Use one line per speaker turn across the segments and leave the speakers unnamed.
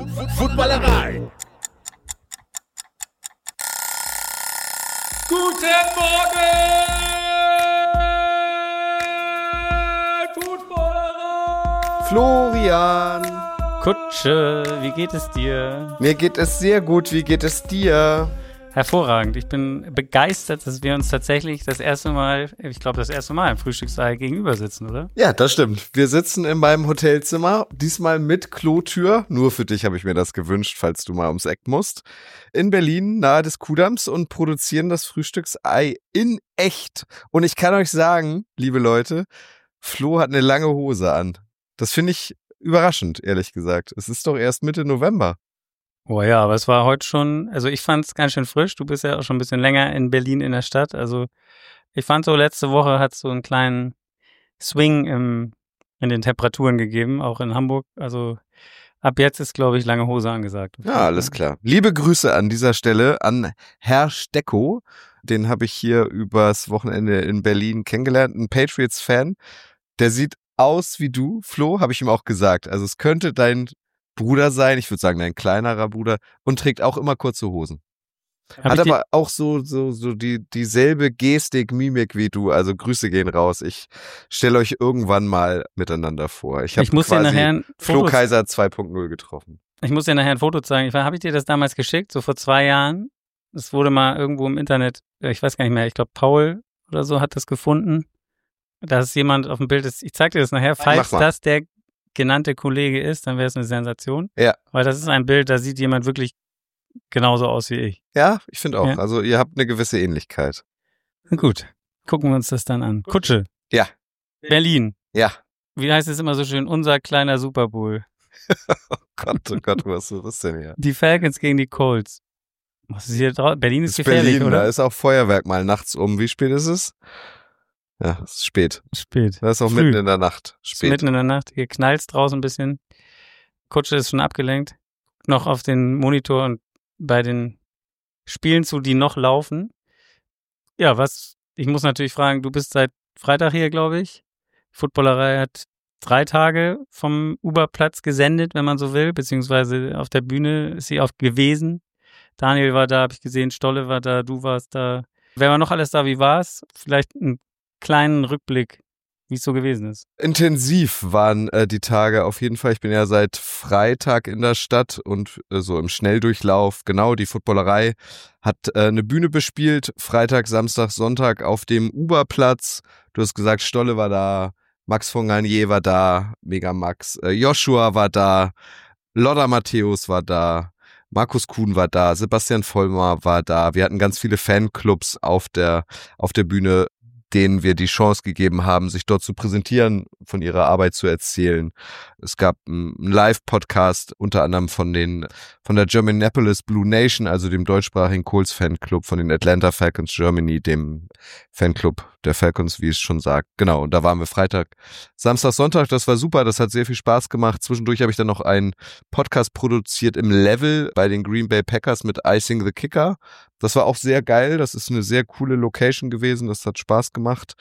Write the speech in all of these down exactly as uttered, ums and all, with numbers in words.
Footballerei.
Guten Morgen, Footballerei.
Florian.
Kutsche, wie geht es dir?
Mir geht es sehr gut, wie geht es dir?
Hervorragend. Ich bin begeistert, dass wir uns tatsächlich das erste Mal, ich glaube das erste Mal im Frühstückssaal gegenüber sitzen, oder?
Ja, das stimmt. Wir sitzen in meinem Hotelzimmer, diesmal mit Klotür. Nur für dich habe ich mir das gewünscht, falls du mal ums Eck musst. In Berlin, nahe des Kuhdamms und produzieren das Frühstücksei in echt. Und ich kann euch sagen, liebe Leute, Flo hat eine lange Hose an. Das finde ich überraschend, ehrlich gesagt. Es ist doch erst Mitte November.
Oh ja, aber es war heute schon, also ich fand es ganz schön frisch. Du bist ja auch schon ein bisschen länger in Berlin in der Stadt. Also ich fand so, letzte Woche hat es so einen kleinen Swing im, in den Temperaturen gegeben, auch in Hamburg. Also ab jetzt ist, glaube ich, lange Hose angesagt.
Ja, alles klar. Liebe Grüße an dieser Stelle an Herr Stecko. Den habe ich hier übers Wochenende in Berlin kennengelernt. Ein Patriots-Fan. Der sieht aus wie du, Flo, habe ich ihm auch gesagt. Also es könnte dein Bruder sein, ich würde sagen dein kleinerer Bruder, und trägt auch immer kurze Hosen.
Hab
Hat
ich
aber auch so so so die dieselbe Gestik, Mimik wie du. Also Grüße gehen raus. Ich stelle euch irgendwann mal miteinander vor. Ich habe
Ich muss dir
quasi
nachher ein
Flo
Foto-
Kaiser zwei Punkt null getroffen.
Ich muss dir nachher ein Foto zeigen. Ich habe ich dir das damals geschickt, so vor zwei Jahren. Es wurde mal irgendwo im Internet, ich weiß gar nicht mehr, ich glaube Paul oder so hat das gefunden. Da ist jemand auf dem Bild, ist, ich zeig dir das nachher, falls
mal.
das der genannte Kollege ist, dann wäre es eine Sensation.
Ja.
Weil das ist ein Bild, da sieht jemand wirklich genauso aus wie ich.
Ja, ich finde auch.
Ja.
Also ihr habt eine gewisse Ähnlichkeit.
Na gut, gucken wir uns das dann an. Kutsche.
Ja.
Berlin.
Ja.
Wie heißt es immer so schön? Unser kleiner Super Bowl.
Oh Gott, oh Gott, was ist das denn hier?
Die Falcons gegen die Colts. Was ist hier drauf? Berlin ist,
Das ist
gefährlich,
Berlin,
oder?
da ist auch Feuerwerk mal nachts um. Wie spät ist es? Ja, es ist spät.
Spät.
Das ist auch
Früh.
mitten in der Nacht.
Ist
Spät.
mitten in der Nacht. Hier knallt's draußen ein bisschen. Kutsche ist schon abgelenkt. Noch auf den Monitor und bei den Spielen zu, die noch laufen. Ja, was, ich muss natürlich fragen, du bist seit Freitag hier, glaube ich. Footballerei hat drei Tage vom Uberplatz gesendet, wenn man so will, beziehungsweise auf der Bühne ist sie auch gewesen. Daniel war da, habe ich gesehen, Stolle war da, du warst da. Wer war noch alles da, wie war's? Vielleicht einen kleinen Rückblick, wie es so gewesen ist.
Intensiv waren äh, die Tage auf jeden Fall. Ich bin ja seit Freitag in der Stadt und äh, so im Schnelldurchlauf. Genau, die Footballerei hat äh, eine Bühne bespielt. Freitag, Samstag, Sonntag auf dem Uberplatz. Du hast gesagt, Stolle war da, Max von Garnier war da, Mega Max, äh, Joshua war da, Lothar Matthäus war da, Markus Kuhn war da, Sebastian Vollmer war da. Wir hatten ganz viele Fanclubs auf der auf der Bühne, denen wir die Chance gegeben haben, sich dort zu präsentieren, von ihrer Arbeit zu erzählen. Es gab einen Live-Podcast, unter anderem von den von der Germanapolis Blue Nation, also dem deutschsprachigen Colts-Fanclub, von den Atlanta Falcons Germany, dem Fanclub der Falcons, wie es schon sagt. Genau, und da waren wir Freitag, Samstag, Sonntag. Das war super, das hat sehr viel Spaß gemacht. Zwischendurch habe ich dann noch einen Podcast produziert im Level bei den Green Bay Packers mit Icing the Kicker. Das war auch sehr geil. Das ist eine sehr coole Location gewesen. Das hat Spaß gemacht.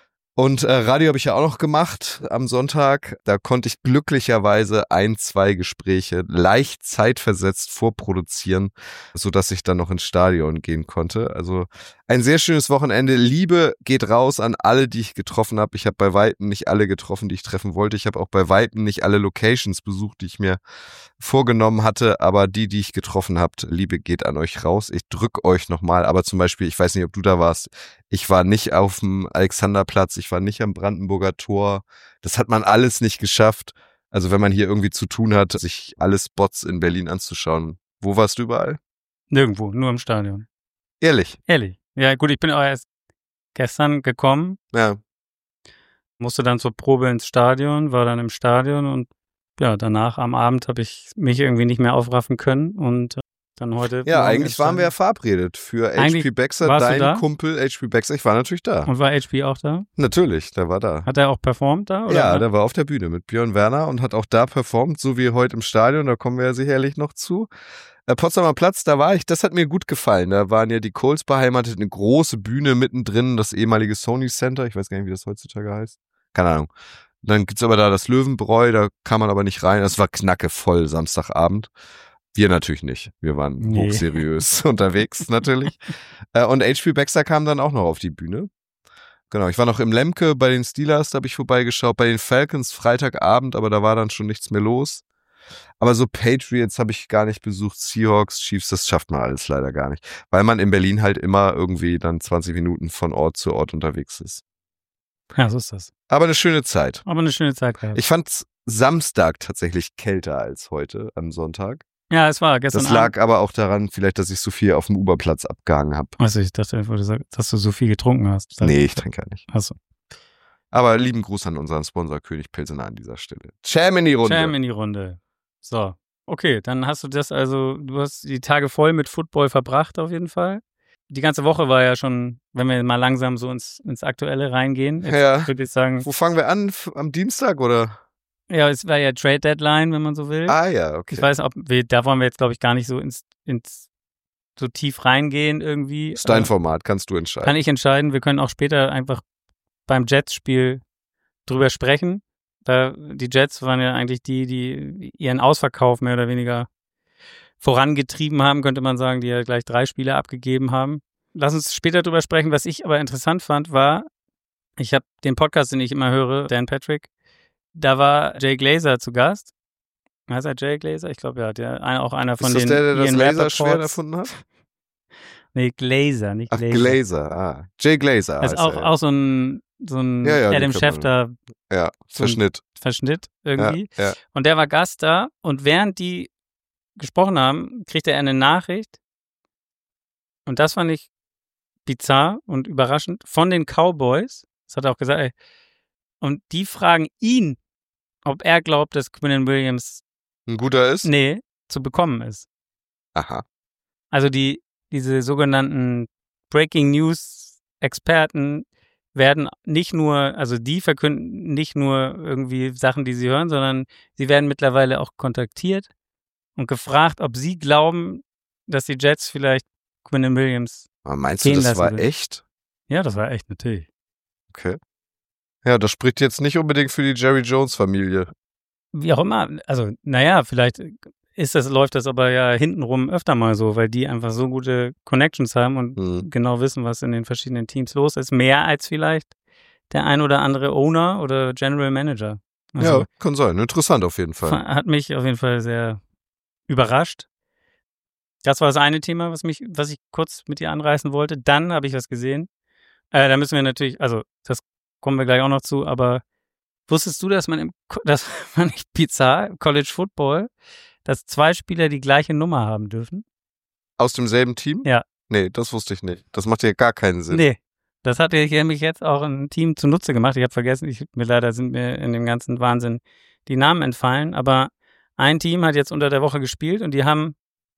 Und äh, Radio habe ich ja auch noch gemacht am Sonntag. Da konnte ich glücklicherweise ein, zwei Gespräche leicht zeitversetzt vorproduzieren, sodass ich dann noch ins Stadion gehen konnte. Also ein sehr schönes Wochenende. Liebe geht raus an alle, die ich getroffen habe. Ich habe bei Weitem nicht alle getroffen, die ich treffen wollte. Ich habe auch bei Weitem nicht alle Locations besucht, die ich mir vorgenommen hatte. Aber die, die ich getroffen habe, Liebe geht an euch raus. Ich drück euch nochmal. Aber zum Beispiel, ich weiß nicht, ob du da warst, ich war nicht auf dem Alexanderplatz, ich war nicht am Brandenburger Tor. Das hat man alles nicht geschafft. Also wenn man hier irgendwie zu tun hat, sich alle Spots in Berlin anzuschauen. Wo warst du überall?
Nirgendwo, nur im Stadion.
Ehrlich?
Ehrlich. Ja gut, ich bin auch erst gestern gekommen,
Ja.
musste dann zur Probe ins Stadion, war dann im Stadion und ja, danach am Abend habe ich mich irgendwie nicht mehr aufraffen können und äh, dann heute...
Ja,
morgen
eigentlich
ins
waren wir ja
Stadion.
verabredet für H P
Eigentlich
Baxter,
warst du
dein
da?
Kumpel H P Baxter. Ich war natürlich da.
Und war H P auch da?
Natürlich, der war da.
Hat er auch performt da? Oder?
Ja, der war auf der Bühne mit Björn Werner und hat auch da performt, so wie heute im Stadion, da kommen wir ja sicherlich noch zu. Äh, Potsdamer Platz, da war ich, das hat mir gut gefallen. Da waren ja die Colts beheimatet, eine große Bühne mittendrin, das ehemalige Sony Center, ich weiß gar nicht, wie das heutzutage heißt. Keine Ahnung. Dann gibt's aber da das Löwenbräu, da kann man aber nicht rein. Das war knackevoll Samstagabend. Wir natürlich nicht. Wir waren
Nee.
hochseriös unterwegs natürlich. Äh, und H P Baxter kam dann auch noch auf die Bühne. Genau, ich war noch im Lemke bei den Steelers, da habe ich vorbeigeschaut. Bei den Falcons Freitagabend, aber da war dann schon nichts mehr los. Aber so Patriots habe ich gar nicht besucht. Seahawks, Chiefs, das schafft man alles leider gar nicht. Weil man in Berlin halt immer irgendwie dann zwanzig Minuten von Ort zu Ort unterwegs ist.
Ja, so ist das.
Aber eine schöne Zeit.
Aber eine schöne Zeit gehabt.
Ich fand Samstag tatsächlich kälter als heute am Sonntag.
Ja, es war gestern
Das lag
Abend.
aber auch daran, vielleicht, dass ich so viel auf dem Uberplatz abgehangen habe.
Also ich dachte einfach, dass du so viel getrunken hast. Das
Nee, ich trinke ja nicht.
Achso.
Aber lieben Gruß an unseren Sponsor König Pilsener an dieser Stelle. Jam in die Runde.
Jam in die Runde. So. Okay, dann hast du das also, du hast die Tage voll mit Football verbracht auf jeden Fall. Die ganze Woche war ja schon, wenn wir mal langsam so ins, ins Aktuelle reingehen. Jetzt
Ja.
würde ich sagen,
Wo fangen wir an? F- Am Dienstag oder?
ja, es war ja Trade Deadline, wenn man so will.
Ah ja, okay.
Ich weiß, ob wir, da wollen wir jetzt, glaube ich, gar nicht so ins, ins so tief reingehen irgendwie.
ist dein
Äh,
Format, kannst du entscheiden.
Kann ich entscheiden. Wir können auch später einfach beim Jets-Spiel drüber sprechen. Da, die Jets waren ja eigentlich die, die ihren Ausverkauf mehr oder weniger vorangetrieben haben, könnte man sagen, die ja gleich drei Spiele abgegeben haben. Lass uns später drüber sprechen. Was ich aber interessant fand, war, ich habe den Podcast, den ich immer höre, Dan Patrick, da war Jay Glazer zu Gast. Heißt er Jay Glazer? Ich glaube, ja, der ein- auch einer von
ist das
den
der, der das
Ian
Laserschwert
Rappaports.
erfunden hat?
Nee, Glazer, nicht
Ach,
Glazer.
Glazer. Ah. Jay Glazer
Das ist
heißt
auch,
er.
auch so ein, so ein
Ja, ja, die
Adam
kennt man.
Schefter
Ja,
so ein-
Verschnitt.
Verschnitt irgendwie.
Ja, ja.
Und der war Gast da und während die gesprochen haben, kriegte er eine Nachricht und das fand ich bizarr und überraschend von den Cowboys. Das hat er auch gesagt. Ey. Und die fragen ihn, ob er glaubt, dass Quinnen Williams
Ein guter ist?
nee, zu bekommen ist.
Aha.
Also die diese sogenannten Breaking News Experten werden nicht nur, also die verkünden nicht nur irgendwie Sachen, die sie hören, sondern sie werden mittlerweile auch kontaktiert und gefragt, ob sie glauben, dass die Jets vielleicht Quinnen Williams.
Aber meinst
Gehen
du, das
lassen
war
will.
echt?
Ja, das war echt natürlich.
Okay. Ja, das spricht jetzt nicht unbedingt für die Jerry Jones-Familie.
Wie auch immer, also naja, vielleicht ist das, läuft das aber ja hintenrum öfter mal so, weil die einfach so gute Connections haben und
Hm.
genau wissen, was in den verschiedenen Teams los ist. Mehr als vielleicht der ein oder andere Owner oder General Manager. Also,
Ja, kann sein. Interessant auf jeden Fall.
hat mich auf jeden Fall sehr überrascht. Das war das eine Thema, was mich, was ich kurz mit dir anreißen wollte. Dann habe ich was gesehen. Äh, da müssen wir natürlich, also das kommen wir gleich auch noch zu, aber wusstest du, dass man im, Ko- das fand ich bizarr, im College Football, dass zwei Spieler die gleiche Nummer haben dürfen?
Aus demselben Team?
Ja.
Nee, das wusste ich nicht. Das macht ja gar keinen Sinn.
Nee. Das hat ich nämlich jetzt auch ein Team zunutze gemacht. Ich habe vergessen, ich, mir leider sind mir in dem ganzen Wahnsinn die Namen entfallen, aber ein Team hat jetzt unter der Woche gespielt und die haben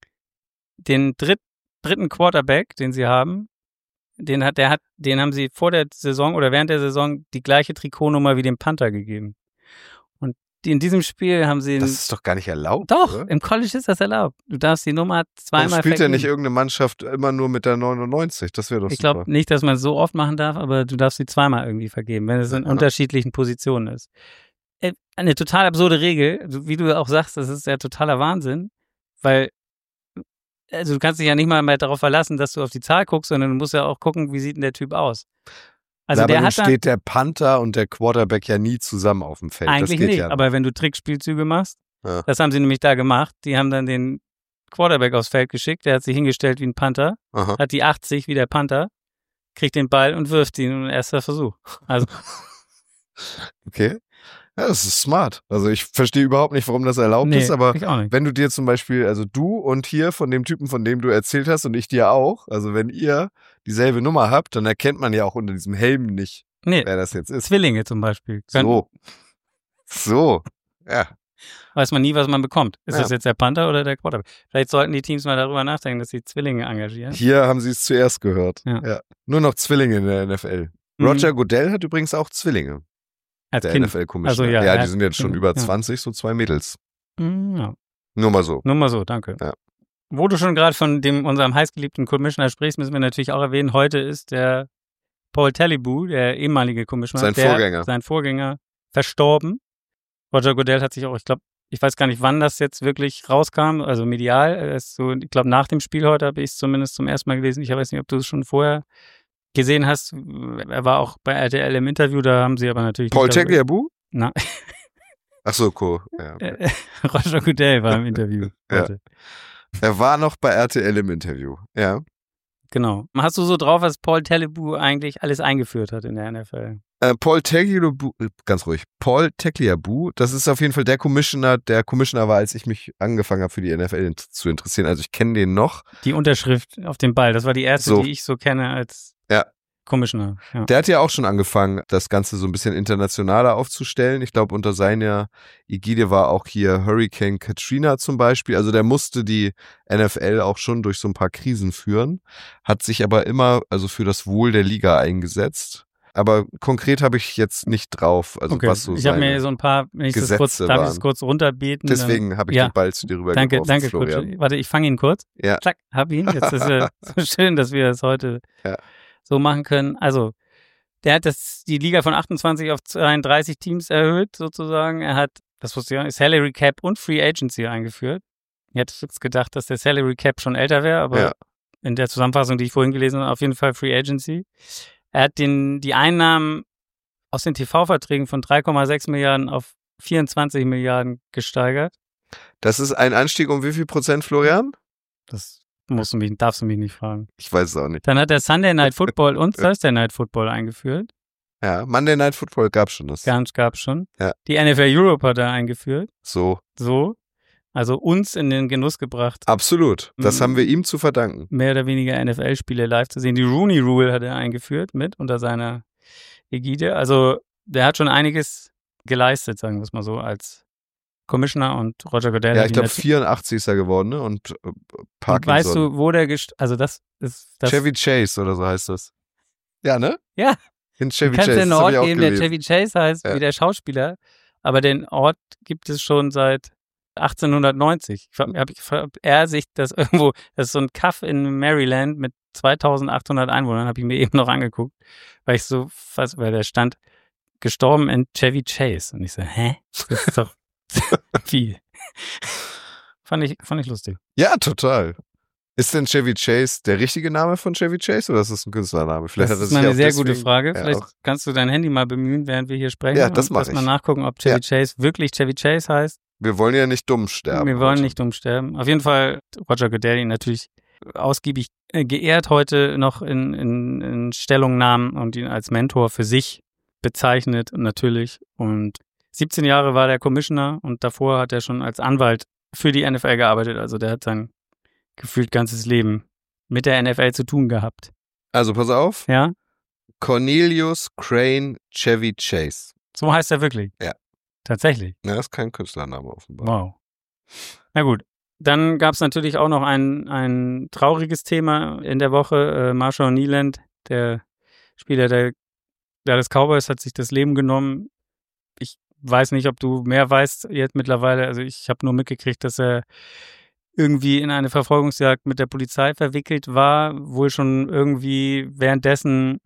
den dritt, dritten Quarterback, den sie haben, den hat, der hat, den haben sie vor der Saison oder während der Saison die gleiche Trikotnummer wie dem Panther gegeben. Und die, in diesem Spiel haben sie
Das
ihn,
ist doch gar nicht erlaubt,
doch,
oder?
im College ist das erlaubt. Du darfst die Nummer
Warum
zweimal
spielt ja
vergeben.
nicht irgendeine Mannschaft immer nur mit der neunundneunzig? Das wäre doch
Ich
super.
glaube nicht, dass man es so oft machen darf, aber du darfst sie zweimal irgendwie vergeben, wenn es in
Ja.
unterschiedlichen Positionen ist. Äh, Eine total absurde Regel, so wie du auch sagst, das ist ja totaler Wahnsinn, weil also du kannst dich ja nicht mal mehr darauf verlassen, dass du auf die Zahl guckst, sondern du musst ja auch gucken, wie sieht denn der Typ aus. Also
Na, aber
der
nun
hat dann
steht der Panther und der Quarterback ja nie zusammen auf dem Feld.
eigentlich
das geht
nicht,
ja.
aber wenn du Trickspielzüge machst,
Ja.
das haben sie nämlich da gemacht, die haben dann den Quarterback aufs Feld geschickt, der hat sich hingestellt wie ein Panther,
Aha.
hat die achtzig wie der Panther, kriegt den Ball und wirft ihn, erster Versuch. Also
Okay. Ja, das ist smart. Also ich verstehe überhaupt nicht, warum das erlaubt
nee,
ist, aber
ich auch nicht.
wenn du dir zum Beispiel, also du und hier von dem Typen, von dem du erzählt hast und ich dir auch, also wenn ihr dieselbe Nummer habt, dann erkennt man ja auch unter diesem Helm nicht,
Nee,
wer das jetzt ist.
Zwillinge zum Beispiel. Können-
So. So. Ja.
Weiß man nie, was man bekommt. Ist
Ja.
das jetzt der Panther oder der Quarterback? Vielleicht sollten die Teams mal darüber nachdenken, dass sie Zwillinge engagieren.
Hier haben sie es zuerst gehört.
Ja.
Ja. Nur noch Zwillinge in der N F L.
Mhm.
Roger Goodell hat übrigens auch Zwillinge,
Als
der
Kind.
N F L-Commissioner.
Also ja,
ja,
er
die sind jetzt schon
hat-
über
ja.
zwanzig, so zwei Mädels.
Mhm, ja.
Nur mal so.
Nur mal so, danke.
Ja.
Wo du schon gerade von dem unserem heißgeliebten Commissioner sprichst, müssen wir natürlich auch erwähnen, heute ist der Paul Talibou, der ehemalige Commissioner,
Sein
der,
Vorgänger.
sein Vorgänger, verstorben. Roger Goodell hat sich auch, ich glaube, ich weiß gar nicht, wann das jetzt wirklich rauskam, also medial. Er ist so, ich glaube, nach dem Spiel heute habe ich es zumindest zum ersten Mal gelesen. Ich weiß nicht, ob du es schon vorher gesehen hast. Er war auch bei R T L im Interview, da haben sie aber natürlich...
Paul Tagliabue?
Na.
Ach so, cool. Ja, okay.
Roger Goodell war im Interview heute.
Ja. Er war noch bei R T L im Interview, ja.
Genau. Hast du so drauf, was Paul Tagliabue eigentlich alles eingeführt hat in der N F L?
Äh, Paul Tagliabue, ganz ruhig, Paul Tagliabue, das ist auf jeden Fall der Commissioner, der Commissioner war, als ich mich angefangen habe, für die N F L zu interessieren. Also ich kenne den noch.
Die Unterschrift auf dem Ball, das war die erste,
so.
die ich so kenne als
ja.
Commissioner. Ja.
Der hat ja auch schon angefangen, das Ganze so ein bisschen internationaler aufzustellen. Ich glaube, unter seiner Ägide war auch hier Hurricane Katrina zum Beispiel. Also der musste die N F L auch schon durch so ein paar Krisen führen, hat sich aber immer also für das Wohl der Liga eingesetzt. Aber konkret habe ich jetzt nicht drauf, also
okay.
was so
ich habe mir so ein paar, wenn ich das kurz, darf ich das kurz runterbeten?
Deswegen habe ich
ja.
den Ball zu dir rüber
danke,
geworfen,
danke,
Florian.
Coach. Warte, ich fange ihn kurz.
Ja.
Zack, hab ihn. Jetzt ist es so schön, dass wir das heute
ja.
so machen können. Also, der hat das, die Liga von achtundzwanzig auf zweiunddreißig Teams erhöht, sozusagen. Er hat, das wusste ich auch nicht, Salary Cap und Free Agency eingeführt. Ich hätte jetzt gedacht, dass der Salary Cap schon älter wäre, aber ja. in der Zusammenfassung, die ich vorhin gelesen habe, auf jeden Fall Free Agency. Er hat den, die Einnahmen aus den T V-Verträgen von drei Komma sechs Milliarden auf vierundzwanzig Milliarden gesteigert.
Das ist ein Anstieg um wie viel Prozent, Florian?
Das musst du mich, darfst du mich nicht fragen.
Ich weiß es auch nicht.
Dann hat er Sunday Night Football und Thursday Night Football eingeführt.
Ja, Monday Night Football gab es schon. Das
Ganz gab es schon.
Ja.
Die N F L Europe hat er eingeführt.
So.
So. Also uns in den Genuss gebracht.
Absolut. Das haben wir ihm zu verdanken.
Mehr oder weniger N F L-Spiele live zu sehen. Die Rooney Rule hat er eingeführt mit unter seiner Ägide. Also der hat schon einiges geleistet, sagen wir es mal so, als Commissioner und Roger Goodell.
Ja, ich glaube vierundachtzig ist er geworden, ne? Und äh, Parkinson.
Und weißt du, wo der gest- also das ist das
Chevy Chase oder so heißt das. Ja, ne?
Ja.
In Chevy
du kannst
Chase.
dir einen Ort geben, der Chevy Chase heißt,
ja.
wie der Schauspieler, aber den Ort gibt es schon seit achtzehnhundertneunzig. Ich habe hab er sich das irgendwo, das ist so ein Kaff in Maryland mit zweitausendachthundert Einwohnern, habe ich mir eben noch angeguckt, weil ich so fast, weil der stand gestorben in Chevy Chase und ich so, hä? Das ist doch viel. fand ich, fand ich lustig.
Ja, total. Ist denn Chevy Chase der richtige Name von Chevy Chase oder ist das ein Künstlername? Vielleicht
das
hat er
ist
sich
mal eine
auch
sehr
deswegen,
gute Frage.
ja,
Vielleicht
auch.
kannst du dein Handy mal bemühen, während wir hier sprechen.
Ja, das
und
mache ich.
mal nachgucken, ob Chevy
Ja.
Chase wirklich Chevy Chase heißt.
Wir wollen ja nicht dumm sterben.
Wir wollen
heute.
nicht dumm sterben. Auf jeden Fall Roger Goodell ihn natürlich ausgiebig äh, geehrt heute noch in, in, in Stellungnahmen und ihn als Mentor für sich bezeichnet natürlich. Und siebzehn Jahre war der Commissioner und davor hat er schon als Anwalt für die N F L gearbeitet. Also der hat sein gefühlt ganzes Leben mit der N F L zu tun gehabt.
Also pass auf.
Ja?
Cornelius Crane Chevy Chase.
So heißt er wirklich?
Ja.
Tatsächlich?
Ja, das ist kein Künstlername offenbar.
Wow. Na gut. Dann gab es natürlich auch noch ein, ein trauriges Thema in der Woche. Äh, Marshall Nyland, der Spieler der Dallas Cowboys, hat sich das Leben genommen. Ich weiß nicht, ob du mehr weißt jetzt mittlerweile. Also ich habe nur mitgekriegt, dass er irgendwie in eine Verfolgungsjagd mit der Polizei verwickelt war. Wohl schon irgendwie währenddessen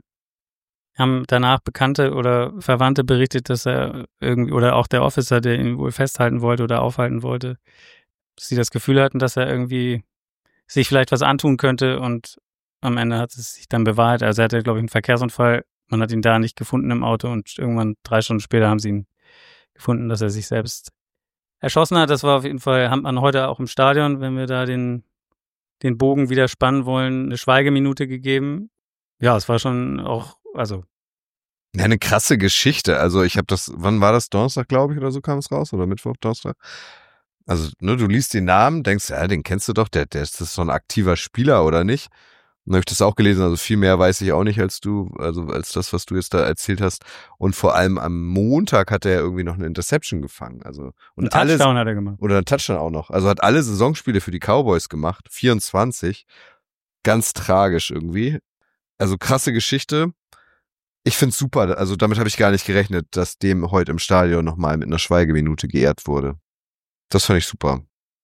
haben danach Bekannte oder Verwandte berichtet, dass er irgendwie, oder auch der Officer, der ihn wohl festhalten wollte oder aufhalten wollte, dass sie das Gefühl hatten, dass er irgendwie sich vielleicht was antun könnte und am Ende hat es sich dann bewahrheitet. Also er hatte, glaube ich, einen Verkehrsunfall. Man hat ihn da nicht gefunden im Auto und irgendwann drei Stunden später haben sie ihn gefunden, dass er sich selbst erschossen hat. Das war auf jeden Fall, hat man heute auch im Stadion, wenn wir da den, den Bogen wieder spannen wollen, eine Schweigeminute gegeben. Ja, es war schon auch, also
Ja, eine krasse Geschichte. Also ich habe das, wann war das? Donnerstag, glaube ich, oder so kam es raus? Oder Mittwoch, Donnerstag? Also, ne, du liest den Namen, denkst, ja, den kennst du doch, der, der ist das so ein aktiver Spieler oder nicht? Und habe ich das auch gelesen, also viel mehr weiß ich auch nicht als du, also als das, was du jetzt da erzählt hast. Und vor allem am Montag hat er irgendwie noch eine Interception gefangen. Also und
einen Touchdown
alles,
hat er gemacht.
Oder einen Touchdown auch noch. Also hat alle Saisonspiele für die Cowboys gemacht, vierundzwanzig. Ganz tragisch irgendwie. Also krasse Geschichte. Ich find's super, also damit habe ich gar nicht gerechnet, dass dem heute im Stadion nochmal mit einer Schweigeminute geehrt wurde. Das fand ich super.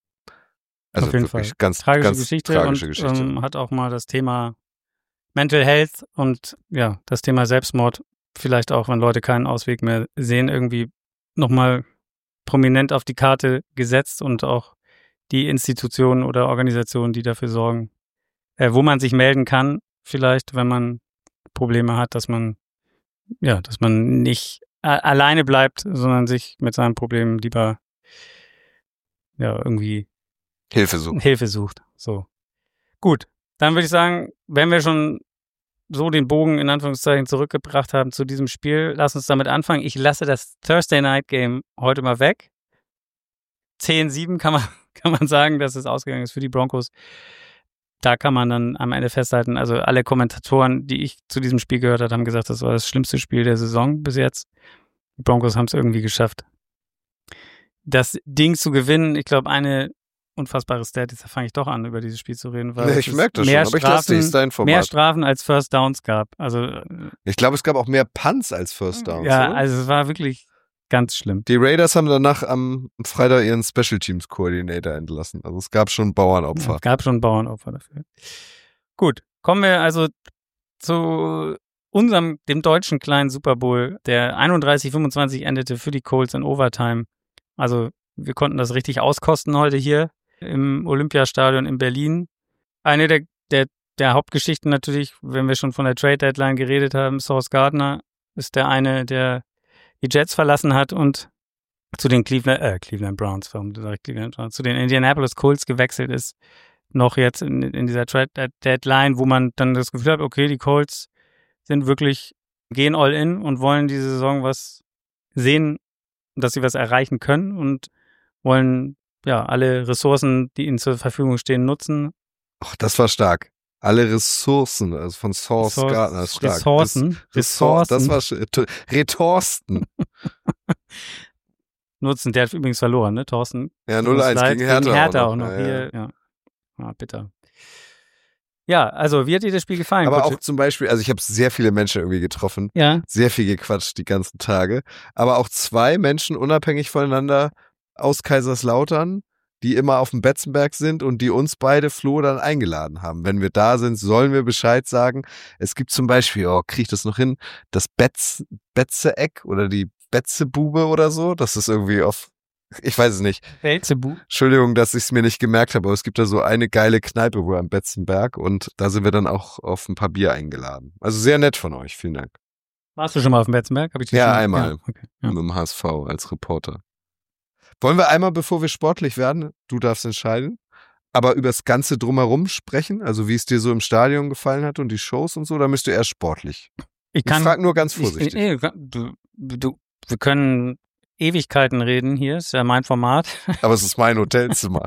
Also
auf jeden
wirklich
Fall.
Ganz,
tragische
ganz
Geschichte
tragische
und
Geschichte.
Ähm, hat auch mal das Thema Mental Health und ja, das Thema Selbstmord vielleicht auch, wenn Leute keinen Ausweg mehr sehen, irgendwie nochmal prominent auf die Karte gesetzt und auch die Institutionen oder Organisationen, die dafür sorgen, äh, wo man sich melden kann, vielleicht, wenn man Probleme hat, dass man, ja, dass man nicht äh, alleine bleibt, sondern sich mit seinen Problemen lieber, ja, irgendwie
Hilfe suchen.
Hilfe sucht. So. Gut. Dann würde ich sagen, wenn wir schon so den Bogen in Anführungszeichen zurückgebracht haben zu diesem Spiel, lass uns damit anfangen. Ich lasse das Thursday Night Game heute mal weg. zehn sieben kann man, kann man sagen, dass es ausgegangen ist für die Broncos. Da kann man dann am Ende festhalten, also alle Kommentatoren, die ich zu diesem Spiel gehört habe, haben gesagt, das war das schlimmste Spiel der Saison bis jetzt. Die Broncos haben es irgendwie geschafft, das Ding zu gewinnen. Ich glaube, eine unfassbare Stat, jetzt fange ich doch an, über dieses Spiel zu reden. Weil
nee, ich merke das schon, aber
Strafen,
ich lasse dich, ist dein Format.
Mehr Strafen als First Downs gab. Also,
ich glaube, es gab auch mehr Punts als First Downs.
Ja,
oder?
also es war wirklich ganz schlimm.
Die Raiders haben danach am Freitag ihren Special Teams Coordinator entlassen. Also es gab schon Bauernopfer.
Ja, es gab schon Bauernopfer dafür. Gut, kommen wir also zu unserem, dem deutschen kleinen Super Bowl, der einunddreißig fünfundzwanzig endete für die Colts in Overtime. Also wir konnten das richtig auskosten heute hier im Olympiastadion in Berlin. Eine der, der, der Hauptgeschichten natürlich, wenn wir schon von der Trade Deadline geredet haben, Sauce Gardner ist der eine, der die Jets verlassen hat und zu den Cleveland, äh, Cleveland Browns, warum sage ich Cleveland Browns, zu den Indianapolis Colts gewechselt ist, noch jetzt in, in dieser Trade Deadline, wo man dann das Gefühl hat, okay, die Colts sind wirklich, gehen all in und wollen diese Saison was sehen, dass sie was erreichen können und wollen ja alle Ressourcen, die ihnen zur Verfügung stehen, nutzen.
Ach, das war stark. Alle Ressourcen, also von Sauce
Ressourcen,
Gardner, ist stark.
Ressourcen,
Das,
Ressourcen.
Das war Retorsten.
Nutzen, der hat übrigens verloren, ne, Thorsten?
Ja, null eins gegen Hertha,
gegen Hertha auch noch.
Auch noch.
Ja,
Hier,
ja. ja. Ah, bitter. Ja, also wie hat dir das Spiel gefallen?
Aber
Coach?
auch zum Beispiel, also ich habe sehr viele Menschen irgendwie getroffen,
ja.
sehr viel gequatscht die ganzen Tage, aber auch zwei Menschen unabhängig voneinander aus Kaiserslautern, die immer auf dem Betzenberg sind und die uns beide, Flo, dann eingeladen haben. Wenn wir da sind, sollen wir Bescheid sagen. Es gibt zum Beispiel, oh, krieg ich das noch hin, das Betz, Betze-Eck oder die Betzebube oder so. Das ist irgendwie auf, ich weiß es nicht.
Belzebu.
Entschuldigung, dass ich es mir nicht gemerkt habe, aber es gibt da so eine geile Kneipe wohl am Betzenberg und da sind wir dann auch auf ein paar Bier eingeladen. Also sehr nett von euch, vielen Dank.
Warst du schon mal auf dem Betzenberg? Hab ich
ja,
schon
einmal.
Ja, okay. ja.
Mit dem H S V als Reporter. Wollen wir einmal, bevor wir sportlich werden, du darfst entscheiden, aber über das Ganze drumherum sprechen, also wie es dir so im Stadion gefallen hat und die Shows und so, oder müsst du eher sportlich?
Ich, kann,
ich frage nur ganz vorsichtig.
Ich, nee, du, du, wir können Ewigkeiten reden hier, ist ja mein Format.
Aber es ist mein Hotelzimmer.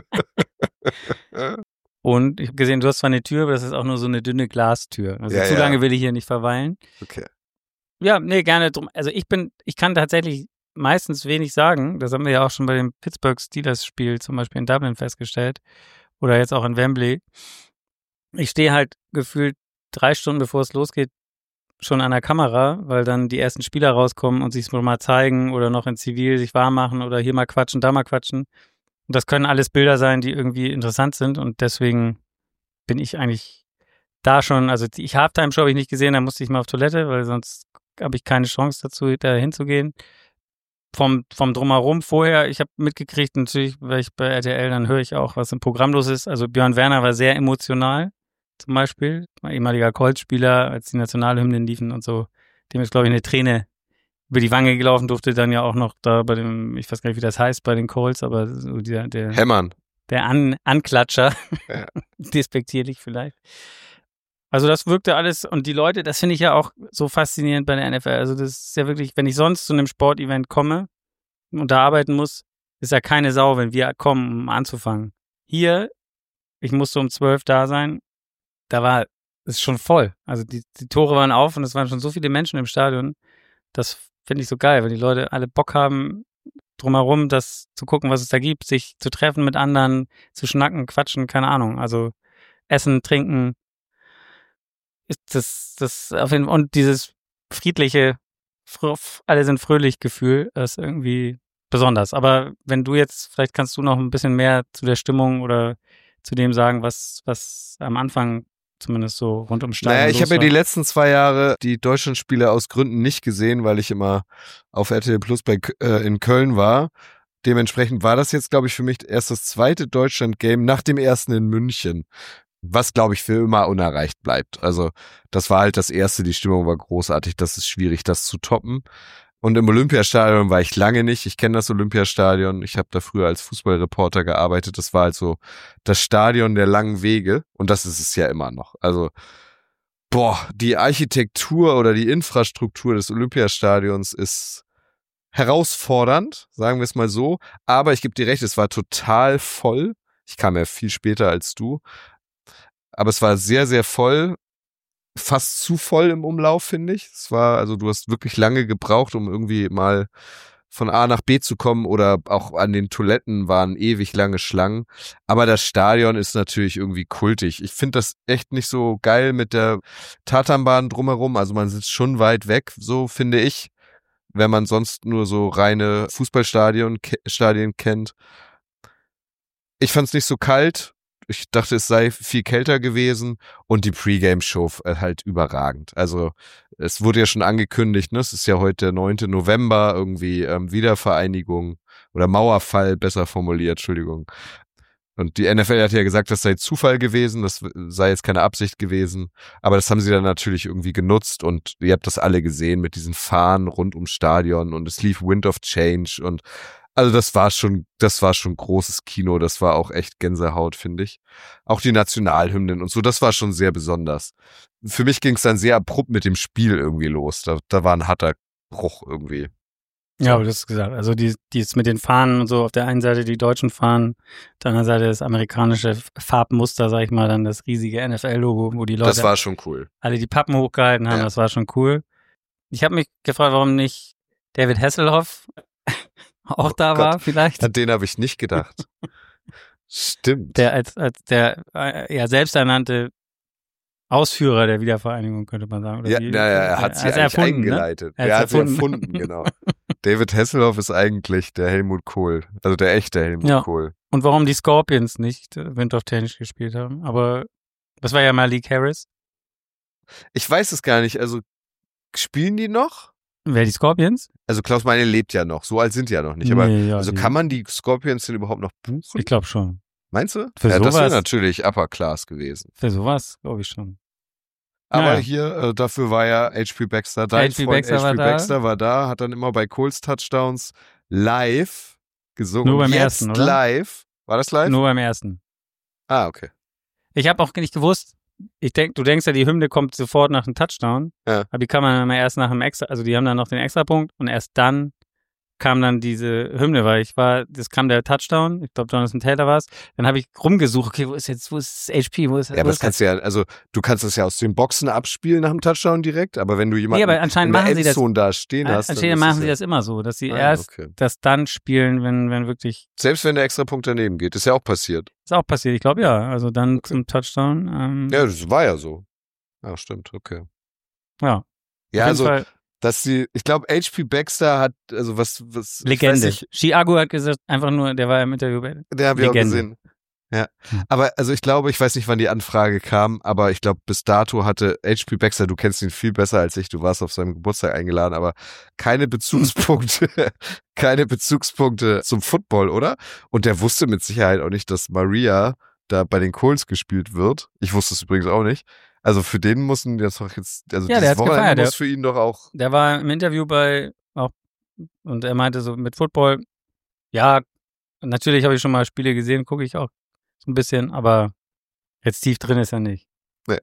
Und ich habe gesehen, du hast zwar eine Tür, aber das ist auch nur so eine dünne Glastür. Also
ja,
zu
ja.
lange will ich hier nicht verweilen.
Okay.
Ja, nee, gerne drum. Also ich bin, ich kann tatsächlich meistens wenig sagen. Das haben wir ja auch schon bei dem Pittsburgh Steelers-Spiel zum Beispiel in Dublin festgestellt. Oder jetzt auch in Wembley. Ich stehe halt gefühlt drei Stunden, bevor es losgeht, schon an der Kamera, weil dann die ersten Spieler rauskommen und sich mal zeigen oder noch in Zivil sich warm machen oder hier mal quatschen, da mal quatschen. Und das können alles Bilder sein, die irgendwie interessant sind. Und deswegen bin ich eigentlich da schon, also die Halftime-Show habe ich nicht gesehen, da musste ich mal auf Toilette, weil sonst habe ich keine Chance dazu, da hinzugehen. Vom, vom Drumherum vorher, ich habe mitgekriegt, natürlich, weil ich bei R T L, dann höre ich auch, was im Programm los ist. Also Björn Werner war sehr emotional, zum Beispiel, mein ehemaliger Colts-Spieler, als die Nationalhymnen liefen und so. Dem ist, glaube ich, eine Träne über die Wange gelaufen, durfte dann ja auch noch da bei dem, ich weiß gar nicht, wie das heißt, bei den Colts, aber so der, der,
Hämmern.
der An, Anklatscher,
ja.
despektierlich vielleicht. Also das wirkte alles und die Leute, das finde ich ja auch so faszinierend bei der N F L. Also das ist ja wirklich, wenn ich sonst zu einem Sportevent komme und da arbeiten muss, ist ja keine Sau, wenn wir kommen, um anzufangen. Hier, ich musste um zwölf da sein, da war es schon voll. Also die, die Tore waren auf und es waren schon so viele Menschen im Stadion. Das finde ich so geil, weil die Leute alle Bock haben, drumherum das zu gucken, was es da gibt, sich zu treffen mit anderen, zu schnacken, quatschen, keine Ahnung. Also essen, trinken, ist das, das auf jeden Fall, und dieses friedliche, alle sind fröhlich Gefühl, ist irgendwie besonders. Aber wenn du jetzt, vielleicht kannst du noch ein bisschen mehr zu der Stimmung oder zu dem sagen, was, was am Anfang zumindest so rund ums Stadion.
Naja, ich
los
habe ja
war.
die letzten zwei Jahre die Deutschlandspiele aus Gründen nicht gesehen, weil ich immer auf R T L Plus bei, äh, in Köln war. Dementsprechend war das jetzt, glaube ich, für mich erst das zweite Deutschland-Game nach dem ersten in München. Was, glaube ich, für immer unerreicht bleibt. Also das war halt das erste, die Stimmung war großartig, das ist schwierig, das zu toppen. Und im Olympiastadion war ich lange nicht. Ich kenne das Olympiastadion. Ich habe da früher als Fußballreporter gearbeitet. Das war halt so das Stadion der langen Wege. Und das ist es ja immer noch. Also, boah, die Architektur oder die Infrastruktur des Olympiastadions ist herausfordernd, sagen wir es mal so. Aber ich gebe dir recht, es war total voll. Ich kam ja viel später als du. Aber es war sehr, sehr voll. Fast zu voll im Umlauf, finde ich. Es war, also du hast wirklich lange gebraucht, um irgendwie mal von A nach B zu kommen, oder auch an den Toiletten waren ewig lange Schlangen. Aber das Stadion ist natürlich irgendwie kultig. Ich finde das echt nicht so geil mit der Tatanbahn drumherum. Also man sitzt schon weit weg, so finde ich, wenn man sonst nur so reine Fußballstadien Stadien kennt. Ich fand es nicht so kalt. Ich dachte, es sei viel kälter gewesen, und die Pre-Game-Show halt überragend. Also es wurde ja schon angekündigt, ne? Es ist ja heute der neunte November, irgendwie ähm, Wiedervereinigung oder Mauerfall, besser formuliert, Entschuldigung. Und die N F L hat ja gesagt, das sei Zufall gewesen, das sei jetzt keine Absicht gewesen, aber das haben sie dann natürlich irgendwie genutzt, und ihr habt das alle gesehen mit diesen Fahnen rund ums Stadion, und es lief Wind of Change, und also das war schon, das war schon großes Kino, das war auch echt Gänsehaut, finde ich. Auch die Nationalhymnen und so, das war schon sehr besonders. Für mich ging es dann sehr abrupt mit dem Spiel irgendwie los, da, da war ein harter Bruch irgendwie.
Ja, aber du hast gesagt, also die, die ist mit den Fahnen und so, auf der einen Seite die deutschen Fahnen, auf der anderen Seite das amerikanische Farbmuster, sag ich mal, dann das riesige N F L-Logo, wo die Leute
das war schon cool.
Alle die Pappen hochgehalten haben, ja. Das war schon cool. Ich habe mich gefragt, warum nicht David Hasselhoff auch da oh war, vielleicht.
An den habe ich nicht gedacht. Stimmt.
Der als, als der äh, ja selbsternannte Ausführer der Wiedervereinigung, könnte man sagen. Oder
ja,
wie,
ja, er hat sie eigentlich erfunden, eingeleitet. Ne? Er, er hat sie erfunden, genau. David Hasselhoff ist eigentlich der Helmut Kohl, also der echte Helmut ja. Kohl.
Und warum die Scorpions nicht Wind of Change gespielt haben, aber das war ja Malik Harris.
Ich weiß es gar nicht, also spielen die noch?
Wer, die Scorpions?
Also Klaus Meine lebt ja noch, so alt sind die ja noch nicht, aber nee, ja, also kann man die Scorpions denn überhaupt noch buchen?
Ich glaube schon.
Meinst du?
Für
ja,
sowas,
das wäre natürlich Upper Class gewesen.
Für sowas glaube ich schon.
Aber
ja.
hier, äh, dafür war ja H P Baxter, dein
H P
Freund
Baxter,
H P
war,
Baxter
da.
war da, hat dann immer bei Coles Touchdowns live gesungen.
Nur beim
Jetzt
ersten, oder?
live. War das live?
Nur beim ersten.
Ah, okay.
Ich habe auch nicht gewusst, ich denk, du denkst ja, die Hymne kommt sofort nach dem Touchdown,
ja.
aber die kann man dann erst nach dem Extra, also die haben dann noch den Extrapunkt, und erst dann kam dann diese Hymne, weil ich war, das kam der Touchdown, ich glaube Jonathan Taylor war es, dann habe ich rumgesucht, okay, wo ist jetzt, wo ist H P, wo ist
Ja, aber das kannst du ja, also du kannst das ja aus den Boxen abspielen nach dem Touchdown direkt, aber wenn du jemanden
nee, aber anscheinend
in der
machen sie das,
da stehen hast,
anscheinend machen sie ja das immer so, dass sie ah, erst okay. das dann spielen, wenn, wenn wirklich...
Selbst wenn der Extrapunkt daneben geht, ist ja auch passiert.
Ist auch passiert, ich glaube ja, also dann okay. zum Touchdown. Ähm,
ja, das war ja so. Ja, stimmt, okay.
Ja.
Ja, also... Fall, dass sie, ich glaube, H P Baxter hat, also was, was
Legende. Chiago hat gesagt, einfach nur, der war im Interview bei
Der habe ich auch gesehen. Ja. Aber, also ich glaube, ich weiß nicht, wann die Anfrage kam, aber ich glaube, bis dato hatte H P Baxter, du kennst ihn viel besser als ich, du warst auf seinem Geburtstag eingeladen, aber keine Bezugspunkte, keine Bezugspunkte zum Football, oder? Und der wusste mit Sicherheit auch nicht, dass Maria da bei den Colts gespielt wird. Ich wusste es übrigens auch nicht. Also für den mussten jetzt doch jetzt, also
ja,
dieses Wochenende muss
der,
für ihn doch auch.
Der war im Interview bei, auch, und er meinte so mit Football, ja, natürlich habe ich schon mal Spiele gesehen, gucke ich auch so ein bisschen, aber jetzt tief drin ist er nicht.
Nee.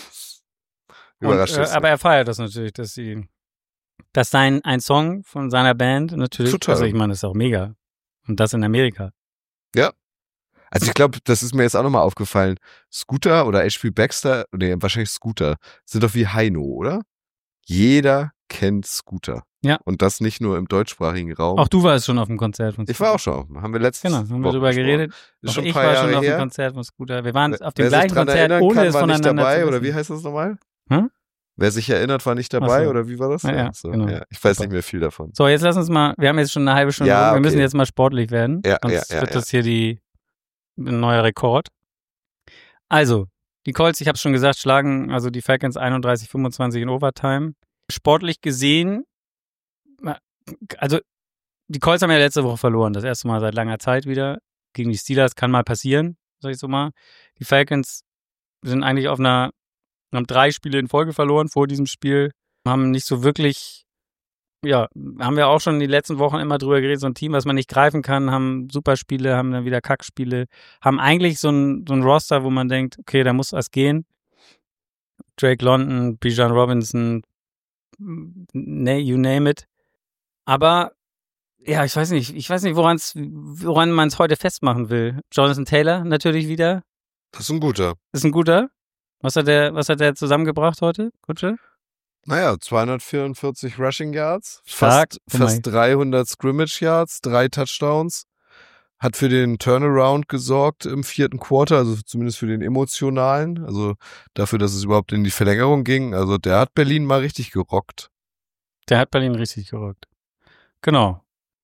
Überrascht
und, äh, aber er feiert das natürlich, dass sie, dass sein, ein Song von seiner Band natürlich,
total.
Also ich meine, das ist auch mega. Und das in Amerika.
Ja. Also ich glaube, das ist mir jetzt auch nochmal aufgefallen. Scooter oder H P Baxter, nee, wahrscheinlich Scooter, sind doch wie Heino, oder? Jeder kennt Scooter.
Ja.
Und das nicht nur im deutschsprachigen Raum.
Auch du warst schon auf dem Konzert von Scooter.
Ich war auch schon. Haben wir letztes
Genau, haben wir drüber geredet.
Ist schon ein
ich
paar
war
Jahre
schon auf
her.
dem Konzert von Scooter. Wir waren
Wer,
auf dem gleichen Konzert, ohne
kann,
es
war nicht
voneinander
dabei,
zu
oder
wissen.
wie heißt das nochmal?
Hm?
Wer sich erinnert, war nicht dabei,
so.
oder wie war das?
Ja, ja,
so,
genau.
ja. Ich weiß
Super.
nicht mehr viel davon.
So, jetzt lass uns mal, wir haben jetzt schon eine halbe Stunde,
ja,
wir
okay.
müssen jetzt mal sportlich werden.
Ja,
sonst
ja, ja,
wird
ja.
das hier die, ein neuer Rekord. Also, Die Colts, ich habe es schon gesagt, schlagen also die Falcons einunddreißig fünfundzwanzig in Overtime. Sportlich gesehen, also die Colts haben ja letzte Woche verloren, das erste Mal seit langer Zeit wieder. Gegen die Steelers kann mal passieren, sag ich so mal. Die Falcons sind eigentlich auf einer, haben drei Spiele in Folge verloren vor diesem Spiel, haben nicht so wirklich, ja, haben wir auch schon in den letzten Wochen immer drüber geredet, so ein Team, was man nicht greifen kann, haben Superspiele, haben dann wieder Kackspiele, haben eigentlich so ein, so ein Roster, wo man denkt, okay, da muss was gehen. Drake London, Bijan Robinson, you name it. Aber ja, ich weiß nicht, ich weiß nicht, woran's, woran man es heute festmachen will. Jonathan Taylor natürlich wieder.
Das ist ein guter.
Das ist ein guter. Was hat der, was hat der zusammengebracht heute, Kutsche?
Naja, zweihundertvierundvierzig Rushing Yards,
Stark.
fast, fast dreihundert Scrimmage Yards, drei Touchdowns. Hat für den Turnaround gesorgt im vierten Quarter, also zumindest für den emotionalen, also dafür, dass es überhaupt in die Verlängerung ging. Also der hat Berlin mal richtig gerockt.
Der hat Berlin richtig gerockt. Genau.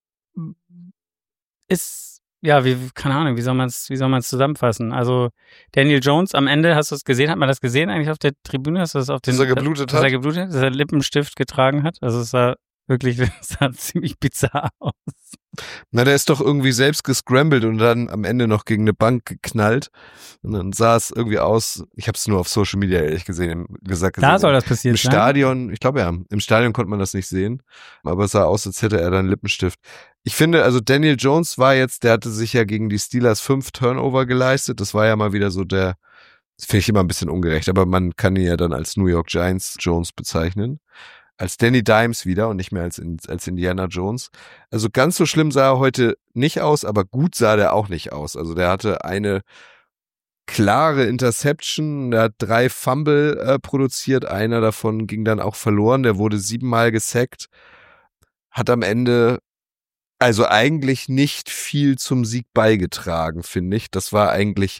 Ist, ja, wie, keine Ahnung, wie soll man es, wie soll man es zusammenfassen? Also Daniel Jones am Ende, hast du es gesehen? Hat man das gesehen eigentlich auf der Tribüne? Hast du das auf den,
dass er geblutet
dass
hat?
er geblutet, dass er Lippenstift getragen hat? Also es sah wirklich, es sah ziemlich bizarr aus.
Na, der ist doch irgendwie selbst gescrambled und dann am Ende noch gegen eine Bank geknallt. Und dann sah es irgendwie aus, ich habe es nur auf Social Media ehrlich gesehen, gesagt gesehen.
Da soll das passieren.
Im Stadion, ich glaube ja, im Stadion konnte man das nicht sehen, aber es sah aus, als hätte er dann Lippenstift. Ich finde, also Daniel Jones war jetzt, der hatte sich ja gegen die Steelers fünf Turnover geleistet. Das war ja mal wieder so der, das finde ich immer ein bisschen ungerecht, aber man kann ihn ja dann als New York Giants Jones bezeichnen. Als Danny Dimes wieder und nicht mehr als, als Indiana Jones. Also ganz so schlimm sah er heute nicht aus, aber gut sah der auch nicht aus. Also der hatte eine klare Interception, der hat drei Fumble äh, produziert, einer davon ging dann auch verloren, der wurde siebenmal gesackt, hat am Ende also eigentlich nicht viel zum Sieg beigetragen, finde ich. Das war eigentlich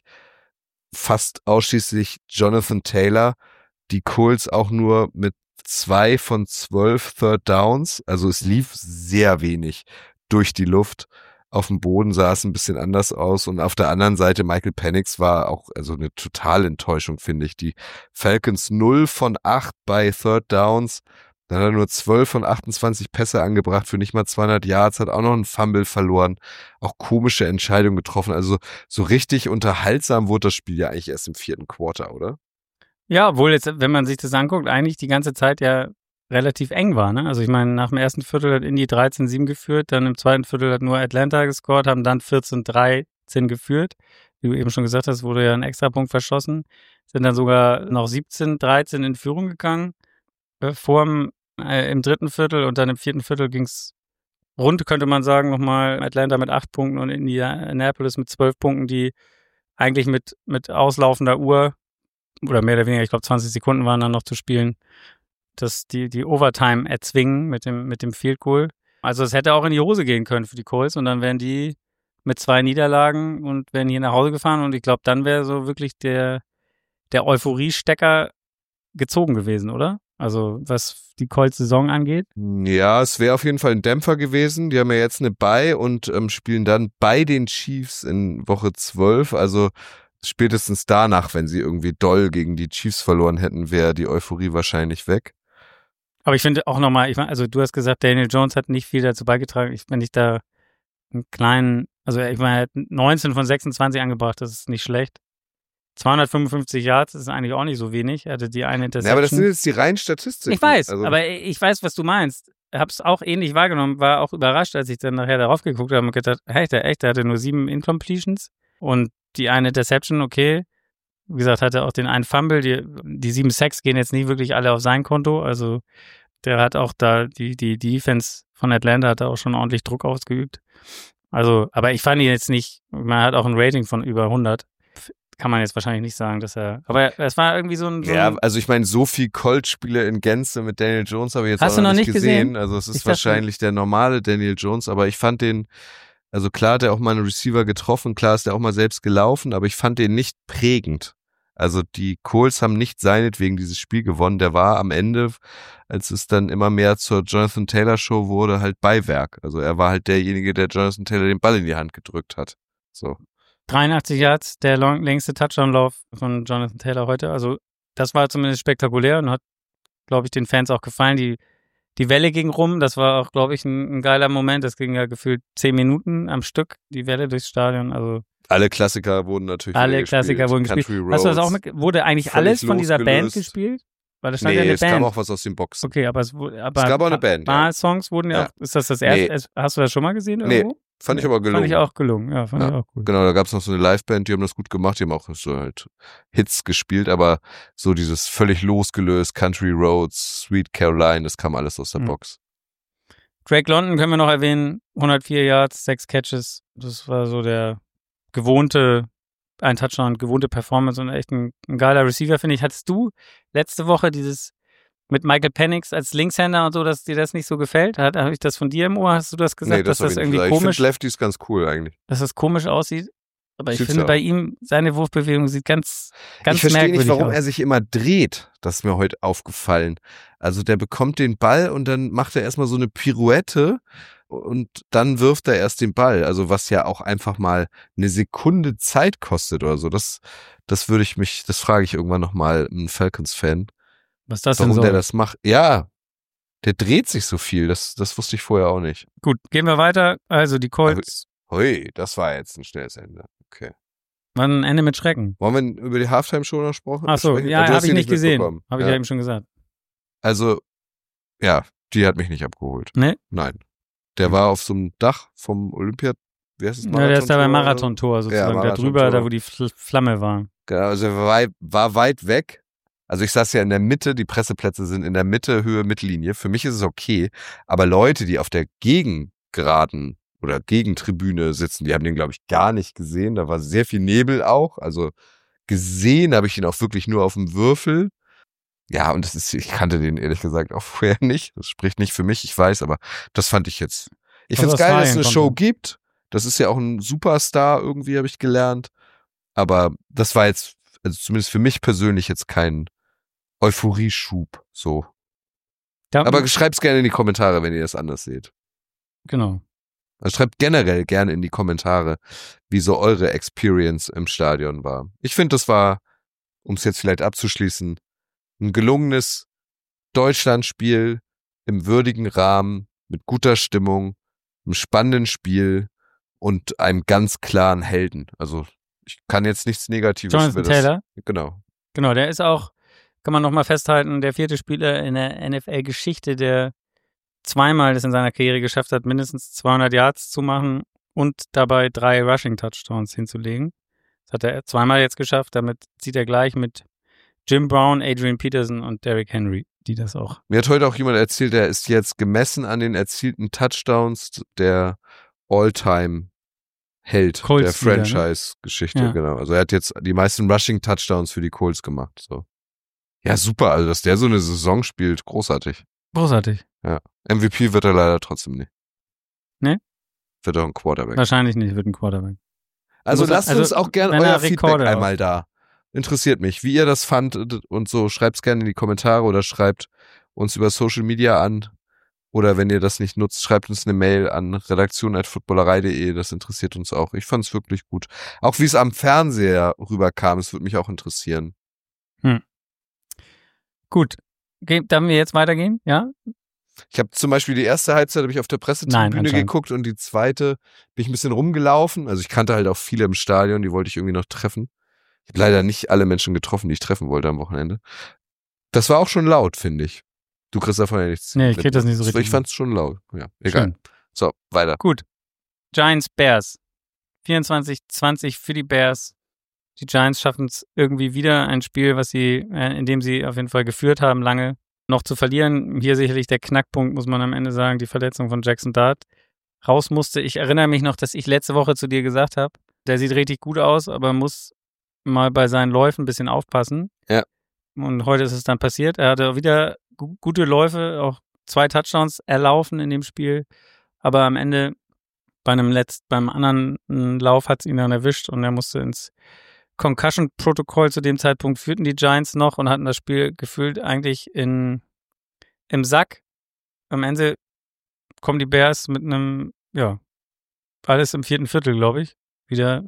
fast ausschließlich Jonathan Taylor, die Colts auch nur mit zwei von zwölf Third Downs, also es lief sehr wenig durch die Luft. Auf dem Boden sah es ein bisschen anders aus und auf der anderen Seite Michael Penix war auch also eine totale Enttäuschung, finde ich. Die Falcons null von acht bei Third Downs, dann hat er nur zwölf von achtundzwanzig Pässe angebracht für nicht mal zweihundert Yards, hat auch noch einen Fumble verloren, auch komische Entscheidungen getroffen. Also so richtig unterhaltsam wurde das Spiel ja eigentlich erst im vierten Quarter, oder?
Ja, obwohl jetzt, wenn man sich das anguckt, eigentlich die ganze Zeit ja relativ eng war, ne? Also ich meine, nach dem ersten Viertel hat Indy dreizehn sieben geführt, dann im zweiten Viertel hat nur Atlanta gescored, haben dann vierzehn dreizehn geführt. Wie du eben schon gesagt hast, wurde ja ein Extrapunkt verschossen, sind dann sogar noch siebzehn dreizehn in Führung gegangen, äh, vorm, äh, im dritten Viertel und dann im vierten Viertel ging's rund, könnte man sagen, nochmal Atlanta mit acht Punkten und Indianapolis mit zwölf Punkten, die eigentlich mit, mit auslaufender Uhr oder mehr oder weniger, ich glaube zwanzig Sekunden waren dann noch zu spielen, dass die, die Overtime erzwingen mit dem, mit dem Field Goal. Also es hätte auch in die Hose gehen können für die Colts und dann wären die mit zwei Niederlagen und wären hier nach Hause gefahren und ich glaube, dann wäre so wirklich der, der Euphorie-Stecker gezogen gewesen, oder? Also was die Colts-Saison angeht.
Ja, es wäre auf jeden Fall ein Dämpfer gewesen. Die haben ja jetzt eine Bye und ähm, spielen dann bei den Chiefs in Woche zwölf, also spätestens danach, wenn sie irgendwie doll gegen die Chiefs verloren hätten, wäre die Euphorie wahrscheinlich weg.
Aber ich finde auch nochmal, ich meine, also du hast gesagt, Daniel Jones hat nicht viel dazu beigetragen. Ich, wenn ich da einen kleinen, also ich meine, er hat neunzehn von sechsundzwanzig angebracht, das ist nicht schlecht. zweihundertfünfundfünfzig Yards, das ist eigentlich auch nicht so wenig. Er hatte die eine Interception.
Ja, aber das sind jetzt die reinen Statistiken.
Ich weiß,
also,
aber ich weiß, was du meinst. Hab's auch ähnlich wahrgenommen, war auch überrascht, als ich dann nachher darauf geguckt habe und gedacht, hey, der echt, der hatte nur sieben Incompletions und die eine Interception, okay. Wie gesagt, hatte auch den einen Fumble. Die, die sieben Sacks gehen jetzt nicht wirklich alle auf sein Konto. Also der hat auch da, die, die, die Defense von Atlanta hat da auch schon ordentlich Druck ausgeübt. Also, aber ich fand ihn jetzt nicht, man hat auch ein Rating von über hundert. Kann man jetzt wahrscheinlich nicht sagen, dass er, aber es war irgendwie so ein... So
ja, also ich meine, so viel Colt-Spiele in Gänze mit Daniel Jones habe ich jetzt
Hast
auch noch,
noch
nicht
nicht
gesehen.
gesehen?
Also es ist
Ich
wahrscheinlich der normale Daniel Jones, aber ich fand den, also klar hat er auch mal einen Receiver getroffen, klar ist er auch mal selbst gelaufen, aber ich fand den nicht prägend. Also die Colts haben nicht seinetwegen dieses Spiel gewonnen. Der war am Ende, als es dann immer mehr zur Jonathan Taylor Show wurde, halt Beiwerk. Also er war halt derjenige, der Jonathan Taylor den Ball in die Hand gedrückt hat. So.
dreiundachtzig Yards, der long, längste Touchdown-Lauf von Jonathan Taylor heute. Also das war zumindest spektakulär und hat, glaube ich, den Fans auch gefallen. Die, die Welle ging rum, das war auch, glaube ich, ein, ein geiler Moment. Das ging ja gefühlt zehn Minuten am Stück, die Welle durchs Stadion. Also
alle Klassiker wurden natürlich
Alle Klassiker
gespielt.
wurden
Country
gespielt.
Roads,
Hast du das auch mit, wurde eigentlich alles von dieser Band gespielt? Weil da stand
nee,
ja eine
es
Band.
kam auch was aus den Boxen.
Okay, aber es, aber
es gab auch eine Band.
Ein paar
ja.
Songs wurden ja,
ja.
auch, ist das das erste?
Nee.
Hast du das schon mal gesehen irgendwo?
Nee, fand ich aber gelungen.
Fand ich auch gelungen, ja, fand
ja.
ich auch gut.
Genau, da gab es noch so eine Liveband, die haben das gut gemacht, die haben auch so halt Hits gespielt, aber so dieses völlig losgelöst, Country Roads, Sweet Caroline, das kam alles aus der
mhm.
Box.
Drake London können wir noch erwähnen, hundertvier Yards, sechs Catches, das war so der gewohnte, ein Touchdown, gewohnte Performance und echt ein, ein geiler Receiver, finde ich. Hattest du letzte Woche dieses mit Michael Penix als Linkshänder und so, dass dir das nicht so gefällt? Hat, habe ich das von dir im Ohr? Hast du das gesagt,
nee, das
dass das irgendwie
gesagt.
komisch
Ich finde Lefty ist ganz cool eigentlich.
Dass das komisch aussieht? Aber ich
Sieht's
finde
ja
bei ihm, seine Wurfbewegung sieht ganz, ganz
ich verstehe nicht, warum
aus.
er sich immer dreht. Das ist mir heute aufgefallen. Also der bekommt den Ball und dann macht er erstmal so eine Pirouette und dann wirft er erst den Ball. Also was ja auch einfach mal eine Sekunde Zeit kostet oder so. Das, das würde ich mich, das frage ich irgendwann nochmal einen Falcons-Fan.
Was das
warum
denn soll?
der das macht. Ja, der dreht sich so viel. Das, das wusste ich vorher auch nicht.
Gut, gehen wir weiter. Also die Colts.
Hui, das war jetzt ein schnelles Ende. Okay.
War ein Ende mit Schrecken.
Wollen wir über die Halftime-Show noch sprechen?
Ach so, ja, habe ich nicht gesehen. Habe ich ja eben schon gesagt.
Also, ja, die hat mich nicht abgeholt.
Nee?
Nein. Der war auf so einem Dach vom Olympia, wie heißt es?
Ja, der ist da beim Marathontor sozusagen, ja, Marathon da drüber, da wo die Flamme war.
Genau, also er war, war weit weg. Also ich saß ja in der Mitte, die Presseplätze sind in der Mitte, Höhe, Mittellinie. Für mich ist es okay. Aber Leute, die auf der Gegengeraden oder Gegentribüne sitzen, die haben den, glaube ich, gar nicht gesehen. Da war sehr viel Nebel auch. Also gesehen habe ich ihn auch wirklich nur auf dem Würfel. Ja, und das ist, ich kannte den ehrlich gesagt auch vorher nicht. Das spricht nicht für mich, ich weiß, aber das fand ich jetzt. Ich finde es geil, dass es eine Show gibt. Das ist ja auch ein Superstar irgendwie, habe ich gelernt. Aber das war jetzt, also zumindest für mich persönlich jetzt kein Euphorieschub, so. Ja, aber schreibt's gerne in die Kommentare, wenn ihr das anders seht.
Genau.
Also schreibt generell gerne in die Kommentare, wie so eure Experience im Stadion war. Ich finde, das war, um es jetzt vielleicht abzuschließen, ein gelungenes Deutschlandspiel im würdigen Rahmen, mit guter Stimmung, einem spannenden Spiel und einem ganz klaren Helden. Also ich kann jetzt nichts Negatives
Jonathan
über das.
Taylor.
Genau.
Genau, der ist auch, kann man nochmal festhalten, der vierte Spieler in der N F L-Geschichte, der zweimal das in seiner Karriere geschafft hat, mindestens zweihundert Yards zu machen und dabei drei Rushing-Touchdowns hinzulegen. Das hat er zweimal jetzt geschafft. Damit zieht er gleich mit Jim Brown, Adrian Peterson und Derrick Henry, die das auch.
Mir hat heute auch jemand erzählt, der ist jetzt gemessen an den erzielten Touchdowns der All-Time-Held der Franchise-Geschichte.
Ne? Ja.
Genau. Also er hat jetzt die meisten Rushing-Touchdowns für die Colts gemacht. So. Ja, super. Also, dass der so eine Saison spielt, großartig.
Großartig.
Ja. M V P wird er leider trotzdem nicht.
Ne?
Wird er ein Quarterback.
Wahrscheinlich nicht, wird ein Quarterback.
Also lasst also, uns auch gerne euer Feedback
Rekorde
einmal
auf.
da. Interessiert mich, wie ihr das fand und so. Schreibt's gerne in die Kommentare oder schreibt uns über Social Media an. Oder wenn ihr das nicht nutzt, schreibt uns eine Mail an redaktion at footballerei punkt de. Das interessiert uns auch. Ich fand's wirklich gut. Auch wie es am Fernseher rüberkam, es würde mich auch interessieren.
Hm. Gut. Ge- Darf wir jetzt weitergehen? Ja?
Ich habe zum Beispiel die erste Halbzeit habe ich auf der Pressetribüne geguckt und die zweite bin ich ein bisschen rumgelaufen. Also ich kannte halt auch viele im Stadion, die wollte ich irgendwie noch treffen. Ich habe leider nicht alle Menschen getroffen, die ich treffen wollte am Wochenende. Das war auch schon laut, finde ich. Du kriegst davon ja nichts.
Nee, ich krieg das nicht so richtig.
Ich fand's schon laut. Ja, egal.
Schön.
So, weiter.
Gut. Giants Bears. vierundzwanzig zwanzig für die Bears. Die Giants schaffen es irgendwie wieder, ein Spiel, was sie, äh, in dem sie auf jeden Fall geführt haben, lange noch zu verlieren. Hier sicherlich der Knackpunkt, muss man am Ende sagen, die Verletzung von Jackson Dart raus musste. Ich erinnere mich noch, dass ich letzte Woche zu dir gesagt habe, der sieht richtig gut aus, aber muss mal bei seinen Läufen ein bisschen aufpassen.
Ja.
Und heute ist es dann passiert. Er hatte wieder gu- gute Läufe, auch zwei Touchdowns erlaufen in dem Spiel. Aber am Ende bei einem letzt, beim anderen Lauf hat es ihn dann erwischt und er musste ins Concussion-Protokoll. Zu dem Zeitpunkt führten die Giants noch und hatten das Spiel gefühlt eigentlich in, im Sack. Am Ende kommen die Bears mit einem, ja, alles im vierten Viertel, glaube ich, wieder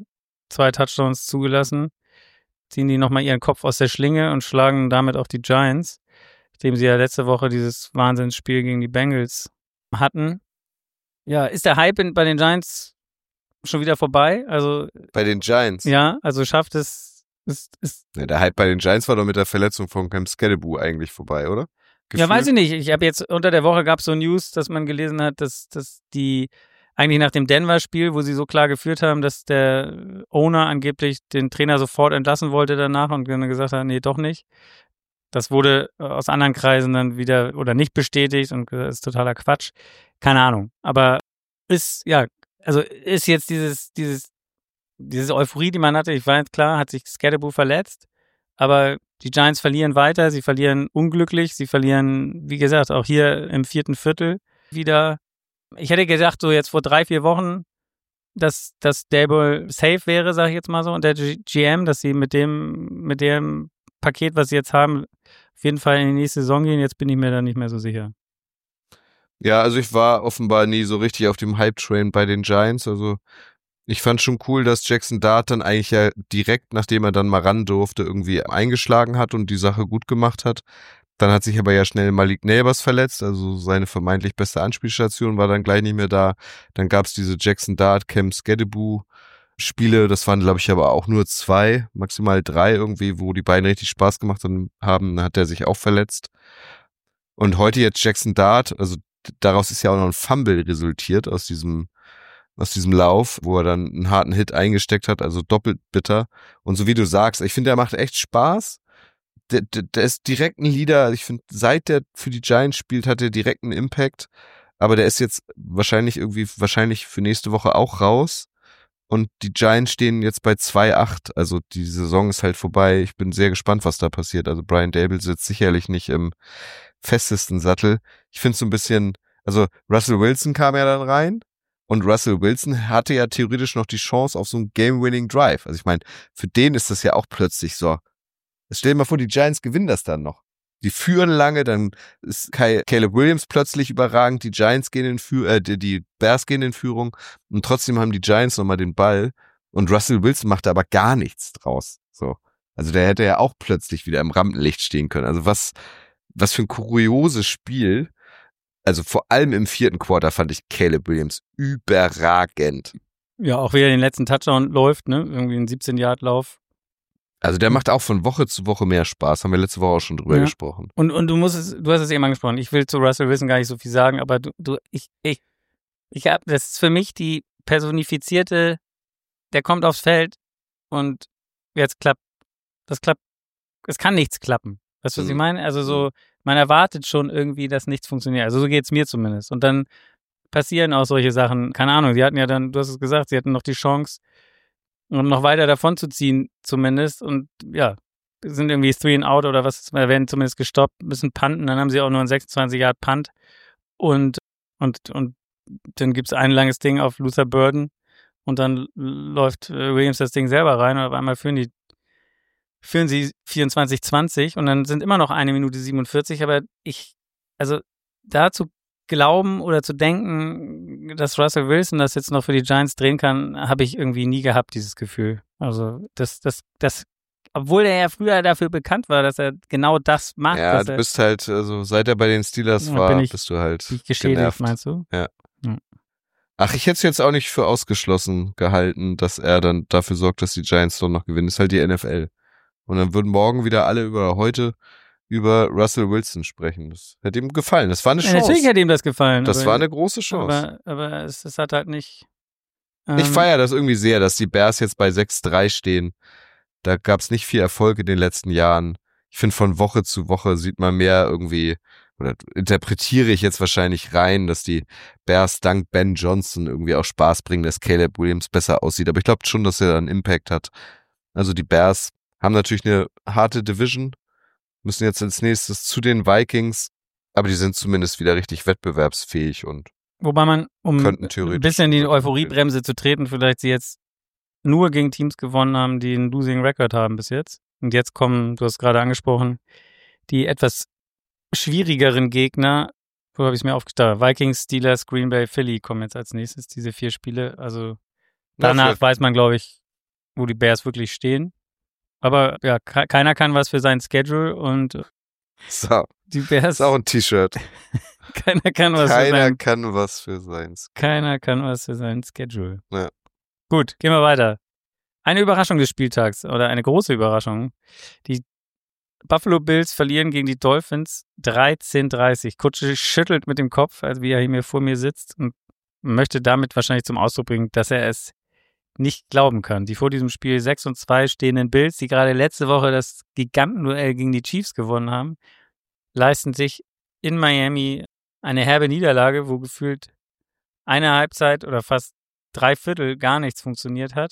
zwei Touchdowns zugelassen, ziehen die nochmal ihren Kopf aus der Schlinge und schlagen damit auch die Giants, nachdem sie ja letzte Woche dieses Wahnsinnsspiel gegen die Bengals hatten. Ja, ist der Hype in, bei den Giants schon wieder vorbei? Also
bei den Giants?
Ja, also schafft es... Ist, ist
ja, der Hype bei den Giants war doch mit der Verletzung von Cam Skattebo eigentlich vorbei, oder?
Gefühlt? Ja, weiß ich nicht. Ich habe jetzt unter der Woche gab es so News, dass man gelesen hat, dass, dass die eigentlich nach dem Denver-Spiel, wo sie so klar geführt haben, dass der Owner angeblich den Trainer sofort entlassen wollte danach und dann gesagt hat, nee, doch nicht. Das wurde aus anderen Kreisen dann wieder oder nicht bestätigt und das ist totaler Quatsch. Keine Ahnung. Aber ist, ja, also ist jetzt dieses, dieses, diese Euphorie, die man hatte, ich weiß, klar, hat sich Skattebo verletzt, aber die Giants verlieren weiter, sie verlieren unglücklich, sie verlieren, wie gesagt, auch hier im vierten Viertel wieder. Ich hätte gedacht, so jetzt vor drei, vier Wochen, dass, dass Daboll safe wäre, sage ich jetzt mal so, und der G M, dass sie mit dem, mit dem Paket, was sie jetzt haben, auf jeden Fall in die nächste Saison gehen. Jetzt bin ich mir da nicht mehr so sicher.
Ja, also ich war offenbar nie so richtig auf dem Hype-Train bei den Giants. Also ich fand schon cool, dass Jackson Dart dann eigentlich ja direkt, nachdem er dann mal ran durfte, irgendwie eingeschlagen hat und die Sache gut gemacht hat. Dann hat sich aber ja schnell Malik Neighbors verletzt, also seine vermeintlich beste Anspielstation war dann gleich nicht mehr da. Dann gab es diese Jackson Dart, Cam Skattebo Spiele, das waren glaube ich aber auch nur zwei, maximal drei irgendwie, wo die beiden richtig Spaß gemacht haben, dann hat er sich auch verletzt. Und heute jetzt Jackson Dart, also daraus ist ja auch noch ein Fumble resultiert aus diesem aus diesem Lauf, wo er dann einen harten Hit eingesteckt hat, also doppelt bitter. Und so wie du sagst, ich finde, der macht echt Spaß. Der, der, der ist direkt ein Leader. Ich finde, seit der für die Giants spielt, hat er direkt einen Impact. Aber der ist jetzt wahrscheinlich irgendwie, wahrscheinlich für nächste Woche auch raus. Und die Giants stehen jetzt bei zwei acht. Also die Saison ist halt vorbei. Ich bin sehr gespannt, was da passiert. Also Brian Daboll sitzt sicherlich nicht im festesten Sattel. Ich finde es so ein bisschen, also Russell Wilson kam ja dann rein. Und Russell Wilson hatte ja theoretisch noch die Chance auf so einen Game-Winning Drive. Also ich meine, für den ist das ja auch plötzlich so. Stell dir mal vor, die Giants gewinnen das dann noch. Die führen lange, dann ist Caleb Williams plötzlich überragend, die Giants gehen in Führung, äh, die, die Bears gehen in Führung und trotzdem haben die Giants nochmal den Ball und Russell Wilson macht da aber gar nichts draus. So. Also der hätte ja auch plötzlich wieder im Rampenlicht stehen können. Also was, was für ein kurioses Spiel. Also vor allem im vierten Quarter fand ich Caleb Williams überragend.
Ja, auch wie er den letzten Touchdown läuft, ne? Irgendwie ein siebzehn-Yard-Lauf.
Also der macht auch von Woche zu Woche mehr Spaß. Haben wir letzte Woche auch schon drüber ja. gesprochen.
Und, und du musst es, du hast es eben angesprochen. Ich will zu Russell Wilson gar nicht so viel sagen, aber du, du, ich, ich, ich hab, das ist für mich die personifizierte, der kommt aufs Feld und jetzt klappt, das klappt, es kann nichts klappen. Weißt du, was mhm. ich meine? Also so, man erwartet schon irgendwie, dass nichts funktioniert. Also so geht's mir zumindest. Und dann passieren auch solche Sachen. Keine Ahnung, sie hatten ja dann, du hast es gesagt, sie hatten noch die Chance, um noch weiter davon zu ziehen zumindest. Und ja, sind irgendwie three and out oder was, werden zumindest gestoppt, müssen punten. Dann haben sie auch nur einen sechsundzwanzig-Yard-Punt. Und, und, und dann gibt's ein langes Ding auf Luther Burden. Und dann läuft Williams das Ding selber rein und auf einmal führen die führen sie vierundzwanzig zwanzig und dann sind immer noch eine Minute siebenundvierzig, aber ich, also da zu glauben oder zu denken, dass Russell Wilson das jetzt noch für die Giants drehen kann, habe ich irgendwie nie gehabt, dieses Gefühl. Also das, das, das, obwohl er ja früher dafür bekannt war, dass er genau das macht.
Ja, du bist halt, also seit er bei den Steelers ja, war, ich, bist du halt
bin ich geschädigt,
genervt.
Meinst du?
Ja. Hm. Ach, ich hätte es jetzt auch nicht für ausgeschlossen gehalten, dass er dann dafür sorgt, dass die Giants doch noch gewinnen. Das ist halt die N F L. Und dann würden morgen wieder alle über heute über Russell Wilson sprechen. Das hätte ihm gefallen. Das war eine Chance.
Ja, natürlich hätte ihm das gefallen.
Das
aber,
war eine große Chance.
Aber, aber es, es hat halt nicht...
Ähm, ich feiere das irgendwie sehr, dass die Bears jetzt bei sechs drei stehen. Da gab es nicht viel Erfolg in den letzten Jahren. Ich finde, von Woche zu Woche sieht man mehr irgendwie, oder interpretiere ich jetzt wahrscheinlich rein, dass die Bears dank Ben Johnson irgendwie auch Spaß bringen, dass Caleb Williams besser aussieht. Aber ich glaube schon, dass er einen Impact hat. Also die Bears haben natürlich eine harte Division, müssen jetzt als nächstes zu den Vikings, aber die sind zumindest wieder richtig wettbewerbsfähig und
wobei man, um ein bisschen die Euphoriebremse zu treten, vielleicht sie jetzt nur gegen Teams gewonnen haben, die einen Losing Record haben bis jetzt. Und jetzt kommen, du hast gerade angesprochen, die etwas schwierigeren Gegner, wo habe ich es mir aufgestellt? Vikings, Steelers, Green Bay, Philly kommen jetzt als nächstes, diese vier Spiele. Also danach ja, weiß man, glaube ich, wo die Bears wirklich stehen. Aber ja, ke- keiner kann was für sein Schedule und
So,
die Bears,
ist auch ein T-Shirt.
keiner kann was für
Keiner
sein,
kann was für seins.
keiner kann was für sein Schedule.
Ja.
Gut, gehen wir weiter. Eine Überraschung des Spieltags oder eine große Überraschung. Die Buffalo Bills verlieren gegen die Dolphins dreizehn dreißig. Kutsche schüttelt mit dem Kopf, als wie er hier vor mir sitzt und möchte damit wahrscheinlich zum Ausdruck bringen, dass er es nicht glauben kann. Die vor diesem Spiel sechs und zwei stehenden Bills, die gerade letzte Woche das Gigantenduell gegen die Chiefs gewonnen haben, leisten sich in Miami eine herbe Niederlage, wo gefühlt eine Halbzeit oder fast drei Viertel gar nichts funktioniert hat.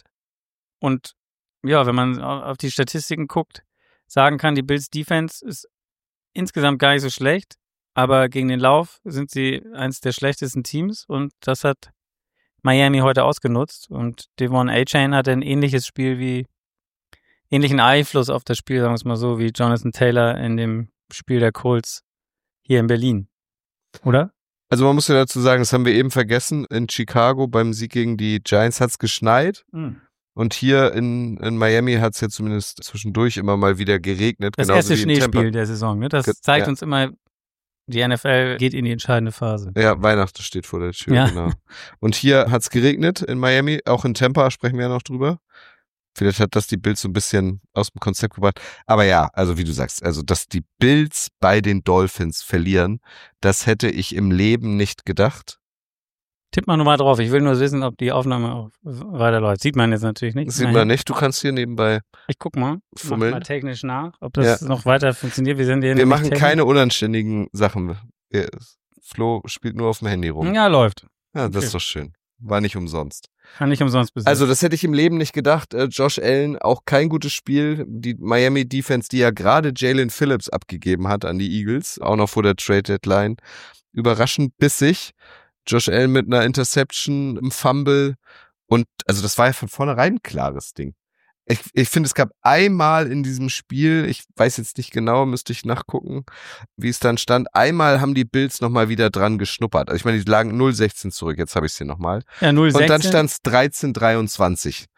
Und ja, wenn man auf die Statistiken guckt, sagen kann, die Bills Defense ist insgesamt gar nicht so schlecht, aber gegen den Lauf sind sie eines der schlechtesten Teams und das hat Miami heute ausgenutzt und Devon A-Chain hatte ein ähnliches Spiel wie, ähnlichen Einfluss auf das Spiel, sagen wir es mal so, wie Jonathan Taylor in dem Spiel der Colts hier in Berlin. Oder?
Also man muss ja dazu sagen, das haben wir eben vergessen, in Chicago beim Sieg gegen die Giants hat es geschneit.
Mhm.
Und hier in, in Miami hat es ja zumindest zwischendurch immer mal wieder geregnet.
Das
genauso
erste
wie in Tampa.
Schneespiel der Saison, ne? Das
Ge-
zeigt
ja.
uns immer, die N F L geht in die entscheidende Phase.
Ja, Weihnachten steht vor der Tür,
Ja.
genau. Und hier hat es geregnet in Miami, auch in Tampa sprechen wir ja noch drüber. Vielleicht hat das die Bills so ein bisschen aus dem Konzept gebracht. Aber ja, also wie du sagst, also dass die Bills bei den Dolphins verlieren, das hätte ich im Leben nicht gedacht.
Tipp mal nochmal drauf. Ich will nur wissen, ob die Aufnahme auch weiterläuft. Sieht man jetzt natürlich nicht.
Das sieht
Naja.
man nicht. Du kannst hier nebenbei
Ich guck mal. Mach
fummeln.
mal technisch nach, ob das noch weiter funktioniert. Wir sind hier
Wir
nämlich
machen
technisch-
keine unanständigen Sachen. Wir- Flo spielt nur auf dem Handy rum.
Ja, läuft.
Ja, das
okay.
ist doch schön. War nicht umsonst.
Kann nicht umsonst besetzt.
Also das hätte ich im Leben nicht gedacht. Äh, Josh Allen, auch kein gutes Spiel. Die Miami Defense, die ja gerade Jalen Phillips abgegeben hat an die Eagles, auch noch vor der Trade Deadline. Überraschend bissig. Josh Allen mit einer Interception, einem Fumble. Und also das war ja von vornherein ein klares Ding. Ich, ich finde, es gab einmal in diesem Spiel, ich weiß jetzt nicht genau, müsste ich nachgucken, wie es dann stand. Einmal haben die Bills nochmal wieder dran geschnuppert. Also ich meine, die lagen null sechzehn zurück, jetzt habe ich es hier nochmal.
ja, null sechzehn.
Und dann stand es dreizehn dreiundzwanzig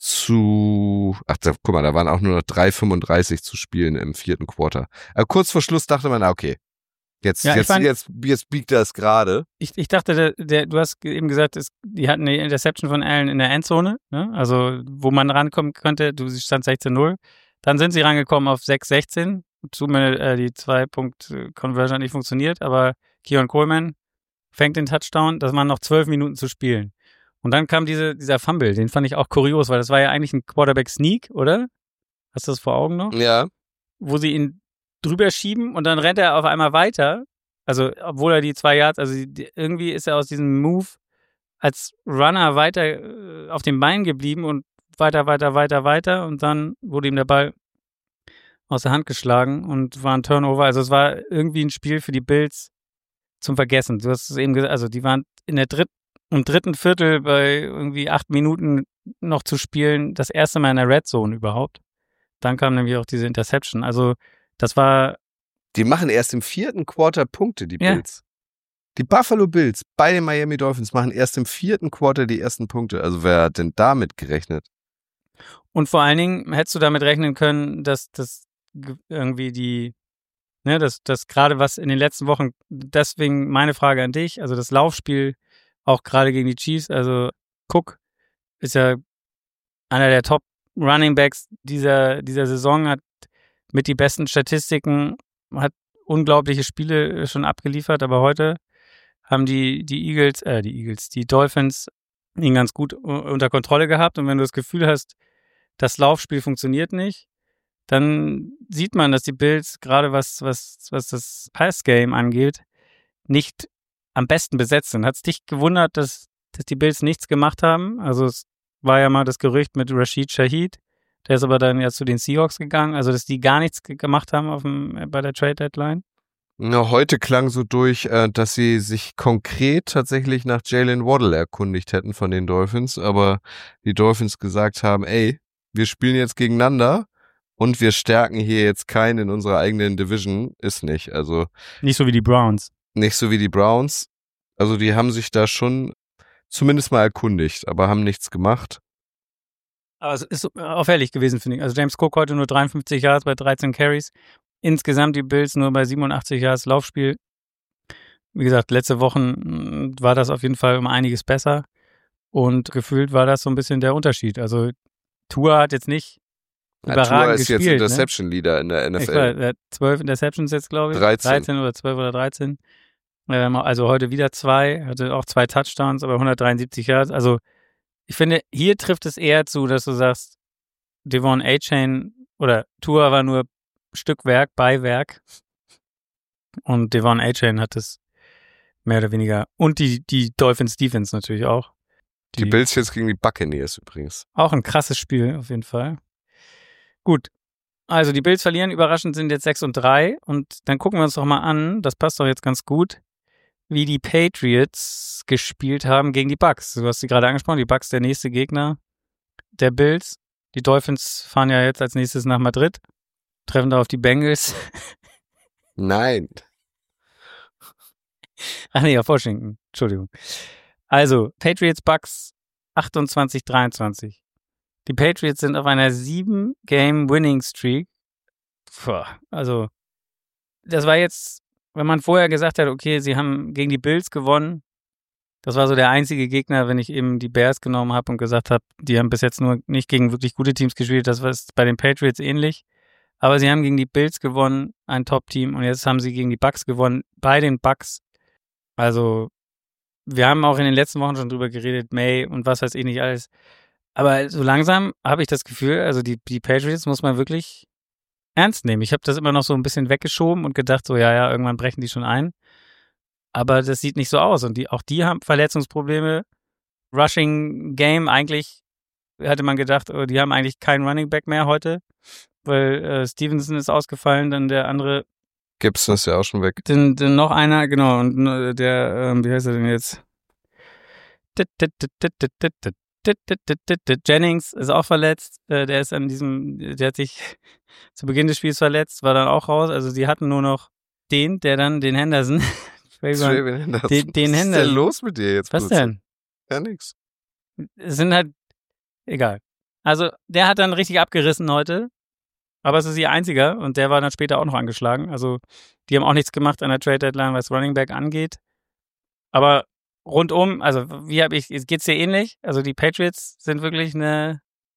zu, ach, da, guck mal, da waren auch nur noch drei fünfunddreißig zu spielen im vierten Quarter. Aber kurz vor Schluss dachte man, ah, okay, jetzt,
Ja, ich
jetzt,
fand-
jetzt, jetzt biegt das gerade.
Ich, ich dachte, der, der, du hast eben gesagt, es, die hatten eine Interception von Allen in der Endzone, ne? Also wo man rankommen könnte, du stand sechzehn null. Dann sind sie rangekommen auf sechs sechzehn. Zumindest äh, die Zwei-Punkt-Conversion hat nicht funktioniert, aber Keon Coleman fängt den Touchdown, das waren noch zwölf Minuten zu spielen. Und dann kam diese, dieser Fumble, den fand ich auch kurios, weil das war ja eigentlich ein Quarterback-Sneak, oder? Hast du das vor Augen noch?
Ja.
Wo sie ihn drüber schieben und dann rennt er auf einmal weiter. Also, obwohl er die zwei Yards, also die, irgendwie ist er aus diesem Move als Runner weiter äh, auf den Beinen geblieben und weiter, weiter, weiter, weiter und dann wurde ihm der Ball aus der Hand geschlagen und war ein Turnover. Also es war irgendwie ein Spiel für die Bills zum Vergessen. Du hast es eben gesagt, also die waren in der dritten, im dritten Viertel bei irgendwie acht Minuten noch zu spielen, das erste Mal in der Red Zone überhaupt. Dann kam nämlich auch diese Interception. Also das war
Die machen erst im vierten Quarter Punkte, die
Ja.
Bills. Die Buffalo Bills bei den Miami Dolphins machen erst im vierten Quarter die ersten Punkte. Also wer hat denn damit gerechnet?
Und vor allen Dingen hättest du damit rechnen können, dass das ge- irgendwie die, ne, dass das gerade was in den letzten Wochen, deswegen meine Frage an dich, also das Laufspiel auch gerade gegen die Chiefs, also Cook ist ja einer der Top Running Backs dieser, dieser Saison, hat mit die besten Statistiken, hat unglaubliche Spiele schon abgeliefert, aber heute haben die, die Eagles, äh, die Eagles, die Dolphins ihn ganz gut u- unter Kontrolle gehabt. Und wenn du das Gefühl hast, das Laufspiel funktioniert nicht, dann sieht man, dass die Bills gerade was, was, was das Pass-Game angeht, nicht am besten besetzt sind. Hat es dich gewundert, dass, dass die Bills nichts gemacht haben? Also es war ja mal das Gerücht mit Rashid Shaheed, der ist aber dann ja zu den Seahawks gegangen, also dass die gar nichts ge- gemacht haben auf dem, bei der Trade-Deadline.
Na, heute klang so durch, äh, dass sie sich konkret tatsächlich nach Jalen Waddle erkundigt hätten von den Dolphins, aber die Dolphins gesagt haben, ey, wir spielen jetzt gegeneinander und wir stärken hier jetzt keinen in unserer eigenen Division, ist nicht. Also
Nicht so wie die Browns.
nicht so wie die Browns. Also die haben sich da schon zumindest mal erkundigt, aber haben nichts gemacht.
Aber es ist auffällig gewesen, finde ich. Also James Cook heute nur dreiundfünfzig Yards bei dreizehn Carries. Insgesamt die Bills nur bei siebenundachtzig Yards Laufspiel. Wie gesagt, letzte Wochen war das auf jeden Fall um einiges besser. Und gefühlt war das so ein bisschen der Unterschied. Also Tua hat jetzt nicht
Ja,
überragend
Tua ist
gespielt.
jetzt
ne?
Interception-Leader in der N F
Ich
L.
weiß, er hat zwölf Interceptions jetzt, glaube ich.
dreizehn.
dreizehn oder zwölf oder dreizehn. Ähm, Also heute wieder zwei, hatte auch zwei Touchdowns, aber hundertdreiundsiebzig Yards. Also ich finde, hier trifft es eher zu, dass du sagst, Devon A-Chain oder Tua war nur Stückwerk, Beiwerk. Und Devon A-Chain hat es mehr oder weniger. Und die, die Dolphins Defense natürlich auch.
Die Bills jetzt gegen die Buccaneers übrigens.
Auch ein krasses Spiel auf jeden Fall. Gut. Also die Bills verlieren, überraschend sind jetzt sechs und drei. Und dann gucken wir uns doch mal an, das passt doch jetzt ganz gut, wie die Patriots gespielt haben gegen die Bucks. Du hast sie gerade angesprochen, die Bucks der nächste Gegner der Bills. Die Dolphins fahren ja jetzt als nächstes nach Madrid, treffen da auf die Bengals.
Nein.
Ach nee, auf Washington. Entschuldigung. Also, Patriots Bucks achtundzwanzig dreiundzwanzig. Die Patriots sind auf einer sieben Game Winning Streak. Puh, also, das war jetzt, wenn man vorher gesagt hat, okay, sie haben gegen die Bills gewonnen. Das war so der einzige Gegner, wenn ich eben die Bears genommen habe und gesagt habe, die haben bis jetzt nur nicht gegen wirklich gute Teams gespielt. Das war bei den Patriots ähnlich. Aber sie haben gegen die Bills gewonnen, ein Top-Team. Und jetzt haben sie gegen die Bucks gewonnen, bei den Bucks. Also, wir haben auch in den letzten Wochen schon drüber geredet, May und was weiß ich nicht alles. Aber so langsam habe ich das Gefühl, also die, die Patriots muss man wirklich ernst nehmen. Ich habe das immer noch so ein bisschen weggeschoben und gedacht, so ja, ja, irgendwann brechen die schon ein. Aber das sieht nicht so aus. Und die, auch die haben Verletzungsprobleme. Rushing Game, eigentlich hatte man gedacht, oh, die haben eigentlich keinen Running Back mehr heute, weil äh, Stevenson ist ausgefallen, dann der andere.
Gibson ist ja auch schon weg.
Dann, dann noch einer, genau, und äh, der, ähm, wie heißt er denn jetzt? Jennings ist auch verletzt. Äh, der ist an diesem, der hat sich zu Beginn des Spiels verletzt, war dann auch raus. Also die hatten nur noch den, der dann den Henderson.
Henderson.
Den, den
Was
Henderson.
ist denn los mit dir jetzt?
Was
plötzlich?
denn?
Ja, nix.
Es sind halt, egal. Also der hat dann richtig abgerissen heute. Aber es ist ihr einziger und der war dann später auch noch angeschlagen. Also die haben auch nichts gemacht an der Trade Deadline, was Running Back angeht. Aber rundum, also wie habe ich, geht's dir ähnlich? Also die Patriots sind wirklich eine,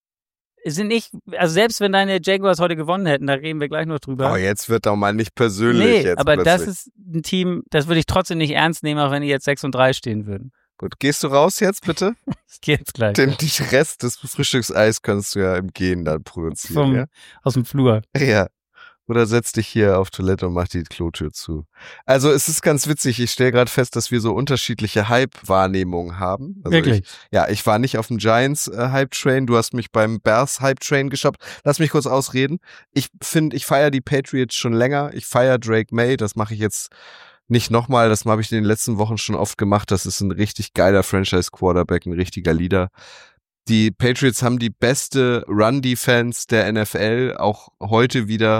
sind nicht, also selbst wenn deine Jaguars heute gewonnen hätten, da reden wir gleich noch drüber.
Oh, jetzt wird doch mal nicht persönlich.
Nee,
jetzt
aber
plötzlich.
das ist ein Team, das würde ich trotzdem nicht ernst nehmen, auch wenn die jetzt sechs und drei stehen würden.
Gut, gehst du raus jetzt bitte?
Ich gehe jetzt gleich.
Den, den Rest des Frühstückseis kannst du ja im Gehen dann produzieren.
Vom,
ja?
Aus dem Flur.
Ja. Oder setz dich hier auf Toilette und mach die Klotür zu. Also es ist ganz witzig, ich stelle gerade fest, dass wir so unterschiedliche Hype-Wahrnehmungen haben. Also
Wirklich?
Ich, ja, ich war nicht auf dem Giants-Hype-Train, du hast mich beim Bears-Hype-Train geschafft. Lass mich kurz ausreden. Ich finde, ich feiere die Patriots schon länger. Ich feiere Drake May, das mache ich jetzt nicht nochmal, das habe ich in den letzten Wochen schon oft gemacht. Das ist ein richtig geiler Franchise-Quarterback, ein richtiger Leader. Die Patriots haben die beste Run-Defense der N F L, auch heute wieder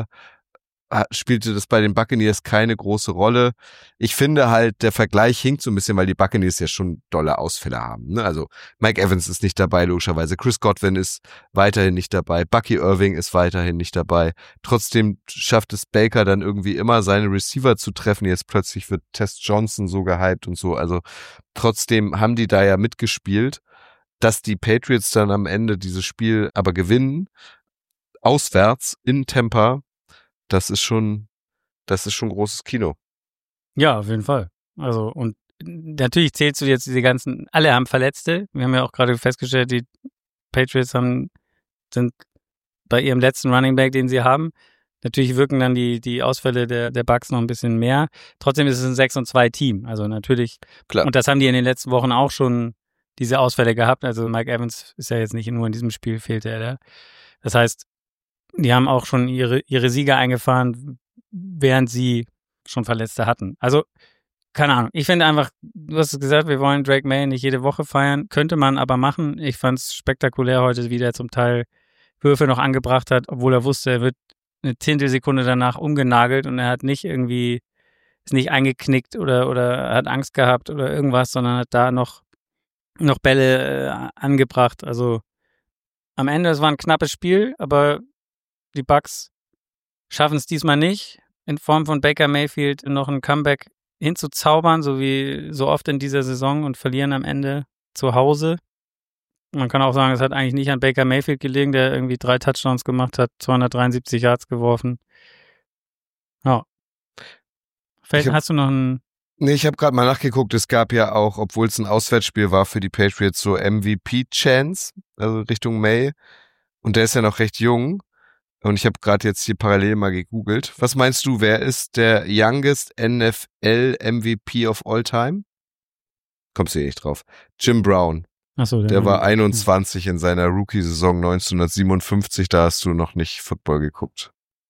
spielte das bei den Buccaneers keine große Rolle. Ich finde halt, der Vergleich hinkt so ein bisschen, weil die Buccaneers ja schon dolle Ausfälle haben. Ne? Also Mike Evans ist nicht dabei, logischerweise. Chris Godwin ist weiterhin nicht dabei. Bucky Irving ist weiterhin nicht dabei. Trotzdem schafft es Baker dann irgendwie immer, seine Receiver zu treffen. Jetzt plötzlich wird Tess Johnson so gehypt und so. Also trotzdem haben die da ja mitgespielt. Dass die Patriots dann am Ende dieses Spiel aber gewinnen, auswärts in Tampa, das ist schon, das ist schon großes Kino.
Ja, auf jeden Fall. Also, und natürlich zählst du jetzt diese ganzen, alle haben Verletzte. Wir haben ja auch gerade festgestellt, die Patriots haben, sind bei ihrem letzten Running Back, den sie haben. Natürlich wirken dann die, die Ausfälle der, der Bucks noch ein bisschen mehr. Trotzdem ist es ein sechs und zwei Team. Also natürlich,
klar.
Und das haben die in den letzten Wochen auch schon diese Ausfälle gehabt. Also Mike Evans ist ja jetzt nicht nur in diesem Spiel, fehlte er da. Das heißt, die haben auch schon ihre, ihre Siege eingefahren, während sie schon Verletzte hatten. Also, keine Ahnung. Ich finde einfach, du hast es gesagt, wir wollen Drake May nicht jede Woche feiern. Könnte man aber machen. Ich fand es spektakulär heute, wie der zum Teil Würfe noch angebracht hat, obwohl er wusste, er wird eine Zehntelsekunde danach umgenagelt und er hat nicht irgendwie, ist nicht eingeknickt oder, oder hat Angst gehabt oder irgendwas, sondern hat da noch, noch Bälle äh, angebracht. Also, am Ende, es war ein knappes Spiel, aber die Bucks schaffen es diesmal nicht, in Form von Baker Mayfield noch ein Comeback hinzuzaubern, so wie so oft in dieser Saison, und verlieren am Ende zu Hause. Man kann auch sagen, es hat eigentlich nicht an Baker Mayfield gelegen, der irgendwie drei Touchdowns gemacht hat, zweihundertdreiundsiebzig Yards geworfen. Ja. Vielleicht
hab,
hast du noch einen...
Nee, ich habe gerade mal nachgeguckt, es gab ja auch, obwohl es ein Auswärtsspiel war für die Patriots, so M V P-Chance, also Richtung May. Und der ist ja noch recht jung. Und ich habe gerade jetzt hier parallel mal gegoogelt. Was meinst du, wer ist der youngest N F L M V P of all time? Kommst du eh nicht drauf. Jim Brown.
Ach so, der,
der war einundzwanzig in seiner Rookie-Saison neunzehnhundertsiebenundfünfzig, da hast du noch nicht Football geguckt.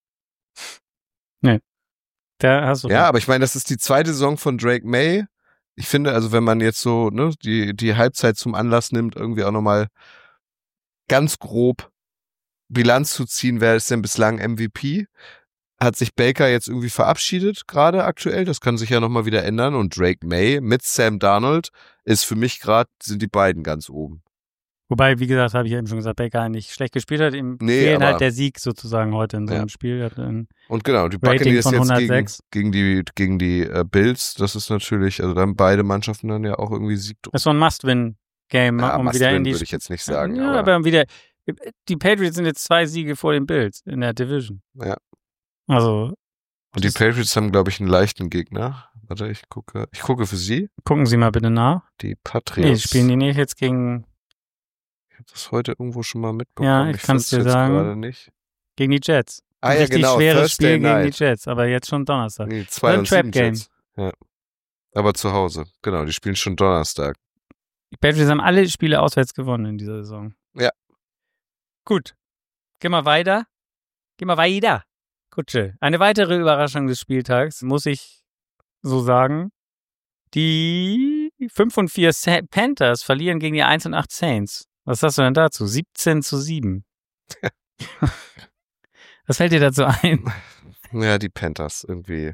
Nee. Der hast du
ja,
doch.
aber ich meine, das ist die zweite Saison von Drake May. Ich finde, also wenn man jetzt so ne, die, die Halbzeit zum Anlass nimmt, irgendwie auch nochmal ganz grob Bilanz zu ziehen, wer ist denn bislang M V P? Hat sich Baker jetzt irgendwie verabschiedet, gerade aktuell? Das kann sich ja nochmal wieder ändern. Und Drake May mit Sam Darnold ist für mich gerade, sind die beiden ganz oben.
Wobei, wie gesagt, habe ich ja eben schon gesagt, Baker nicht schlecht gespielt hat. Ihm
nee,
fehlen
aber,
halt der Sieg sozusagen heute in so einem ja. Spiel. Hat ein
und genau, die Buccaneers jetzt gegen, gegen die, gegen die äh, Bills, das ist natürlich, also dann beide Mannschaften dann ja auch irgendwie Sieg.
Das ist so ein Must-Win-Game,
ja,
um
Must
wieder in die...
würde ich jetzt nicht sagen.
Ja,
aber,
aber wieder... Die Patriots sind jetzt zwei Siege vor den Bills in der Division.
Ja.
Also...
Und die Patriots haben, glaube ich, einen leichten Gegner. Warte, ich gucke. Ich gucke für sie.
Gucken Sie mal bitte nach.
Die Patriots.
Nee, spielen die nicht jetzt gegen...
Ich habe das heute irgendwo schon mal mitbekommen.
Ja, ich, ich kann es dir sagen.
Gerade nicht.
Gegen die Jets.
Ah ja,
richtig
genau.
schweres
Thursday
Spiel
Night.
gegen die Jets, aber jetzt schon Donnerstag.
Nee, zwei und sieben
Trap-Game.
Jets. Ja. Aber zu Hause. Genau, die spielen schon Donnerstag.
Die Patriots haben alle Spiele auswärts gewonnen in dieser Saison.
Ja.
Gut. Geh mal weiter. Geh mal weiter. Kutsche. Eine weitere Überraschung des Spieltags, muss ich so sagen. Die fünf und vier Panthers verlieren gegen die eins und acht Saints. Was sagst du denn dazu? siebzehn zu sieben. Was fällt dir dazu ein?
Ja, die Panthers irgendwie.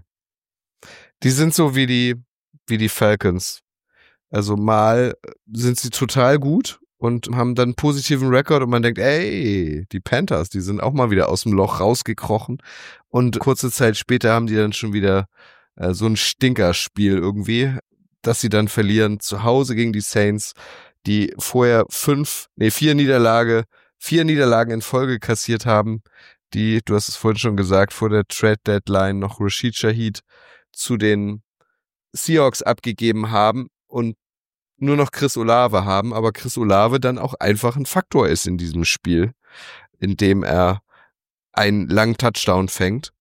Die sind so wie die, wie die Falcons. Also mal sind sie total gut und haben dann einen positiven Rekord und man denkt, ey, die Panthers, die sind auch mal wieder aus dem Loch rausgekrochen. Und kurze Zeit später haben die dann schon wieder äh, so ein Stinkerspiel irgendwie, dass sie dann verlieren zu Hause gegen die Saints, die vorher fünf, nee, vier Niederlage, vier Niederlagen in Folge kassiert haben, die, du hast es vorhin schon gesagt, vor der Trade-Deadline noch Rashid Shaheed zu den Seahawks abgegeben haben und nur noch Chris Olave haben, aber Chris Olave dann auch einfach ein Faktor ist in diesem Spiel, in dem er einen langen Touchdown fängt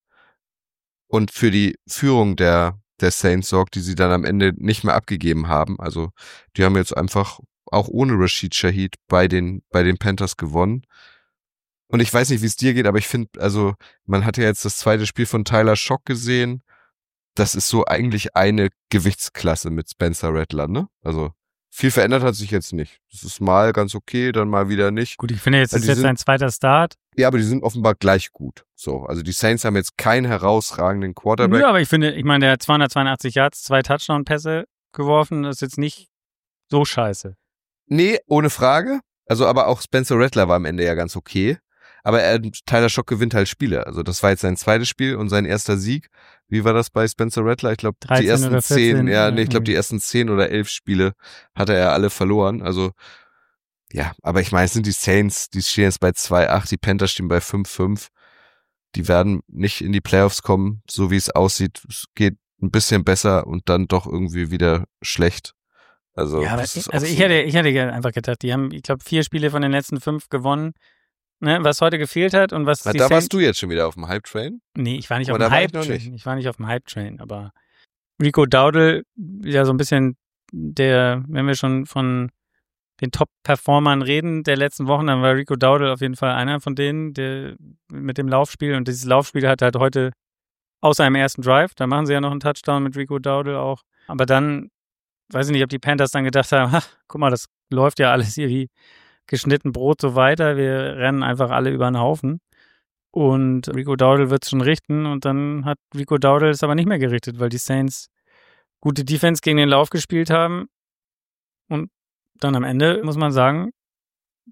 und für die Führung der, der Saints sorgt, die sie dann am Ende nicht mehr abgegeben haben. Also die haben jetzt einfach auch ohne Rashid Shaheed bei den, bei den Panthers gewonnen. Und ich weiß nicht, wie es dir geht, aber ich finde, also man hat ja jetzt das zweite Spiel von Tyler Shock gesehen. Das ist so eigentlich eine Gewichtsklasse mit Spencer Rattler, ne? Also viel verändert hat sich jetzt nicht. Das ist mal ganz okay, dann mal wieder nicht.
Gut, ich finde, jetzt
also
ist jetzt
sind,
ein zweiter Start.
Ja, aber die sind offenbar gleich gut. So, also die Saints haben jetzt keinen herausragenden Quarterback.
Ja, aber ich finde, ich meine, der hat zweihundertzweiundachtzig Yards, zwei Touchdown-Pässe geworfen. Das ist jetzt nicht so scheiße.
Nee, ohne Frage. Also, aber auch Spencer Rattler war am Ende ja ganz okay. Aber er, Tyler Shock gewinnt halt Spiele. Also das war jetzt sein zweites Spiel und sein erster Sieg. Wie war das bei Spencer Rattler? Ich glaube, die ersten zehn, ja, nee, ich glaube, die ersten zehn oder elf Spiele hatte er alle verloren. Also, ja, aber ich meine, es sind die Saints, die stehen jetzt bei zwei acht, die Panthers stehen bei fünf fünf. Die werden nicht in die Playoffs kommen, so wie es aussieht. Es geht ein bisschen besser und dann doch irgendwie wieder schlecht. Also,
ja, aber ich, also ich hätte, ich hätte einfach gedacht, die haben, ich glaube, vier Spiele von den letzten fünf gewonnen. Ne, was heute gefehlt hat und was
Na,
die
da
Saints
warst du jetzt schon wieder auf dem Hype-Train?
Nee, ich war nicht
aber
auf dem Hype-Train. Ich, ich war nicht auf dem Hype-Train, aber Rico Dowdle, ja so ein bisschen der, wenn wir schon von den Top-Performern reden der letzten Wochen, dann war Rico Dowdle auf jeden Fall einer von denen, der mit dem Laufspiel, und dieses Laufspiel hat halt heute außer im ersten Drive, da machen sie ja noch einen Touchdown mit Rico Dowdle auch, aber dann, weiß ich nicht, ob die Panthers dann gedacht haben, ach, guck mal, das läuft ja alles hier wie geschnitten Brot so weiter, wir rennen einfach alle über den Haufen und Rico Dowdle wird es schon richten und dann hat Rico Dowdle es aber nicht mehr gerichtet, weil die Saints gute Defense gegen den Lauf gespielt haben und dann am Ende muss man sagen, ja,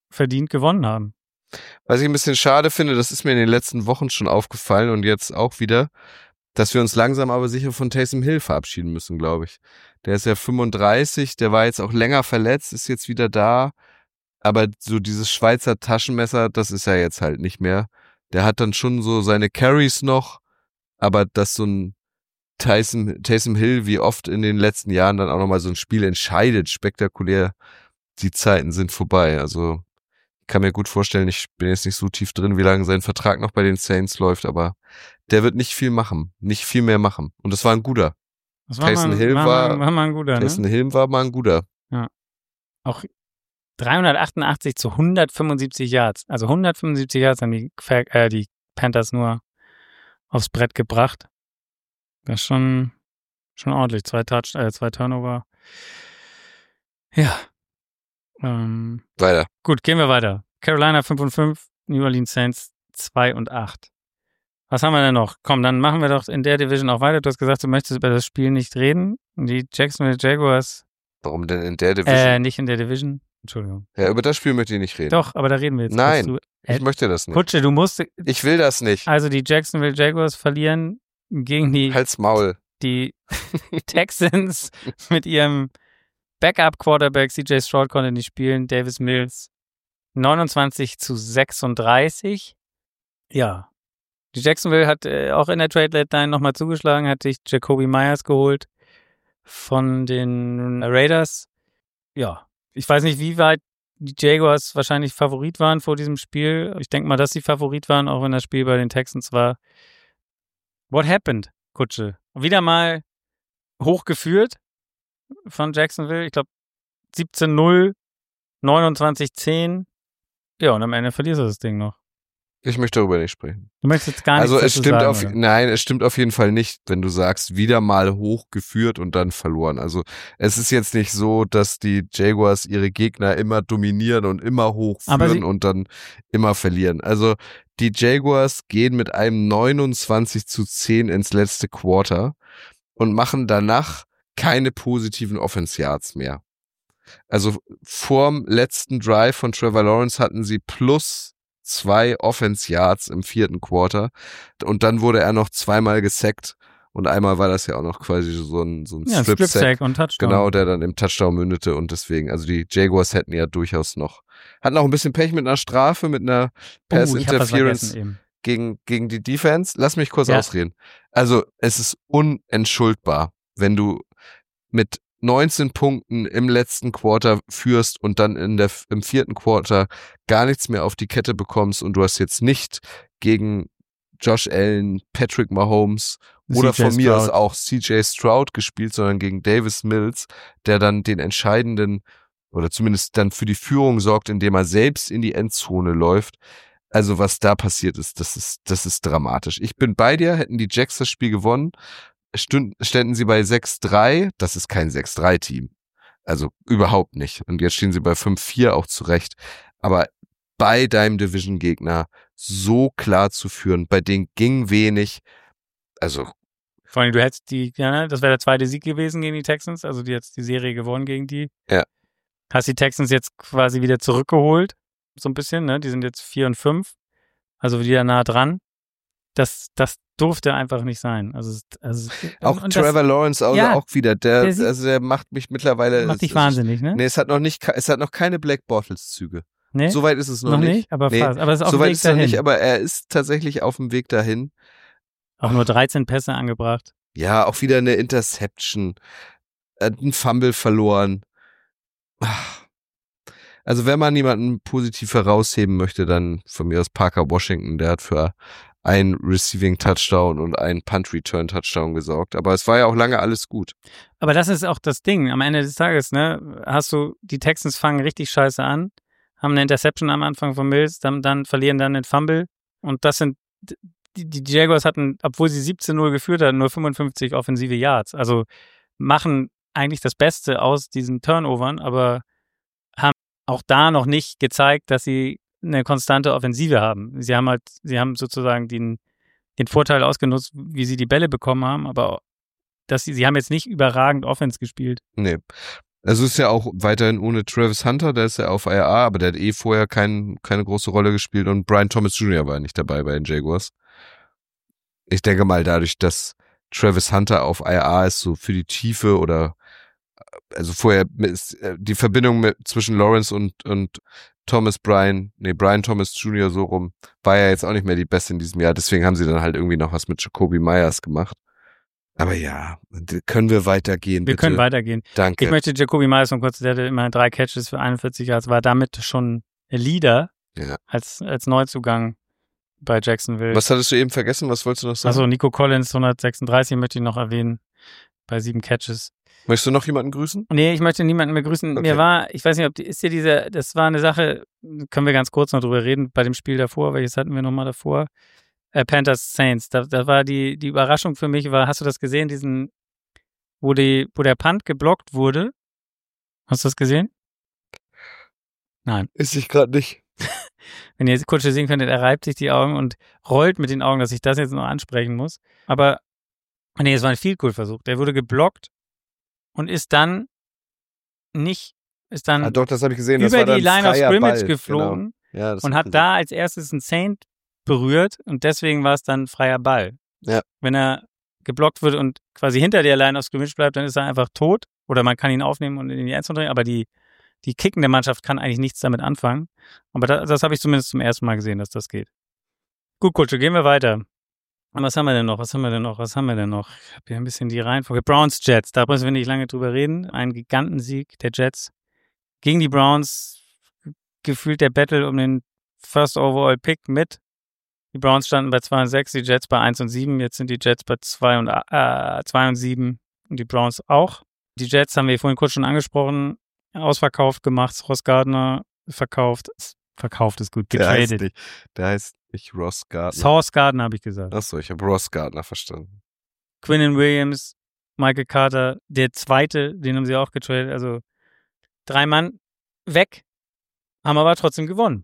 verdient gewonnen haben.
Was ich ein bisschen schade finde, das ist mir in den letzten Wochen schon aufgefallen und jetzt auch wieder, dass wir uns langsam aber sicher von Taysom Hill verabschieden müssen, glaube ich. Der ist ja fünfunddreißig, der war jetzt auch länger verletzt, ist jetzt wieder da, aber so dieses Schweizer Taschenmesser, das ist ja jetzt halt nicht mehr. Der hat dann schon so seine Carries noch, aber dass so ein Taysom, Taysom Hill wie oft in den letzten Jahren dann auch nochmal so ein Spiel entscheidet, spektakulär, die Zeiten sind vorbei. Also ich kann mir gut vorstellen, ich bin jetzt nicht so tief drin, wie lange sein Vertrag noch bei den Saints läuft, aber der wird nicht viel machen, nicht viel mehr machen. Und das war ein guter.
Das war
Taysom
mal,
Hill
war,
war,
mal, war mal ein guter,
Taysom
ne?
Hill war mal ein guter.
Ja. Auch dreihundertachtundachtzig zu hundertfünfundsiebzig Yards. Also hundertfünfundsiebzig Yards haben die, äh, die Panthers nur aufs Brett gebracht. Das ist schon, schon ordentlich. Zwei Touch, äh, zwei Turnover. Ja. Ähm,
Weiter.
Gut, gehen wir weiter. Carolina fünf und fünf, New Orleans Saints zwei und acht. Was haben wir denn noch? Komm, dann machen wir doch in der Division auch weiter. Du hast gesagt, du möchtest über das Spiel nicht reden. Die Jacksonville Jaguars.
Warum denn in der Division?
Äh, nicht in der Division. Entschuldigung.
Ja, über das Spiel möchte ich nicht reden.
Doch, aber da reden wir jetzt.
Nein,
du,
ich
äh,
möchte das nicht.
Kutsche, du musst.
Ich will das nicht.
Also die Jacksonville Jaguars verlieren gegen die,
Halt's Maul.
die Texans mit ihrem Backup-Quarterback. C J Stroud konnte nicht spielen. Davis Mills neunundzwanzig zu sechsunddreißig. Ja. Die Jacksonville hat äh, auch in der Trade-Deadline nochmal zugeschlagen, hat sich Jacoby Myers geholt von den Raiders. Ja, ich weiß nicht, wie weit die Jaguars wahrscheinlich Favorit waren vor diesem Spiel. Ich denke mal, dass sie Favorit waren, auch wenn das Spiel bei den Texans war. What happened, Kutsche? Wieder mal hochgeführt von Jacksonville. Ich glaube siebzehn null, neunundzwanzig zehn. Ja, und am Ende verlierst du das Ding noch.
Ich möchte darüber nicht sprechen.
Du möchtest jetzt gar nichts
Also es
dazu
stimmt
sagen,
auf,
oder?
nein, es stimmt auf jeden Fall nicht, wenn du sagst, wieder mal hochgeführt und dann verloren. Also es ist jetzt nicht so, dass die Jaguars ihre Gegner immer dominieren und immer hochführen und dann immer verlieren. Also die Jaguars gehen mit einem neunundzwanzig zu zehn ins letzte Quarter und machen danach keine positiven Offense Yards mehr. Also vorm letzten Drive von Trevor Lawrence hatten sie plus zwei Offense Yards im vierten Quarter und dann wurde er noch zweimal gesackt und einmal war das ja auch noch quasi so ein, so ein
ja,
Strip Sack,
Sack und Touchdown.
Genau, der dann im Touchdown mündete und deswegen, also die Jaguars hätten ja durchaus noch, hatten auch ein bisschen Pech mit einer Strafe, mit einer Pass
oh, ich hab was
Interference
vergessen eben.
gegen, gegen die Defense. Lass mich kurz
Ja.
ausreden. Also es ist unentschuldbar, wenn du mit neunzehn Punkten im letzten Quarter führst und dann in der, im vierten Quarter gar nichts mehr auf die Kette bekommst und du hast jetzt nicht gegen Josh Allen, Patrick Mahomes oder
C J
von mir aus
Stroud.
auch C J Stroud gespielt, sondern gegen Davis Mills, der dann den entscheidenden oder zumindest dann für die Führung sorgt, indem er selbst in die Endzone läuft. Also was da passiert ist, das ist, das ist dramatisch. Ich bin bei dir, hätten die Jacks das Spiel gewonnen, Stünden, ständen sie bei sechs drei, das ist kein sechs drei Team. Also überhaupt nicht. Und jetzt stehen sie bei fünf vier auch zurecht. Aber bei deinem Division-Gegner so klar zu führen, bei denen ging wenig. Also
Vor allem, du hättest die, ja, ne, das wäre der zweite Sieg gewesen gegen die Texans, also die jetzt die Serie gewonnen gegen die.
Ja.
Hast die Texans jetzt quasi wieder zurückgeholt, so ein bisschen, ne? Die sind jetzt vier und fünf, also wieder nah dran. Das, das durfte einfach nicht sein. Also, also
auch
und
Trevor
das,
Lawrence auch,
ja,
auch wieder, der,
der sieht-
also der macht mich mittlerweile.
macht dich
es,
wahnsinnig, ne?
Nee, es hat noch nicht, es hat noch keine Black Bottles Züge.
Nee?
Soweit ist es noch,
noch
nicht.
nicht, aber
nee,
fast. Aber es ist auf dem
Soweit
Weg
ist es noch
dahin.
nicht, aber er ist tatsächlich auf dem Weg dahin.
Auch nur dreizehn Pässe angebracht.
Ja, auch wieder eine Interception, äh, ein Fumble verloren. Also wenn man jemanden positiv herausheben möchte, dann von mir aus Parker Washington, der hat für einen Receiving Touchdown und einen Punt Return Touchdown gesorgt. Aber es war ja auch lange alles gut.
Aber das ist auch das Ding. Am Ende des Tages, ne, hast du, die Texans fangen richtig scheiße an, haben eine Interception am Anfang von Mills, dann, dann verlieren dann den Fumble. Und das sind, die, die Jaguars hatten, obwohl sie siebzehn null geführt hatten, nur fünfundfünfzig offensive Yards. Also machen eigentlich das Beste aus diesen Turnovern, aber haben auch da noch nicht gezeigt, dass sie eine konstante Offensive haben. Sie haben halt, sie haben sozusagen den, den Vorteil ausgenutzt, wie sie die Bälle bekommen haben, aber dass sie, sie haben jetzt nicht überragend Offense gespielt.
Nee. Also ist ja auch weiterhin ohne Travis Hunter, der ist ja auf I R A, aber der hat eh vorher kein, keine große Rolle gespielt und Brian Thomas Junior war nicht dabei bei den Jaguars. Ich denke mal, dadurch, dass Travis Hunter auf I R A ist, so für die Tiefe oder also vorher ist die Verbindung mit, zwischen Lawrence und, und Thomas Brian, nee, Brian Thomas Junior so rum, war ja jetzt auch nicht mehr die beste in diesem Jahr, deswegen haben sie dann halt irgendwie noch was mit Jacoby Myers gemacht. Aber ja, können wir weitergehen,
Wir
bitte?
können weitergehen.
Danke.
Ich möchte Jacoby Myers noch kurz, der hatte immer drei Catches für einundvierzig Yards, war damit schon Leader
Ja.
als, als Neuzugang bei Jacksonville.
Was hattest du eben vergessen? Was wolltest du noch sagen?
Achso, Nico Collins, hundertsechsunddreißig möchte ich noch erwähnen, bei sieben Catches.
Möchtest du noch jemanden grüßen?
Nee, ich möchte niemanden mehr grüßen.
Okay.
Mir war, ich weiß nicht, ob die, ist dir diese, das war eine Sache, können wir ganz kurz noch drüber reden, bei dem Spiel davor, welches hatten wir nochmal davor? Äh, Panthers Saints, da, da war die, die Überraschung für mich, war, hast du das gesehen, diesen, wo die, wo der Punt geblockt wurde? Hast du das gesehen? Nein.
Ist ich gerade nicht.
Wenn ihr jetzt kurz sehen könntet, er reibt sich die Augen und rollt mit den Augen, dass ich das jetzt noch ansprechen muss. Aber, nee, es war ein Field-Goal-Versuch. Der wurde geblockt und ist dann nicht, ist dann
Ah, doch, das habe ich gesehen. Das
über
war dann
die Line of
freier
Scrimmage
Ball.
geflogen
Genau. Ja, das
und
hab ich
hat
gesehen.
da als erstes einen Saint berührt und deswegen war es dann freier Ball.
Ja.
Wenn er geblockt wird und quasi hinter der Line of Scrimmage bleibt, dann ist er einfach tot oder man kann ihn aufnehmen und in die Endzone drehen, aber die, die kickende Mannschaft kann eigentlich nichts damit anfangen. Aber da, das habe ich zumindest zum ersten Mal gesehen, dass das geht. Gut, Kutsche, gehen wir weiter. Und was haben wir denn noch? Was haben wir denn noch? Was haben wir denn noch? Ich habe hier ein bisschen die Reihenfolge. Browns Jets, da müssen wir nicht lange drüber reden. Ein Gigantensieg der Jets gegen die Browns. Gefühlt der Battle um den First Overall Pick mit. Die Browns standen bei zwei und sechs, die Jets bei eins und sieben. Jetzt sind die Jets bei zwei und, äh, zwei und sieben und die Browns auch. Die Jets haben wir vorhin kurz schon angesprochen. Ausverkauft gemacht. Ross Gardner verkauft. Verkauft ist gut.
Der heißt
Getradet.
nicht, der heißt nicht Ross Gardner.
Sauce Gardner habe ich gesagt.
Achso, ich habe Ross Gardner verstanden.
Quinnen Williams, Michael Carter, der zweite, den haben sie auch getradet. Also drei Mann weg, haben aber trotzdem gewonnen.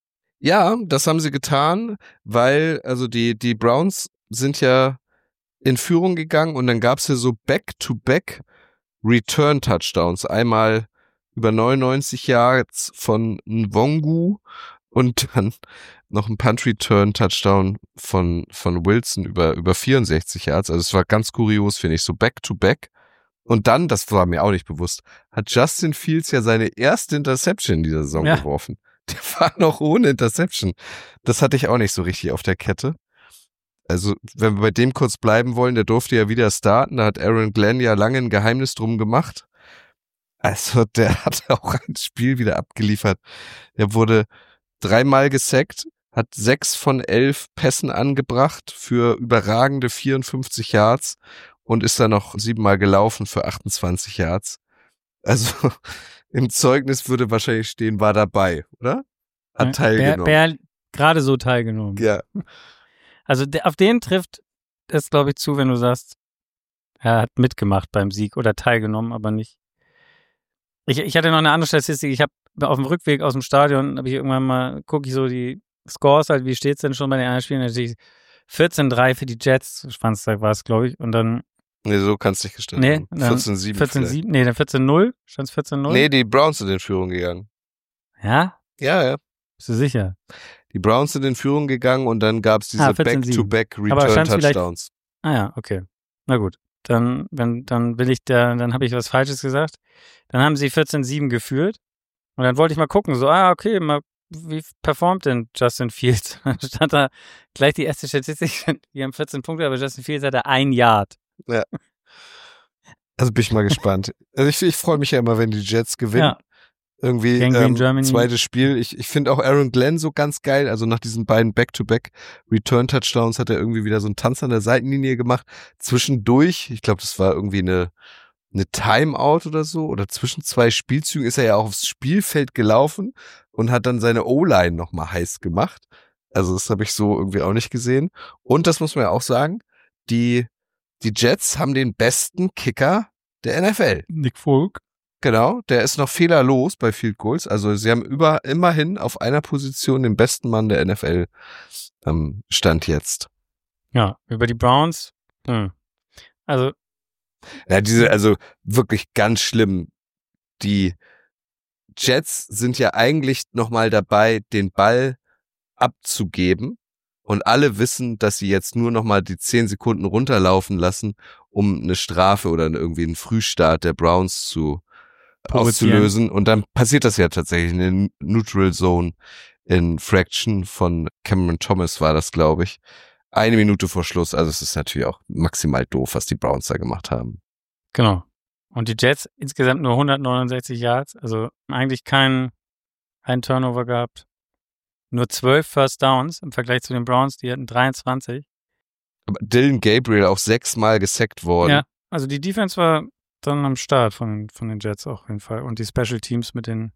Ja, das haben sie getan, weil, also die, die Browns sind ja in Führung gegangen und dann gab's ja so Back-to-Back Return-Touchdowns. Einmal über neunundneunzig Yards von Nwongu und dann noch ein Punt-Return-Touchdown von, von Wilson über, über vierundsechzig Yards. Also es war ganz kurios, finde ich, so Back-to-Back. Und dann, das war mir auch nicht bewusst, hat Justin Fields ja seine erste Interception in dieser Saison
Ja.
geworfen. Der war noch ohne Interception. Das hatte ich auch nicht so richtig auf der Kette. Also, wenn wir bei dem kurz bleiben wollen, der durfte ja wieder starten. Da hat Aaron Glenn ja lange ein Geheimnis drum gemacht. Also, der hat auch ein Spiel wieder abgeliefert. Der wurde dreimal gesackt, hat sechs von elf Pässen angebracht für überragende vierundfünfzig Yards und ist dann noch siebenmal gelaufen für achtundzwanzig Yards. Also, im Zeugnis würde wahrscheinlich stehen, war dabei, oder? Hat teilgenommen.
Wer, wer gerade so teilgenommen.
Ja.
Also der, auf den trifft es, glaube ich, zu, wenn du sagst, er hat mitgemacht beim Sieg oder teilgenommen, aber nicht. Ich, ich hatte noch eine andere Statistik. Ich habe auf dem Rückweg aus dem Stadion, habe ich irgendwann mal, gucke ich so die Scores halt, wie steht's denn schon bei den anderen Spielen? Natürlich vierzehn drei für die Jets, Schwanztag war es, glaube ich, und dann
Nee, so kannst du nicht gestellt
Nee,
haben.
dann
vierzehn sieben
vierzehn
vielleicht.
sieben, nee, dann vierzehn null, stand es vierzehn null?
Nee, die Browns sind in Führung gegangen.
Ja?
Ja, ja.
Bist du sicher?
Die Browns sind in Führung gegangen und dann gab's diese
Ah, vierzehn sieben.
Back-to-Back
Aber stand's vielleicht-
Return-Touchdowns.
Ah ja, okay. Na gut. Dann, wenn, dann will ich da, dann habe ich was Falsches gesagt. Dann haben sie vierzehn sieben geführt. Und dann wollte ich mal gucken, so, ah, okay, mal, wie performt denn Justin Fields? Dann stand da gleich die erste Statistik, die haben vierzehn Punkte, aber Justin Fields hatte ein Yard.
Also bin ich mal gespannt. Also ich, ich freue mich ja immer, wenn die Jets gewinnen.
Ja.
Irgendwie
Gegen Green
ähm,
Germany.
zweites Spiel. Ich, ich finde auch Aaron Glenn so ganz geil. Also nach diesen beiden Back-to-Back Return-Touchdowns hat er irgendwie wieder so einen Tanz an der Seitenlinie gemacht. Zwischendurch, ich glaube, das war irgendwie eine eine Timeout oder so, oder zwischen zwei Spielzügen ist er ja auch aufs Spielfeld gelaufen und hat dann seine O-Line nochmal heiß gemacht. Also das habe ich so irgendwie auch nicht gesehen. Und das muss man ja auch sagen, die die Jets haben den besten Kicker der N F L.
Nick Folk.
Genau, der ist noch fehlerlos bei Field Goals. Also sie haben über immerhin auf einer Position den besten Mann der N F L ähm, Stand jetzt.
Ja, über die Browns. Hm. Also,
Ja, diese, also wirklich ganz schlimm. die Jets sind ja eigentlich nochmal dabei, den Ball abzugeben. Und alle wissen, dass sie jetzt nur nochmal die zehn Sekunden runterlaufen lassen, um eine Strafe oder irgendwie einen Frühstart der Browns zu auszulösen. Und dann passiert das ja tatsächlich in der Neutral Zone in Fraction von Cameron Thomas war das, glaube ich. Eine Minute vor Schluss. Also es ist natürlich auch maximal doof, was die Browns da gemacht haben.
Genau. Und die Jets insgesamt nur hundertneunundsechzig Yards. Also eigentlich kein, kein Turnover gehabt. Nur zwölf First Downs im Vergleich zu den Browns, die hatten dreiundzwanzig.
Aber Dylan Gabriel auch sechsmal gesackt worden.
Ja, also die Defense war dann am Start von, von den Jets auch auf jeden Fall. Und die Special Teams mit den...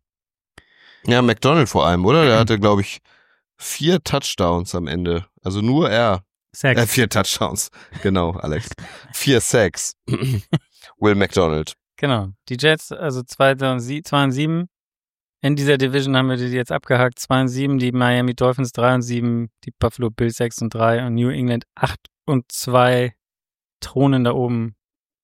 Ja, McDonald vor allem, oder? Der hatte, glaube ich, vier Touchdowns am Ende. Also nur er.
Sacks.
Äh, vier Touchdowns. Genau, Alex. vier Sacks. Will McDonald.
Genau. Die Jets, also zwei und sieben. In dieser Division haben wir die jetzt abgehakt. zwei und sieben, die Miami Dolphins drei und sieben, die Buffalo Bills sechs und drei und New England acht und zwei thronen da oben.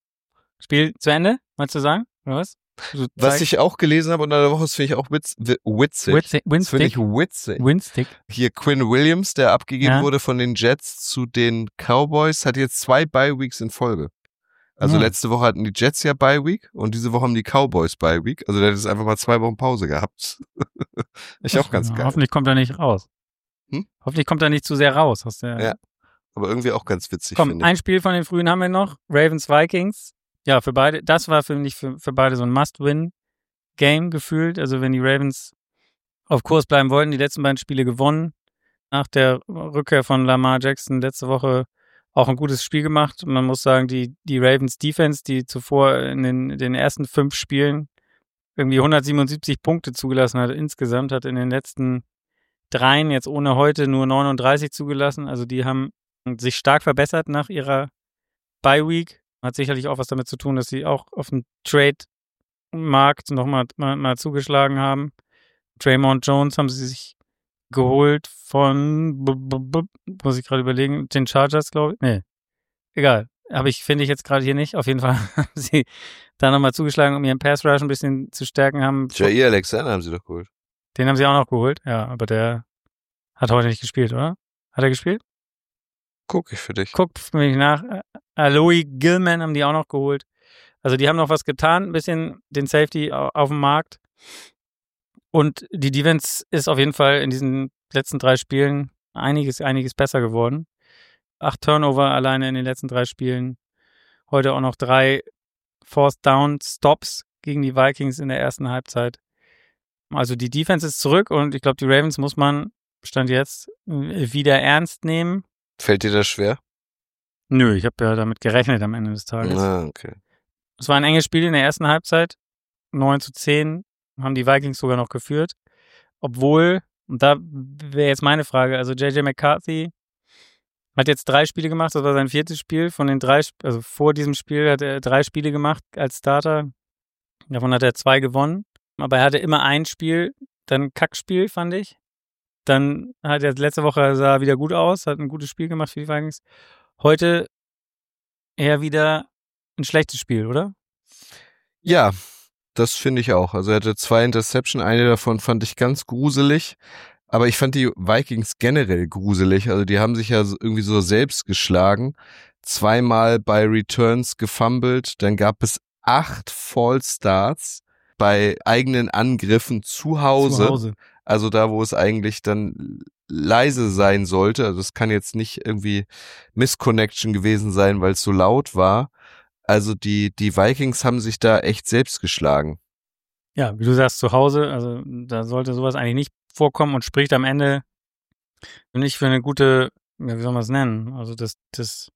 Spiel zu Ende, meinst du sagen? Oder was? Du
Was ich auch gelesen habe unter der Woche, das finde ich auch witz, witzig.
Witzig.
Das finde ich witzig.
Winstick.
Hier Quinn Williams, der abgegeben
Ja.
wurde von den Jets zu den Cowboys, hat jetzt zwei Bye-Weeks in Folge. Also
Ja.
letzte Woche hatten die Jets ja Bye-Week und diese Woche haben die Cowboys Bye-Week. Also der hat jetzt einfach mal zwei Wochen Pause gehabt. Ich auch ganz
Ja,
geil.
Hoffentlich kommt er nicht raus.
Hm?
Hoffentlich kommt er nicht zu sehr raus aus der...
Ja. Aber irgendwie auch ganz witzig,
Komm,
finde ich.
ein Spiel von den frühen haben wir noch. Ravens Vikings. Ja, für beide, das war für mich für, für beide so ein Must-Win-Game gefühlt. Also wenn die Ravens auf Kurs bleiben wollten, die letzten beiden Spiele gewonnen. Nach der Rückkehr von Lamar Jackson letzte Woche auch ein gutes Spiel gemacht. Man muss sagen, die, die Ravens Defense, die zuvor in den, den ersten fünf Spielen irgendwie hundertsiebenundsiebzig Punkte zugelassen hat insgesamt, hat in den letzten dreien jetzt ohne heute nur neununddreißig zugelassen. Also die haben sich stark verbessert nach ihrer Bye-Week. Hat sicherlich auch was damit zu tun, dass sie auch auf dem Trade-Markt nochmal mal, mal zugeschlagen haben. Draymond Jones haben sie sich geholt von, b- b- b- muss ich gerade überlegen, den Chargers, glaube ich. Nee, egal. Aber ich finde ich jetzt gerade hier nicht. Auf jeden Fall haben sie da nochmal zugeschlagen, um ihren Pass-Rush ein bisschen zu stärken. Haben
Jair Alexander haben sie doch geholt.
Den haben sie auch noch geholt. Ja, aber der hat heute nicht gespielt, oder? Hat er gespielt?
Guck ich für dich.
Guck für mich nach. Aloy Gilman haben die auch noch geholt. Also die haben noch was getan, ein bisschen den Safety au- auf dem Markt. Und die Defense ist auf jeden Fall in diesen letzten drei Spielen einiges, einiges besser geworden. Acht Turnover alleine in den letzten drei Spielen. Heute auch noch drei Fourth Down Stops gegen die Vikings in der ersten Halbzeit. Also die Defense ist zurück und ich glaube, die Ravens muss man, Stand jetzt, wieder ernst nehmen.
Fällt dir das schwer?
Nö, ich habe ja damit gerechnet am Ende des Tages.
Ah, okay.
Es war ein enges Spiel in der ersten Halbzeit. neun zu zehn haben die Vikings sogar noch geführt. Obwohl, und da wäre jetzt meine Frage, also J J McCarthy hat jetzt drei Spiele gemacht, das war sein viertes Spiel. Von den drei, also vor diesem Spiel hat er drei Spiele gemacht als Starter. Davon hat er zwei gewonnen. Aber er hatte immer ein Spiel, dann ein Kackspiel, fand ich. Dann hat er letzte Woche sah er wieder gut aus, hat ein gutes Spiel gemacht für die Vikings. Heute eher wieder ein schlechtes Spiel, oder?
Ja, das finde ich auch. Also er hatte zwei Interception, eine davon fand ich ganz gruselig. Aber ich fand die Vikings generell gruselig. Also die haben sich ja irgendwie so selbst geschlagen. Zweimal bei Returns gefummelt. Dann gab es acht False Starts bei eigenen Angriffen zu Hause.
Zu Hause.
Also da, wo es eigentlich dann leise sein sollte. Also es kann jetzt nicht irgendwie Misconnection gewesen sein, weil es so laut war. Also die, die Vikings haben sich da echt selbst geschlagen.
Ja, wie du sagst, zu Hause, also da sollte sowas eigentlich nicht vorkommen und spricht am Ende nicht für eine gute, ja, wie soll man es nennen? Also das, das,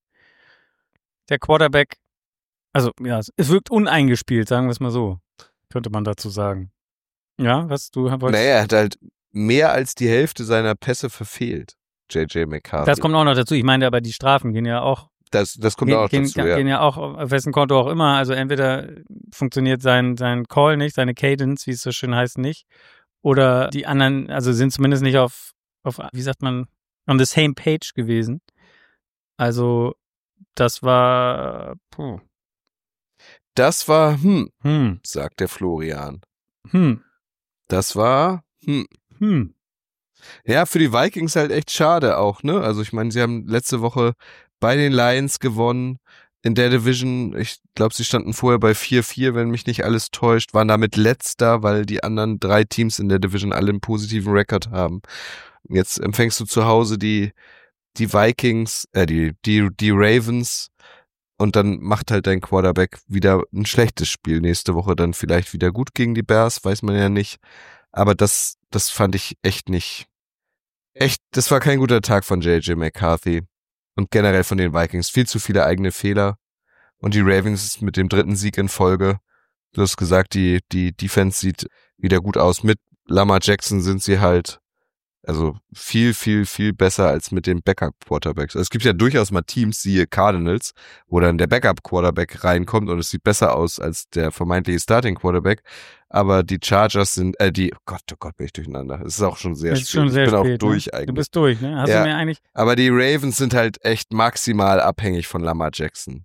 der Quarterback, also ja, es wirkt uneingespielt, sagen wir es mal so, könnte man dazu sagen. Ja, was du wolltest?
Naja, er hat halt mehr als die Hälfte seiner Pässe verfehlt, J J McCarthy.
Das kommt auch noch dazu. Ich meine, aber die Strafen gehen ja auch
Das, das kommt
gehen,
auch
gehen,
dazu, ja.
gehen ja auch auf wessen Konto auch immer. Also entweder funktioniert sein, sein Call nicht, seine Cadence, wie es so schön heißt, nicht. Oder die anderen, also sind zumindest nicht auf, auf, wie sagt man, on the same page gewesen. Also das war, puh.
Das war, hm,
Hm.
sagt der Florian.
Hm.
Das war, hm.
Hm.
Ja, für die Vikings halt echt schade auch, ne? Also ich meine, sie haben letzte Woche bei den Lions gewonnen in der Division. Ich glaube, sie standen vorher bei vier vier, wenn mich nicht alles täuscht, waren damit letzter, weil die anderen drei Teams in der Division alle einen positiven Rekord haben. Jetzt empfängst du zu Hause die die Vikings, äh, die die die Ravens und dann macht halt dein Quarterback wieder ein schlechtes Spiel. Nächste Woche dann vielleicht wieder gut gegen die Bears, weiß man ja nicht. Aber das das fand ich echt nicht Echt, das war kein guter Tag von J J McCarthy und generell von den Vikings. Viel zu viele eigene Fehler. Und die Ravens mit dem dritten Sieg in Folge. Du hast gesagt, die, die Defense sieht wieder gut aus. Mit Lamar Jackson sind sie halt, also viel, viel, viel besser als mit den Backup-Quarterbacks. Also es gibt ja durchaus mal Teams, siehe Cardinals, wo dann der Backup-Quarterback reinkommt und es sieht besser aus als der vermeintliche Starting-Quarterback. Aber die Chargers sind, äh, die, oh Gott, oh Gott, bin ich durcheinander. Es ist auch schon sehr
Das
spät.
ist schon sehr
ich bin
spät,
auch durch
ne?
eigentlich.
Du bist durch, ne? Hast
Ja.
du mir eigentlich...
Aber die Ravens sind halt echt maximal abhängig von Lamar Jackson.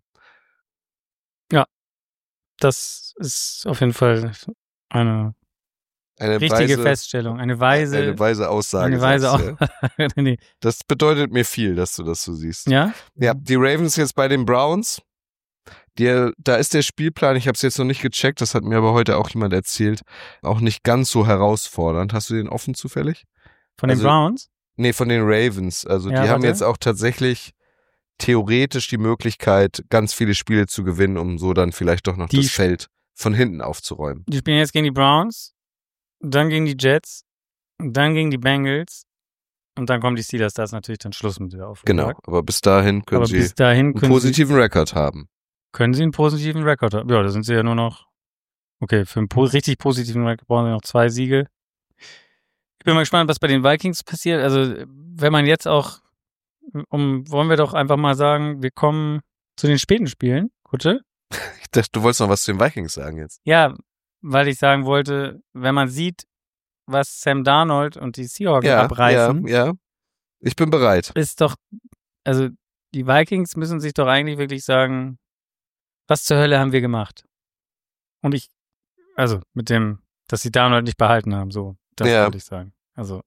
Das ist auf jeden Fall eine,
Eine
richtige
weise,
Feststellung. Eine weise...
Eine weise Aussage.
Eine weise
sagst du, ja.
Aussage. Nee.
Das bedeutet mir viel, dass du das so siehst.
Ja?
Ja, die Ravens jetzt bei den Browns. Die, da ist der Spielplan, ich habe es jetzt noch nicht gecheckt, das hat mir aber heute auch jemand erzählt, auch nicht ganz so herausfordernd. Hast du den offen zufällig?
Von den
Also,
Browns?
Nee, von den Ravens. Also
Ja,
die haben
warte.
jetzt auch tatsächlich theoretisch die Möglichkeit, ganz viele Spiele zu gewinnen, um so dann vielleicht doch noch
Die
das
Sp-
Feld von hinten aufzuräumen.
Die spielen jetzt gegen die Browns, dann gegen die Jets, dann gegen die Bengals und dann kommen die Steelers. Da ist natürlich dann Schluss mit der Aufgabe.
Genau, aber bis dahin können
Aber
sie
bis dahin
einen
können sie,
positiven Rekord haben.
können sie einen positiven Rekord haben. Ja, da sind sie ja nur noch... Okay, für einen po- richtig positiven Rekord brauchen sie noch zwei Siege. Ich bin mal gespannt, was bei den Vikings passiert. Also, wenn man jetzt auch... Um, wollen wir doch einfach mal sagen, wir kommen zu den späten Spielen, Kutsche?
Ich dachte, du wolltest noch was zu den Vikings sagen jetzt.
Ja, weil ich sagen wollte, wenn man sieht, was Sam Darnold und die Seahawks
Ja,
abreißen,
ja, ja. Ich bin bereit.
ist doch, also die Vikings müssen sich doch eigentlich wirklich sagen, was zur Hölle haben wir gemacht? Und ich, also mit dem, dass sie Darnold nicht behalten haben, so, das
Ja.
wollte ich sagen. Also,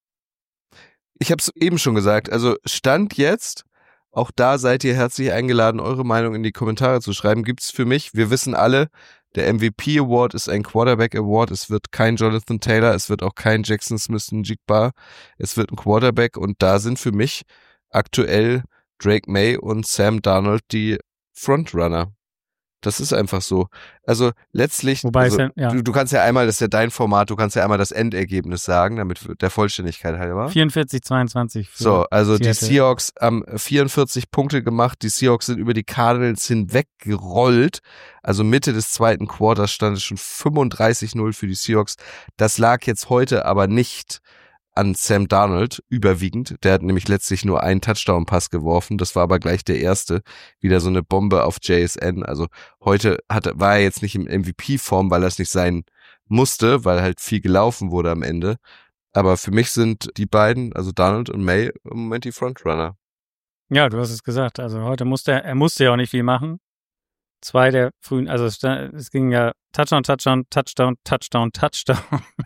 Ich habe es eben schon gesagt, also Stand jetzt, auch da seid ihr herzlich eingeladen, eure Meinung in die Kommentare zu schreiben, gibt's für mich, wir wissen alle, der M V P Award ist ein Quarterback Award, es wird kein Jonathan Taylor, es wird auch kein Jackson Smith-Njigba, es wird ein Quarterback und da sind für mich aktuell Drake May und Sam Darnold die Frontrunner. Das ist einfach so. Also letztlich,
Wobei
also,
Sam- ja.
du, du kannst ja einmal, das ist ja dein Format, du kannst ja einmal das Endergebnis sagen, damit wir- der Vollständigkeit halber.
vierundvierzig zweiundzwanzig. für
So, also die
Seattle.
Seahawks haben vierundvierzig Punkte gemacht. Die Seahawks sind über die Cardinals hinweggerollt. Also Mitte des zweiten Quarters stand es schon fünfunddreißig null für die Seahawks. Das lag jetzt heute aber nicht an Sam Darnold überwiegend. Der hat nämlich letztlich nur einen Touchdown-Pass geworfen. Das war aber gleich der erste. Wieder so eine Bombe auf J S N. Also heute hat, war er jetzt nicht im M V P-Form, weil er es nicht sein musste, weil halt viel gelaufen wurde am Ende. Aber für mich sind die beiden, also Darnold und May, im Moment die Frontrunner.
Ja, du hast es gesagt. Also heute musste er, er musste ja auch nicht viel machen. Zwei der frühen, also es, sta- es ging ja Touchdown, Touchdown, Touchdown, Touchdown, Touchdown.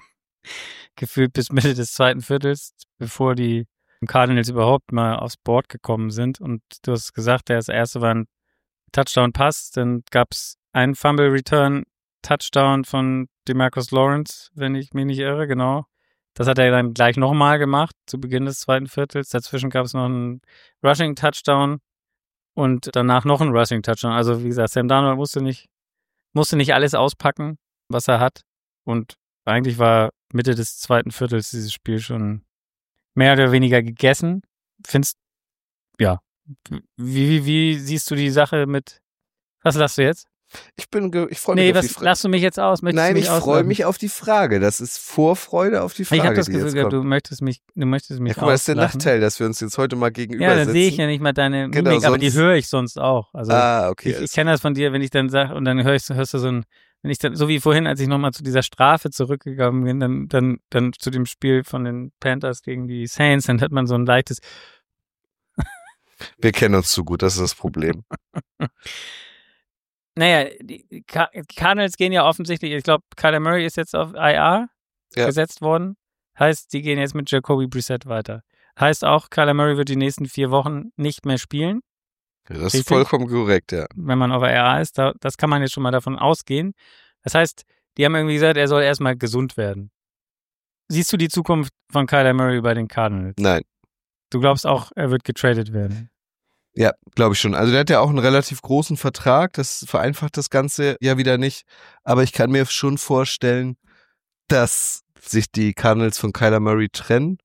Gefühlt bis Mitte des zweiten Viertels, bevor die Cardinals überhaupt mal aufs Board gekommen sind. Und du hast gesagt, das erste war ein Touchdown-Pass, dann gab es einen Fumble-Return-Touchdown von DeMarcus Lawrence, wenn ich mich nicht irre, genau. Das hat er dann gleich nochmal gemacht, zu Beginn des zweiten Viertels. Dazwischen gab es noch einen Rushing-Touchdown und danach noch einen Rushing-Touchdown. Also wie gesagt, Sam Darnold musste nicht, musste nicht alles auspacken, was er hat. Und eigentlich war Mitte des zweiten Viertels dieses Spiel schon mehr oder weniger gegessen. Findest, ja. Wie, wie, wie siehst du die Sache mit, was lachst du jetzt?
Ich bin, ge- ich freue mich
Nee,
auf die
was
Frage.
lachst du mich jetzt aus? Möchtest
Nein,
du mich
ich freue
auslachen?
mich auf die Frage. Das ist Vorfreude auf die Frage,
Ich habe das
die
Gefühl
jetzt
gehabt,
kommt.
du möchtest mich, du möchtest mich
Ja, guck mal, das ist der
auslachen.
Nachteil, dass wir uns jetzt heute mal gegenüber
Ja, dann
sitzen.
sehe ich ja nicht mal deine
Genau,
Mimik, aber die
sonst-
höre ich sonst auch. Also
Ah, okay.
ich, ich
alles
kenne das von dir, wenn ich dann sage, und dann hörst, hörst du so ein, wenn ich dann, so wie vorhin, als ich nochmal zu dieser Strafe zurückgegangen bin, dann, dann, dann zu dem Spiel von den Panthers gegen die Saints, dann hat man so ein leichtes,
Wir kennen uns zu gut, das ist das Problem.
naja, die Cardinals gehen ja offensichtlich, ich glaube, Kyler Murray ist jetzt auf I R ja. gesetzt worden. Heißt, die gehen jetzt mit Jacoby Brissett weiter. Heißt auch, Kyler Murray wird die nächsten vier Wochen nicht mehr spielen.
Ja, das Richtig? ist vollkommen korrekt, ja.
Wenn man auf I R ist, da, das kann man jetzt schon mal davon ausgehen. Das heißt, die haben irgendwie gesagt, er soll erstmal gesund werden. Siehst du die Zukunft von Kyler Murray bei den Cardinals?
Nein.
Du glaubst auch, er wird getradet werden?
Ja, glaube ich schon. Also der hat ja auch einen relativ großen Vertrag, das vereinfacht das Ganze ja wieder nicht. Aber ich kann mir schon vorstellen, dass sich die Cardinals von Kyler Murray trennen.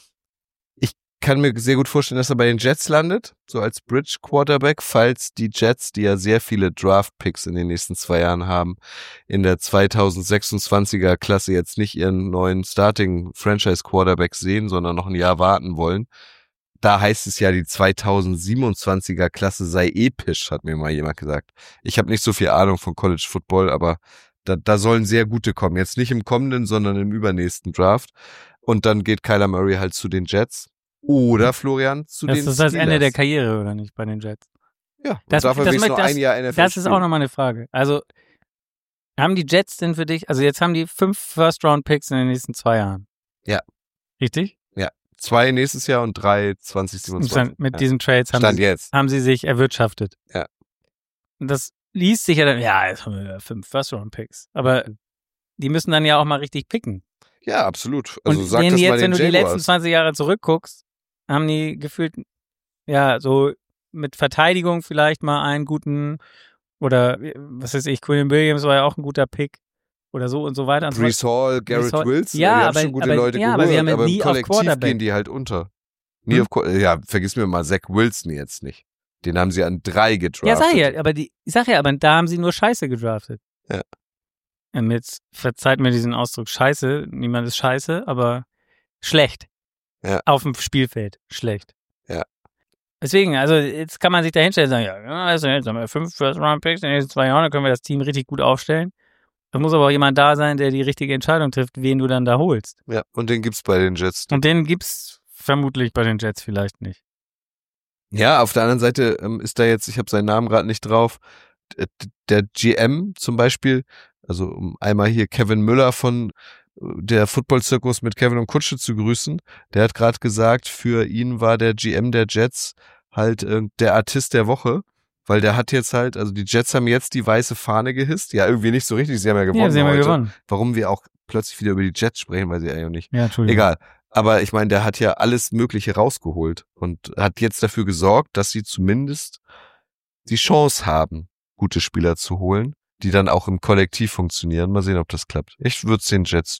Ich kann mir sehr gut vorstellen, dass er bei den Jets landet, so als Bridge-Quarterback, falls die Jets, die ja sehr viele Draft-Picks in den nächsten zwei Jahren haben, in der zweitausendsechsundzwanziger Klasse jetzt nicht ihren neuen Starting-Franchise-Quarterback sehen, sondern noch ein Jahr warten wollen. Da heißt es ja, die zweitausendsiebenundzwanziger Klasse sei episch, hat mir mal jemand gesagt. Ich habe nicht so viel Ahnung von College Football, aber da, da sollen sehr gute kommen. Jetzt nicht im kommenden, sondern im übernächsten Draft. Und dann geht Kyler Murray halt zu den Jets. Oder, Florian, zu
das
den Steelers.
Das ist das Ende der Karriere, oder nicht, bei den Jets?
Ja, das, dafür das, das, nur
das,
ein Jahr N F L
Das ist auch nochmal eine Frage. Also, haben die Jets denn für dich, also jetzt haben die fünf First-Round-Picks in den nächsten zwei Jahren.
Ja.
Richtig?
Ja. Zwei nächstes Jahr und drei zwanzig siebenundzwanzig.
Mit
ja.
diesen Trades haben
Stand
sie,
jetzt.
haben sie sich erwirtschaftet.
Ja.
Und das liest sich ja dann, ja, jetzt haben wir fünf First-Round-Picks. Aber die müssen dann ja auch mal richtig picken.
Ja, absolut. Also
und
sag das
jetzt,
mal den
wenn du
Jaguars.
die letzten zwanzig Jahre zurückguckst, haben die gefühlt, ja, so mit Verteidigung vielleicht mal einen guten, oder was weiß ich, Quinn Williams war ja auch ein guter Pick. Oder so und so weiter.
Breece Hall, Garrett
Hall.
Wilson,
ja,
die haben
aber,
schon gute
aber,
Leute
ja,
geholt,
aber, sie haben
aber
nie
im Kollektiv gehen die halt unter. Nie hm? auf, ja, vergiss mir mal Zach Wilson jetzt nicht. Den haben sie an drei gedraftet.
Ja, sag ja, aber die, ich sag ja, aber da haben sie nur Scheiße gedraftet.
Ja.
Und jetzt verzeiht mir diesen Ausdruck Scheiße, niemand ist Scheiße, aber schlecht.
Ja.
Auf dem Spielfeld, schlecht.
Ja.
Deswegen, also jetzt kann man sich da hinstellen und sagen, ja, also jetzt haben wir fünf First-Round-Picks in den nächsten zwei Jahren, dann können wir das Team richtig gut aufstellen. Da muss aber auch jemand da sein, der die richtige Entscheidung trifft, wen du dann da holst.
Ja, und den gibt's bei den Jets.
Und den gibt's vermutlich bei den Jets vielleicht nicht.
Ja, auf der anderen Seite ähm, ist da jetzt, ich habe seinen Namen gerade nicht drauf, der G M zum Beispiel, also um einmal hier Kevin Müller von der Football-Zirkus mit Kevin und Kutsche zu grüßen, der hat gerade gesagt, für ihn war der G M der Jets halt äh, der Artist der Woche. Weil der hat jetzt halt, also die Jets haben jetzt die weiße Fahne gehisst. Ja, irgendwie nicht so richtig, sie haben ja gewonnen
Ja, sie haben ja
heute.
gewonnen.
Warum wir auch plötzlich wieder über die Jets sprechen, weiß ich ja nicht.
Ja, Entschuldigung.
Egal. Aber ich meine, der hat ja alles Mögliche rausgeholt und hat jetzt dafür gesorgt, dass sie zumindest die Chance haben, gute Spieler zu holen, die dann auch im Kollektiv funktionieren. Mal sehen, ob das klappt. Ich würde es den Jets,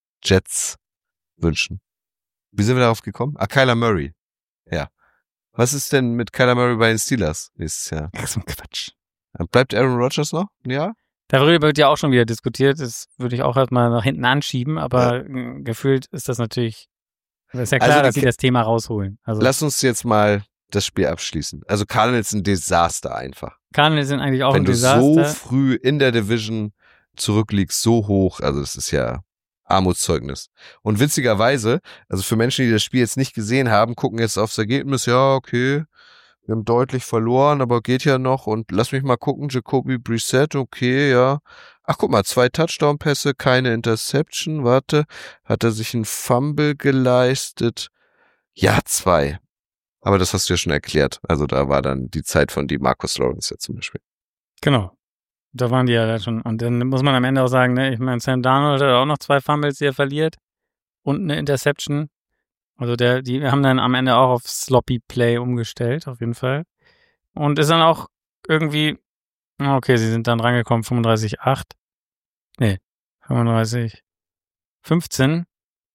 Jets wünschen. Wie sind wir darauf gekommen? Ah, Kyler Murray. Ja. Was ist denn mit Kyler Murray bei den Steelers nächstes Jahr?
Ach, so ein Quatsch.
Bleibt Aaron Rodgers noch ein Jahr?
Darüber wird ja auch schon wieder diskutiert. Das würde ich auch erstmal nach hinten anschieben, aber ja. gefühlt ist das natürlich, das ist ja klar, also, dass sie das Thema rausholen. Also,
lass uns jetzt mal das Spiel abschließen. Also Cardinals ist ein Desaster einfach.
Cardinals sind eigentlich auch
Wenn
ein Desaster.
Wenn du so früh in der Division zurückliegst, so hoch, also das ist ja Armutszeugnis. Und witzigerweise, also für Menschen, die das Spiel jetzt nicht gesehen haben, gucken jetzt aufs Ergebnis, ja, okay, wir haben deutlich verloren, aber geht ja noch und lass mich mal gucken, Jacoby Brissett, okay, ja. Ach, guck mal, zwei Touchdown-Pässe, keine Interception, warte, hat er sich einen Fumble geleistet? Ja, zwei. Aber das hast du ja schon erklärt. Also da war dann die Zeit von die Marcus Lawrence ja zum Beispiel.
Genau. Da waren die ja da schon. Und dann muss man am Ende auch sagen, ne, ich meine, Sam Darnold hat auch noch zwei Fumbles, die er verliert. Und eine Interception. Also der, die haben dann am Ende auch auf Sloppy Play umgestellt, auf jeden Fall. Und ist dann auch irgendwie, okay, sie sind dann rangekommen, fünfunddreißig acht. Nee, fünfunddreißig fünfzehn.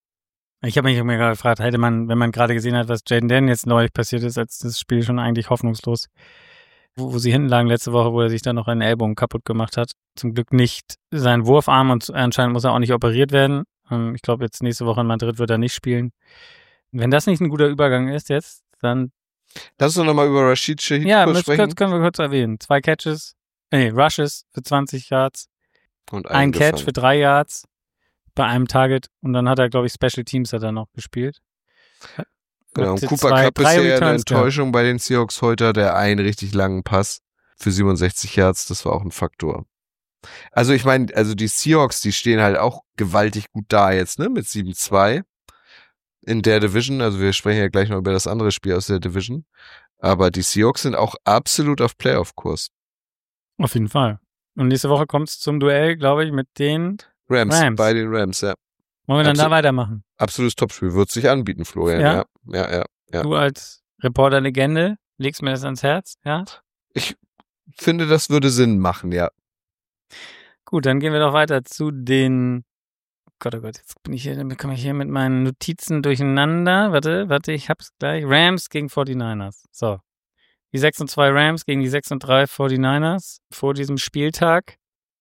Ich habe mich mir gerade gefragt, hätte man, wenn man gerade gesehen hat, was Jaden Daniels jetzt neulich passiert ist, als das Spiel schon eigentlich hoffnungslos, wo, wo sie hinten lagen letzte Woche, wo er sich dann noch einen Ellbogen kaputt gemacht hat. Zum Glück nicht sein Wurfarm und anscheinend muss er auch nicht operiert werden. Ich glaube, jetzt nächste Woche in Madrid wird er nicht spielen. Wenn das nicht ein guter Übergang ist jetzt, dann...
Lass uns doch nochmal über Rashid Shaheed
ja,
kurz sprechen. Ja,
das können wir kurz erwähnen. Zwei Catches, nee, Rushes für zwanzig Yards.
Und
ein Catch für drei Yards bei einem Target. Und dann hat er, glaube ich, Special Teams hat er noch gespielt.
Genau, und Cooper Kupp ist ja eine Enttäuschung bei den Seahawks heute, der einen richtig langen Pass. für siebenundsechzig Yards, das war auch ein Faktor. Also ich meine, also die Seahawks, die stehen halt auch gewaltig gut da jetzt, ne, mit sieben zwei in der Division. Also wir sprechen ja gleich noch über das andere Spiel aus der Division. Aber die Seahawks sind auch absolut auf Playoff-Kurs.
Auf jeden Fall. Und nächste Woche kommt es zum Duell, glaube ich, mit den
Rams,
Rams.
bei den Rams, ja.
Wollen wir dann
Absolut.
da weitermachen?
Absolutes Topspiel. Wird sich anbieten, Florian.
Ja?
Ja, ja, ja. ja.
Du als Reporter-Legende legst mir das ans Herz, ja?
Ich finde, das würde Sinn machen, ja.
Gut, dann gehen wir doch weiter zu den, oh Gott, oh Gott, jetzt bin ich hier, dann komme ich hier mit meinen Notizen durcheinander. Warte, warte, ich hab's gleich. Rams gegen forty-niners. So. Die sechs und zwei Rams gegen die sechs und drei forty-niners vor diesem Spieltag.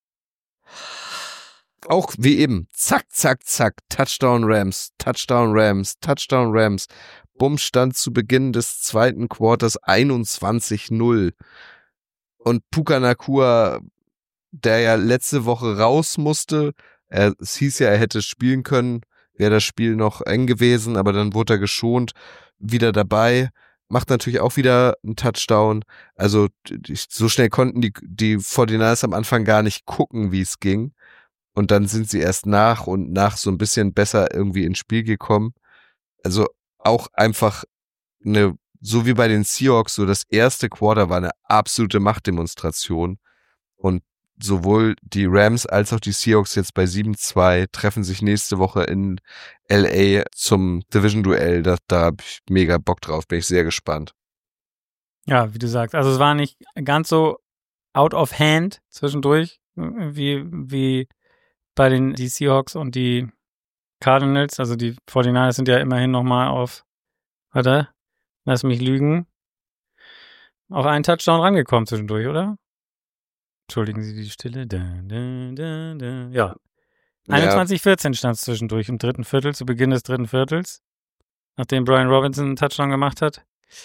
Auch wie eben. Zack, zack, zack. Touchdown Rams, Touchdown Rams, Touchdown Rams. Bumm stand zu Beginn des zweiten Quarters einundzwanzig null. Und Puka Nacua, der ja letzte Woche raus musste, er, es hieß ja, er hätte spielen können, wäre das Spiel noch eng gewesen, aber dann wurde er geschont, wieder dabei, macht natürlich auch wieder einen Touchdown. Also so schnell konnten die, die forty-niners am Anfang gar nicht gucken, wie es ging. Und dann sind sie erst nach und nach so ein bisschen besser irgendwie ins Spiel gekommen. Also auch einfach eine, so wie bei den Seahawks, so das erste Quarter war eine absolute Machtdemonstration. Und sowohl die Rams als auch die Seahawks jetzt bei sieben zwei treffen sich nächste Woche in L A zum Division-Duell. Da, da habe ich mega Bock drauf, bin ich sehr gespannt.
Ja, wie du sagst, also es war nicht ganz so out of hand zwischendurch, wie, wie bei den die Seahawks und die Cardinals. Also die forty-niners sind ja immerhin nochmal auf, warte, lass mich lügen, auf einen Touchdown rangekommen zwischendurch, oder? Entschuldigen Sie die Stille. Da, da, da, da. Ja. einundzwanzig vierzehn stand es zwischendurch im dritten Viertel, zu Beginn des dritten Viertels, nachdem Brian Robinson einen Touchdown gemacht hat.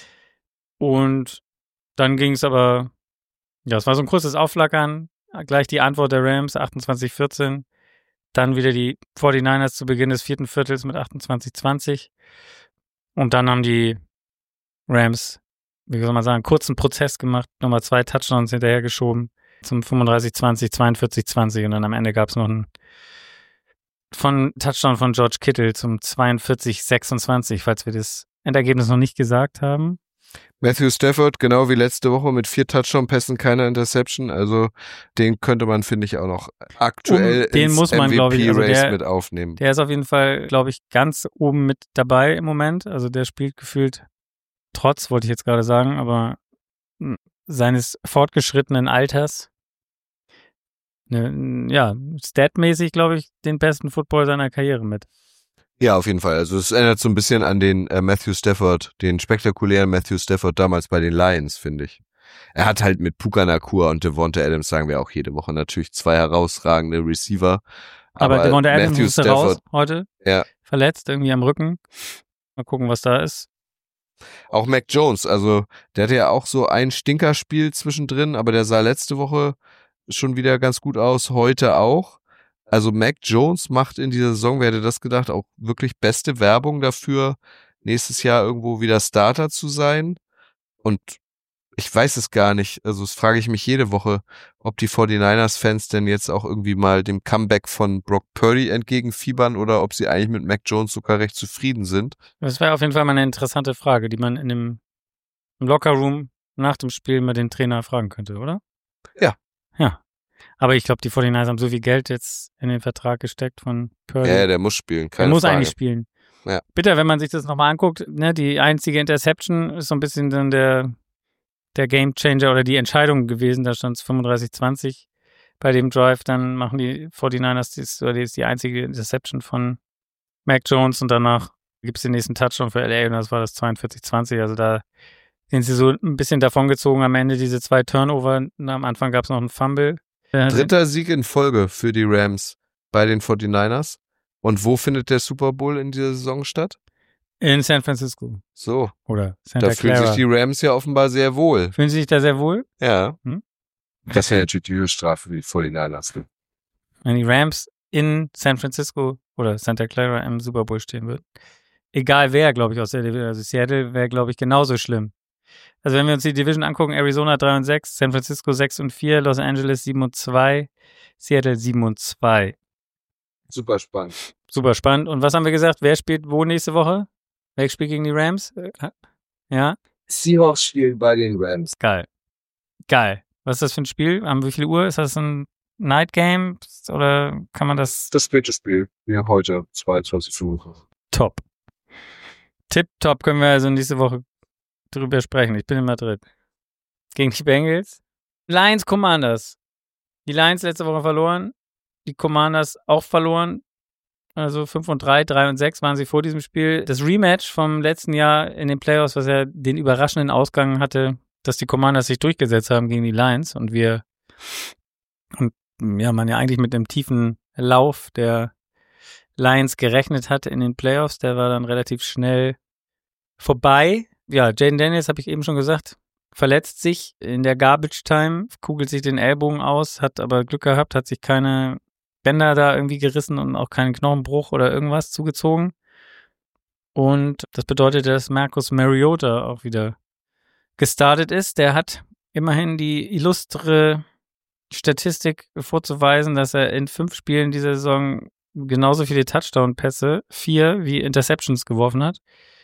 Und dann ging es aber, ja, es war so ein kurzes Aufflackern, gleich die Antwort der Rams, achtundzwanzig vierzehn. Dann wieder die forty-niners zu Beginn des vierten Viertels mit achtundzwanzig zwanzig. Und dann haben die Rams, wie soll man sagen, kurzen Prozess gemacht, nochmal zwei Touchdowns hinterhergeschoben zum fünfunddreißig zwanzig, zweiundvierzig zwanzig und dann am Ende gab es noch einen von Touchdown von George Kittle zum zweiundvierzig sechsundzwanzig, falls wir das Endergebnis noch nicht gesagt haben.
Matthew Stafford, genau wie letzte Woche, mit vier Touchdown-Pässen, keiner Interception. Also den könnte man, finde ich, auch noch aktuell
um, den
ins
muss man,
M V P-Race
also der,
mit aufnehmen.
Der ist auf jeden Fall, glaube ich, ganz oben mit dabei im Moment. Also der spielt gefühlt trotz, wollte ich jetzt gerade sagen, aber seines fortgeschrittenen Alters, ne, ja, statmäßig, glaube ich, den besten Football seiner Karriere mit.
Ja, auf jeden Fall. Also es erinnert so ein bisschen an den äh, Matthew Stafford, den spektakulären Matthew Stafford damals bei den Lions, finde ich. Er hat halt mit Puka Nacua und Devonta Adams, sagen wir auch jede Woche, natürlich zwei herausragende Receiver.
Aber, aber Devonta Adams
Matthew
musste
Stafford,
raus heute,
ja.
Verletzt, irgendwie am Rücken. Mal gucken, was da ist.
Auch Mac Jones, also der hatte ja auch so ein Stinkerspiel zwischendrin, aber der sah letzte Woche schon wieder ganz gut aus, heute auch. Also Mac Jones macht in dieser Saison, wer hätte das gedacht, auch wirklich beste Werbung dafür, nächstes Jahr irgendwo wieder Starter zu sein. Und ich weiß es gar nicht, also das frage ich mich jede Woche, ob die forty-niners-Fans denn jetzt auch irgendwie mal dem Comeback von Brock Purdy entgegenfiebern oder ob sie eigentlich mit Mac Jones sogar recht zufrieden sind.
Das wäre auf jeden Fall mal eine interessante Frage, die man in dem Lockerroom nach dem Spiel mal den Trainer fragen könnte, oder?
Ja.
Ja. Aber ich glaube, die forty-niners haben so viel Geld jetzt in den Vertrag gesteckt von Purdy.
Ja, der muss spielen, keine
Der muss
Frage.
eigentlich spielen.
Ja.
Bitte, wenn man sich das nochmal anguckt, ne, die einzige Interception ist so ein bisschen dann der, der Gamechanger oder die Entscheidung gewesen. Da stand es fünfunddreißig zwanzig bei dem Drive. Dann machen die forty-niners, die ist, oder die ist die einzige Interception von Mac Jones und danach gibt es den nächsten Touchdown für L A und das war das zweiundvierzig zwanzig. Also da sind sie so ein bisschen davongezogen am Ende, diese zwei Turnover. Am Anfang gab es noch einen Fumble.
Dritter Sieg in Folge für die Rams bei den forty-niners. Und wo findet der Super Bowl in dieser Saison statt?
In San Francisco.
So.
Oder Santa
Da fühlen
Clara.
sich die Rams ja offenbar sehr wohl.
Fühlen Sie sich da sehr wohl?
Ja.
Hm?
Das wäre natürlich die Höchststrafe für die forty-niners.
Wenn die Rams in San Francisco oder Santa Clara im Super Bowl stehen würden. Egal wer, glaube ich, aus der Division. Also Seattle wäre, glaube ich, genauso schlimm. Also wenn wir uns die Division angucken, Arizona drei und sechs, San Francisco sechs und vier, Los Angeles sieben und zwei, Seattle sieben und zwei.
Super spannend.
Super spannend. Und was haben wir gesagt? Wer spielt wo nächste Woche? Wer spielt gegen die Rams? Ja?
Seahawks spielen bei den Rams.
Geil. Geil. Was ist das für ein Spiel? Um wie viel Uhr? Ist das ein Night Game? Oder kann man das?
Das späte Spiel. Ja, heute zweiundzwanzig Uhr.
Top. Tipptopp können wir also nächste Woche drüber sprechen. Ich bin in Madrid. Gegen die Bengals. Lions Commanders. Die Lions letzte Woche verloren. Die Commanders auch verloren. Also fünf und drei, drei und sechs waren sie vor diesem Spiel. Das Rematch vom letzten Jahr in den Playoffs, was ja den überraschenden Ausgang hatte, dass die Commanders sich durchgesetzt haben gegen die Lions und wir und ja, man ja eigentlich mit einem tiefen Lauf der Lions gerechnet hatte in den Playoffs, der war dann relativ schnell vorbei. Ja, Jaden Daniels, habe ich eben schon gesagt, verletzt sich in der Garbage Time, kugelt sich den Ellbogen aus, hat aber Glück gehabt, hat sich keine Bänder da irgendwie gerissen und auch keinen Knochenbruch oder irgendwas zugezogen. Und das bedeutet, dass Marcus Mariota auch wieder gestartet ist. Der hat immerhin die illustre Statistik vorzuweisen, dass er in fünf Spielen dieser Saison genauso viele Touchdown-Pässe, vier wie Interceptions geworfen hat.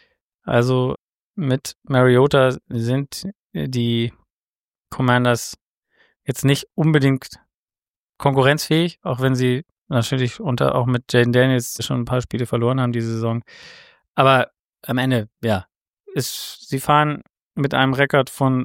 Also mit Mariota sind die Commanders jetzt nicht unbedingt konkurrenzfähig, auch wenn sie natürlich unter auch mit Jaden Daniels schon ein paar Spiele verloren haben diese Saison. Aber am Ende, ja, ist, sie fahren mit einem Rekord von,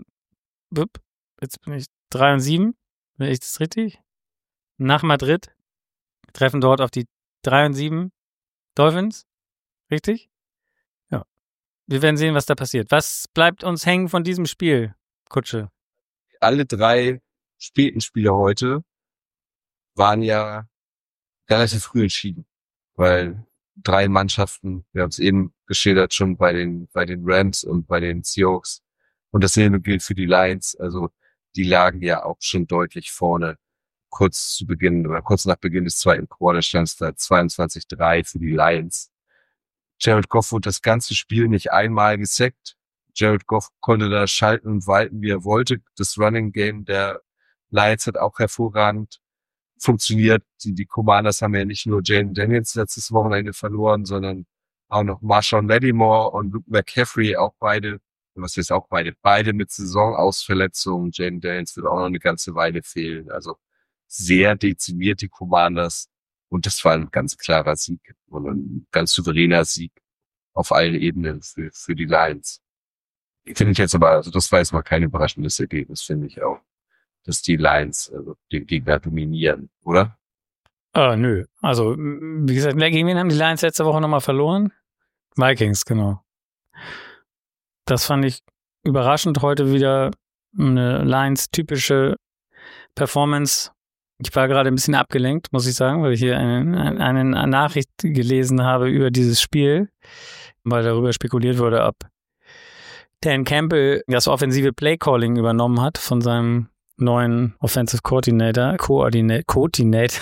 jetzt bin ich drei und sieben, bin ich das richtig? Nach Madrid, treffen dort auf die drei und sieben Dolphins, richtig? Ja. Wir werden sehen, was da passiert. Was bleibt uns hängen von diesem Spiel, Kutsche?
Alle drei späten Spiele heute waren ja relativ früh entschieden, weil drei Mannschaften, wir haben es eben geschildert, schon bei den bei den Rams und bei den Seahawks und dasselbe gilt für die Lions, also die lagen ja auch schon deutlich vorne. Kurz zu Beginn oder kurz nach Beginn des zweiten Quarter stand es da zweiundzwanzig drei für die Lions. Jared Goff wurde das ganze Spiel nicht einmal gesackt. Jared Goff konnte da schalten und walten, wie er wollte. Das Running Game der Lions hat auch hervorragend funktioniert. Die, die Commanders haben ja nicht nur Jaden Daniels letztes Wochenende verloren, sondern auch noch Marshawn Lattimore und Luke McCaffrey, auch beide, was heißt auch beide, beide mit Saisonausverletzungen. Jaden Daniels wird auch noch eine ganze Weile fehlen. Also sehr dezimiert die Commanders und das war ein ganz klarer Sieg und ein ganz souveräner Sieg auf allen Ebenen für, für die Lions. Finde ich jetzt aber, also das war jetzt mal kein überraschendes Ergebnis, finde ich auch, dass die Lions also den Gegner dominieren, oder?
Ah, nö. Also, wie gesagt, gegen wen haben die Lions letzte Woche nochmal verloren? Vikings, genau. Das fand ich überraschend. Heute wieder eine Lions-typische Performance. Ich war gerade ein bisschen abgelenkt, muss ich sagen, weil ich hier eine, eine Nachricht gelesen habe über dieses Spiel, weil darüber spekuliert wurde, ob Dan Campbell das offensive Play-Calling übernommen hat von seinem neuen Offensive Coordinator, Coordinator, Coordinator,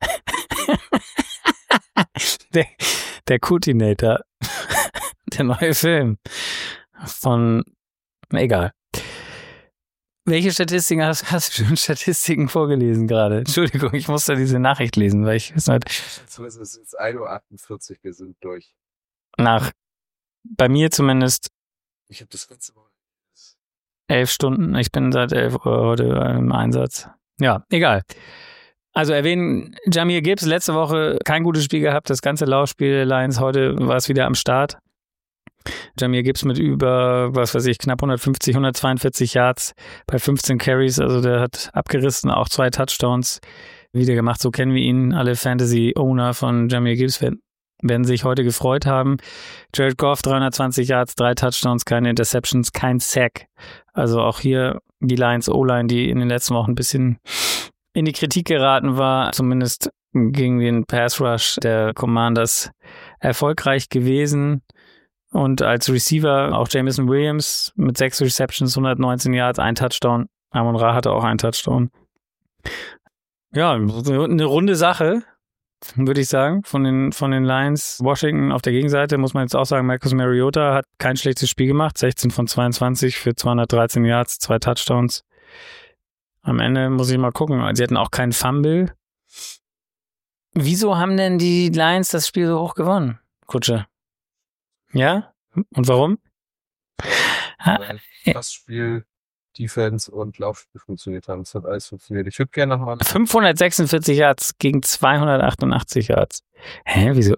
der, der Coordinator, der neue Film von, egal. Welche Statistiken hast, hast du schon Statistiken vorgelesen gerade? Entschuldigung, ich musste diese Nachricht lesen, weil ich es halt.
So ist es jetzt ein Uhr achtundvierzig, wir sind durch.
Nach, bei mir zumindest.
Ich habe das ganze Mal.
Elf Stunden. Ich bin seit elf Uhr heute im Einsatz. Ja, egal. Also erwähnen, Jahmyr Gibbs letzte Woche kein gutes Spiel gehabt. Das ganze Laufspiel der Lions, heute war es wieder am Start. Jahmyr Gibbs mit über, was weiß ich, knapp hundertfünfzig, hundertzweiundvierzig Yards bei fünfzehn Carries. Also der hat abgerissen, auch zwei Touchdowns wieder gemacht. So kennen wir ihn. Alle Fantasy-Owner von Jahmyr Gibbs werden, werden sich heute gefreut haben. Jared Goff, dreihundertzwanzig Yards, drei Touchdowns, keine Interceptions, kein Sack. Also auch hier die Lions O-Line, die in den letzten Wochen ein bisschen in die Kritik geraten war, zumindest gegen den Pass-Rush der Commanders erfolgreich gewesen. Und als Receiver auch Jameson Williams mit sechs Receptions, hundertneunzehn Yards, ein Touchdown. Amon-Ra hatte auch einen Touchdown. Ja, eine runde Sache. würde ich sagen, von den, von den Lions. Washington auf der Gegenseite muss man jetzt auch sagen, Marcus Mariota hat kein schlechtes Spiel gemacht, sechzehn von zweiundzwanzig für zweihundertdreizehn Yards, zwei Touchdowns. Am Ende muss ich mal gucken, sie hatten auch keinen Fumble. Wieso haben denn die Lions das Spiel so hoch gewonnen, Kutsche? Ja? Und warum?
Das Spiel, Defense und Laufspiel funktioniert haben. Das hat alles funktioniert. Ich würde gerne nochmal...
fünfhundertsechsundvierzig Yards gegen zweihundertachtundachtzig Yards. Hä, wieso?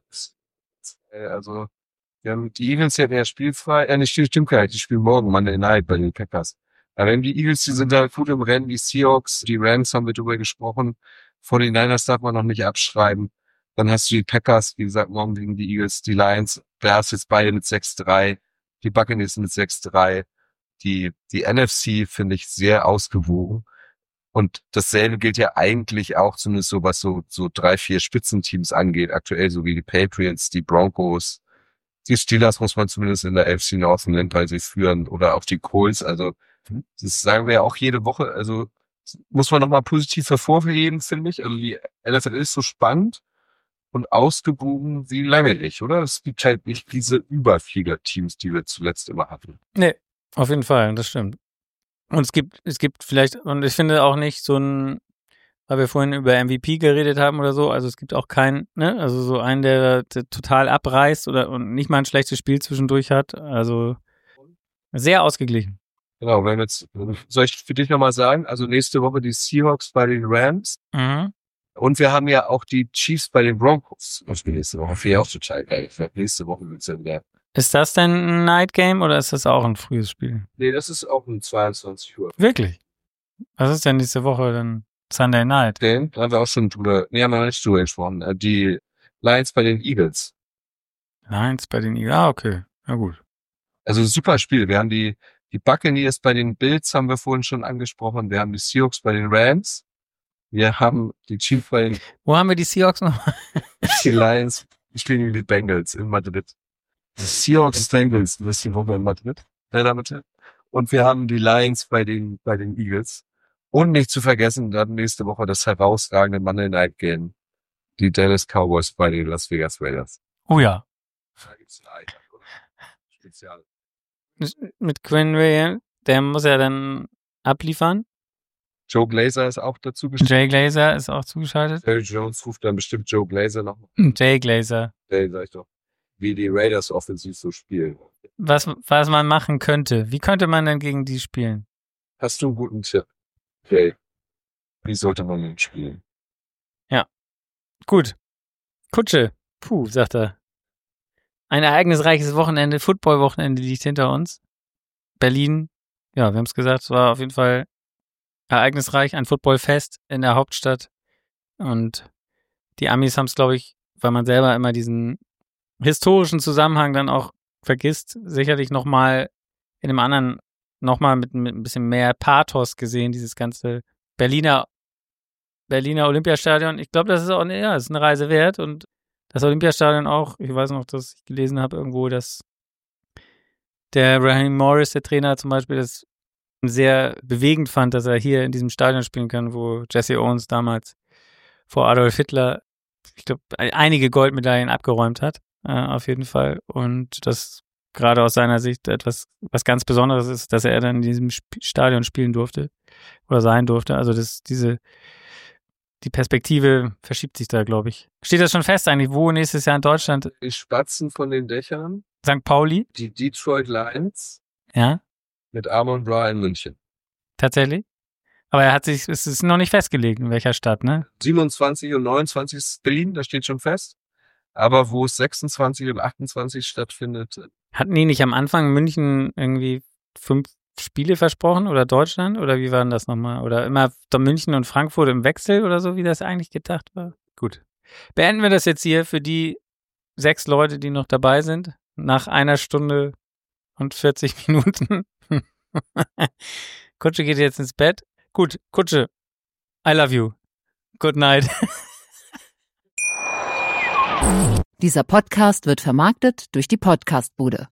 Also, wir haben die Eagles ja der spielfrei, äh, nicht, stimmt gar nicht, die spielen morgen Monday Night bei den Packers. Aber wenn die Eagles, die sind da gut im Rennen, die Seahawks, die Rams haben wir drüber gesprochen, forty-niners darf man noch nicht abschreiben. Dann hast du die Packers, wie gesagt, morgen gegen die Eagles, die Lions, da hast du jetzt beide mit sechs drei, die Buccaneers mit sechs drei. Die, die N F C finde ich sehr ausgewogen. Und dasselbe gilt ja eigentlich auch zumindest so, was so, so drei, vier Spitzenteams angeht. Aktuell so wie die Patriots, die Broncos. Die Steelers muss man zumindest in der A F C North nennen, bei sich führen. Oder auch die Colts. Also, das sagen wir ja auch jede Woche. Also, muss man nochmal positiv hervorheben, finde ich. Also, die N F L ist so spannend und ausgewogen wie lange nicht, oder? Es gibt halt nicht diese Überflieger-Teams, die wir zuletzt immer hatten.
Nee. Auf jeden Fall, das stimmt. Und es gibt, es gibt vielleicht, und ich finde auch nicht so ein, weil wir vorhin über M V P geredet haben oder so, also es gibt auch keinen, ne, also so einen, der, der total abreißt oder und nicht mal ein schlechtes Spiel zwischendurch hat. Also sehr ausgeglichen.
Genau, wenn jetzt, soll ich für dich nochmal sagen, also nächste Woche die Seahawks bei den Rams.
Mhm.
Und wir haben ja auch die Chiefs bei den Broncos. Das spielt nächste Woche. Finde ich auch total geil. Nächste Woche wird es ja wieder.
Ist das denn ein Night Game oder ist das auch ein frühes Spiel?
Nee, das ist auch um zweiundzwanzig Uhr.
Wirklich? Was ist denn nächste Woche dann? Sunday Night?
Den, da haben wir auch schon drüber, nee, haben wir noch nicht drüber gesprochen. Die Lions bei den Eagles.
Lions bei den Eagles, ah, okay. Ja, gut.
Also super Spiel. Wir haben die, die Buccaneers bei den Bills, haben wir vorhin schon angesprochen. Wir haben die Seahawks bei den Rams. Wir haben die Chiefs bei den...
Wo haben wir die Seahawks noch?
Die Lions, die spielen gegen die Bengals in Madrid. Die Seahawks Bengals, das ist die Woche in Madrid. Und wir haben die Lions bei den, bei den Eagles. Und nicht zu vergessen, dann nächste Woche das herausragende Monday Night Game. Die Dallas Cowboys bei den Las Vegas Raiders.
Oh ja.
Da gibt's ein Ei, oder? Spezial.
Mit Quinn Williams, der muss ja dann abliefern.
Joe Glazer ist auch dazu geschaltet.
Jay Glazer ist auch zugeschaltet.
Terry Jones ruft dann bestimmt Joe Glazer noch.
Jay Glazer.
Hey, sag ich doch. Wie die Raiders offensiv so spielen.
Was, was man machen könnte. Wie könnte man denn gegen die spielen?
Hast du einen guten Tipp? Okay. Wie sollte man denn spielen?
Ja. Gut. Kutsche. Puh, sagt er. Ein ereignisreiches Wochenende, Football-Wochenende liegt hinter uns. Berlin, ja, wir haben es gesagt, es war auf jeden Fall ereignisreich, ein Footballfest in der Hauptstadt. Und die Amis haben es, glaube ich, weil man selber immer diesen historischen Zusammenhang dann auch vergisst, sicherlich nochmal in einem anderen, nochmal mit, mit ein bisschen mehr Pathos gesehen, dieses ganze Berliner, Berliner Olympiastadion. Ich glaube, das ist auch, ja, das ist eine Reise wert und das Olympiastadion auch, ich weiß noch, dass ich gelesen habe irgendwo, dass der Raheem Morris, der Trainer zum Beispiel, das sehr bewegend fand, dass er hier in diesem Stadion spielen kann, wo Jesse Owens damals vor Adolf Hitler, ich glaube, einige Goldmedaillen abgeräumt hat, äh, auf jeden Fall. Und das gerade aus seiner Sicht etwas, was ganz Besonderes ist, dass er dann in diesem Sp- Stadion spielen durfte oder sein durfte. Also das, diese, die Perspektive verschiebt sich da, glaube ich. Steht das schon fest eigentlich, wo nächstes Jahr in Deutschland?
Die Spatzen von den Dächern.
Sankt Pauli?
Die Detroit Lions.
Ja.
Mit Amon Ra in München.
Tatsächlich? Aber er hat sich, es ist noch nicht festgelegt, in welcher Stadt, ne?
siebenundzwanzig und neunundzwanzig ist Berlin, das steht schon fest. Aber wo es sechsundzwanzig und achtundzwanzig stattfindet.
Hatten die nicht am Anfang München irgendwie fünf Spiele versprochen oder Deutschland? Oder wie war denn das nochmal? Oder immer München und Frankfurt im Wechsel oder so, wie das eigentlich gedacht war? Gut. Beenden wir das jetzt hier für die sechs Leute, die noch dabei sind. Nach einer Stunde und vierzig Minuten. Kutsche geht jetzt ins Bett. Gut, Kutsche, I love you. Good night.
Dieser Podcast wird vermarktet durch die Podcastbude.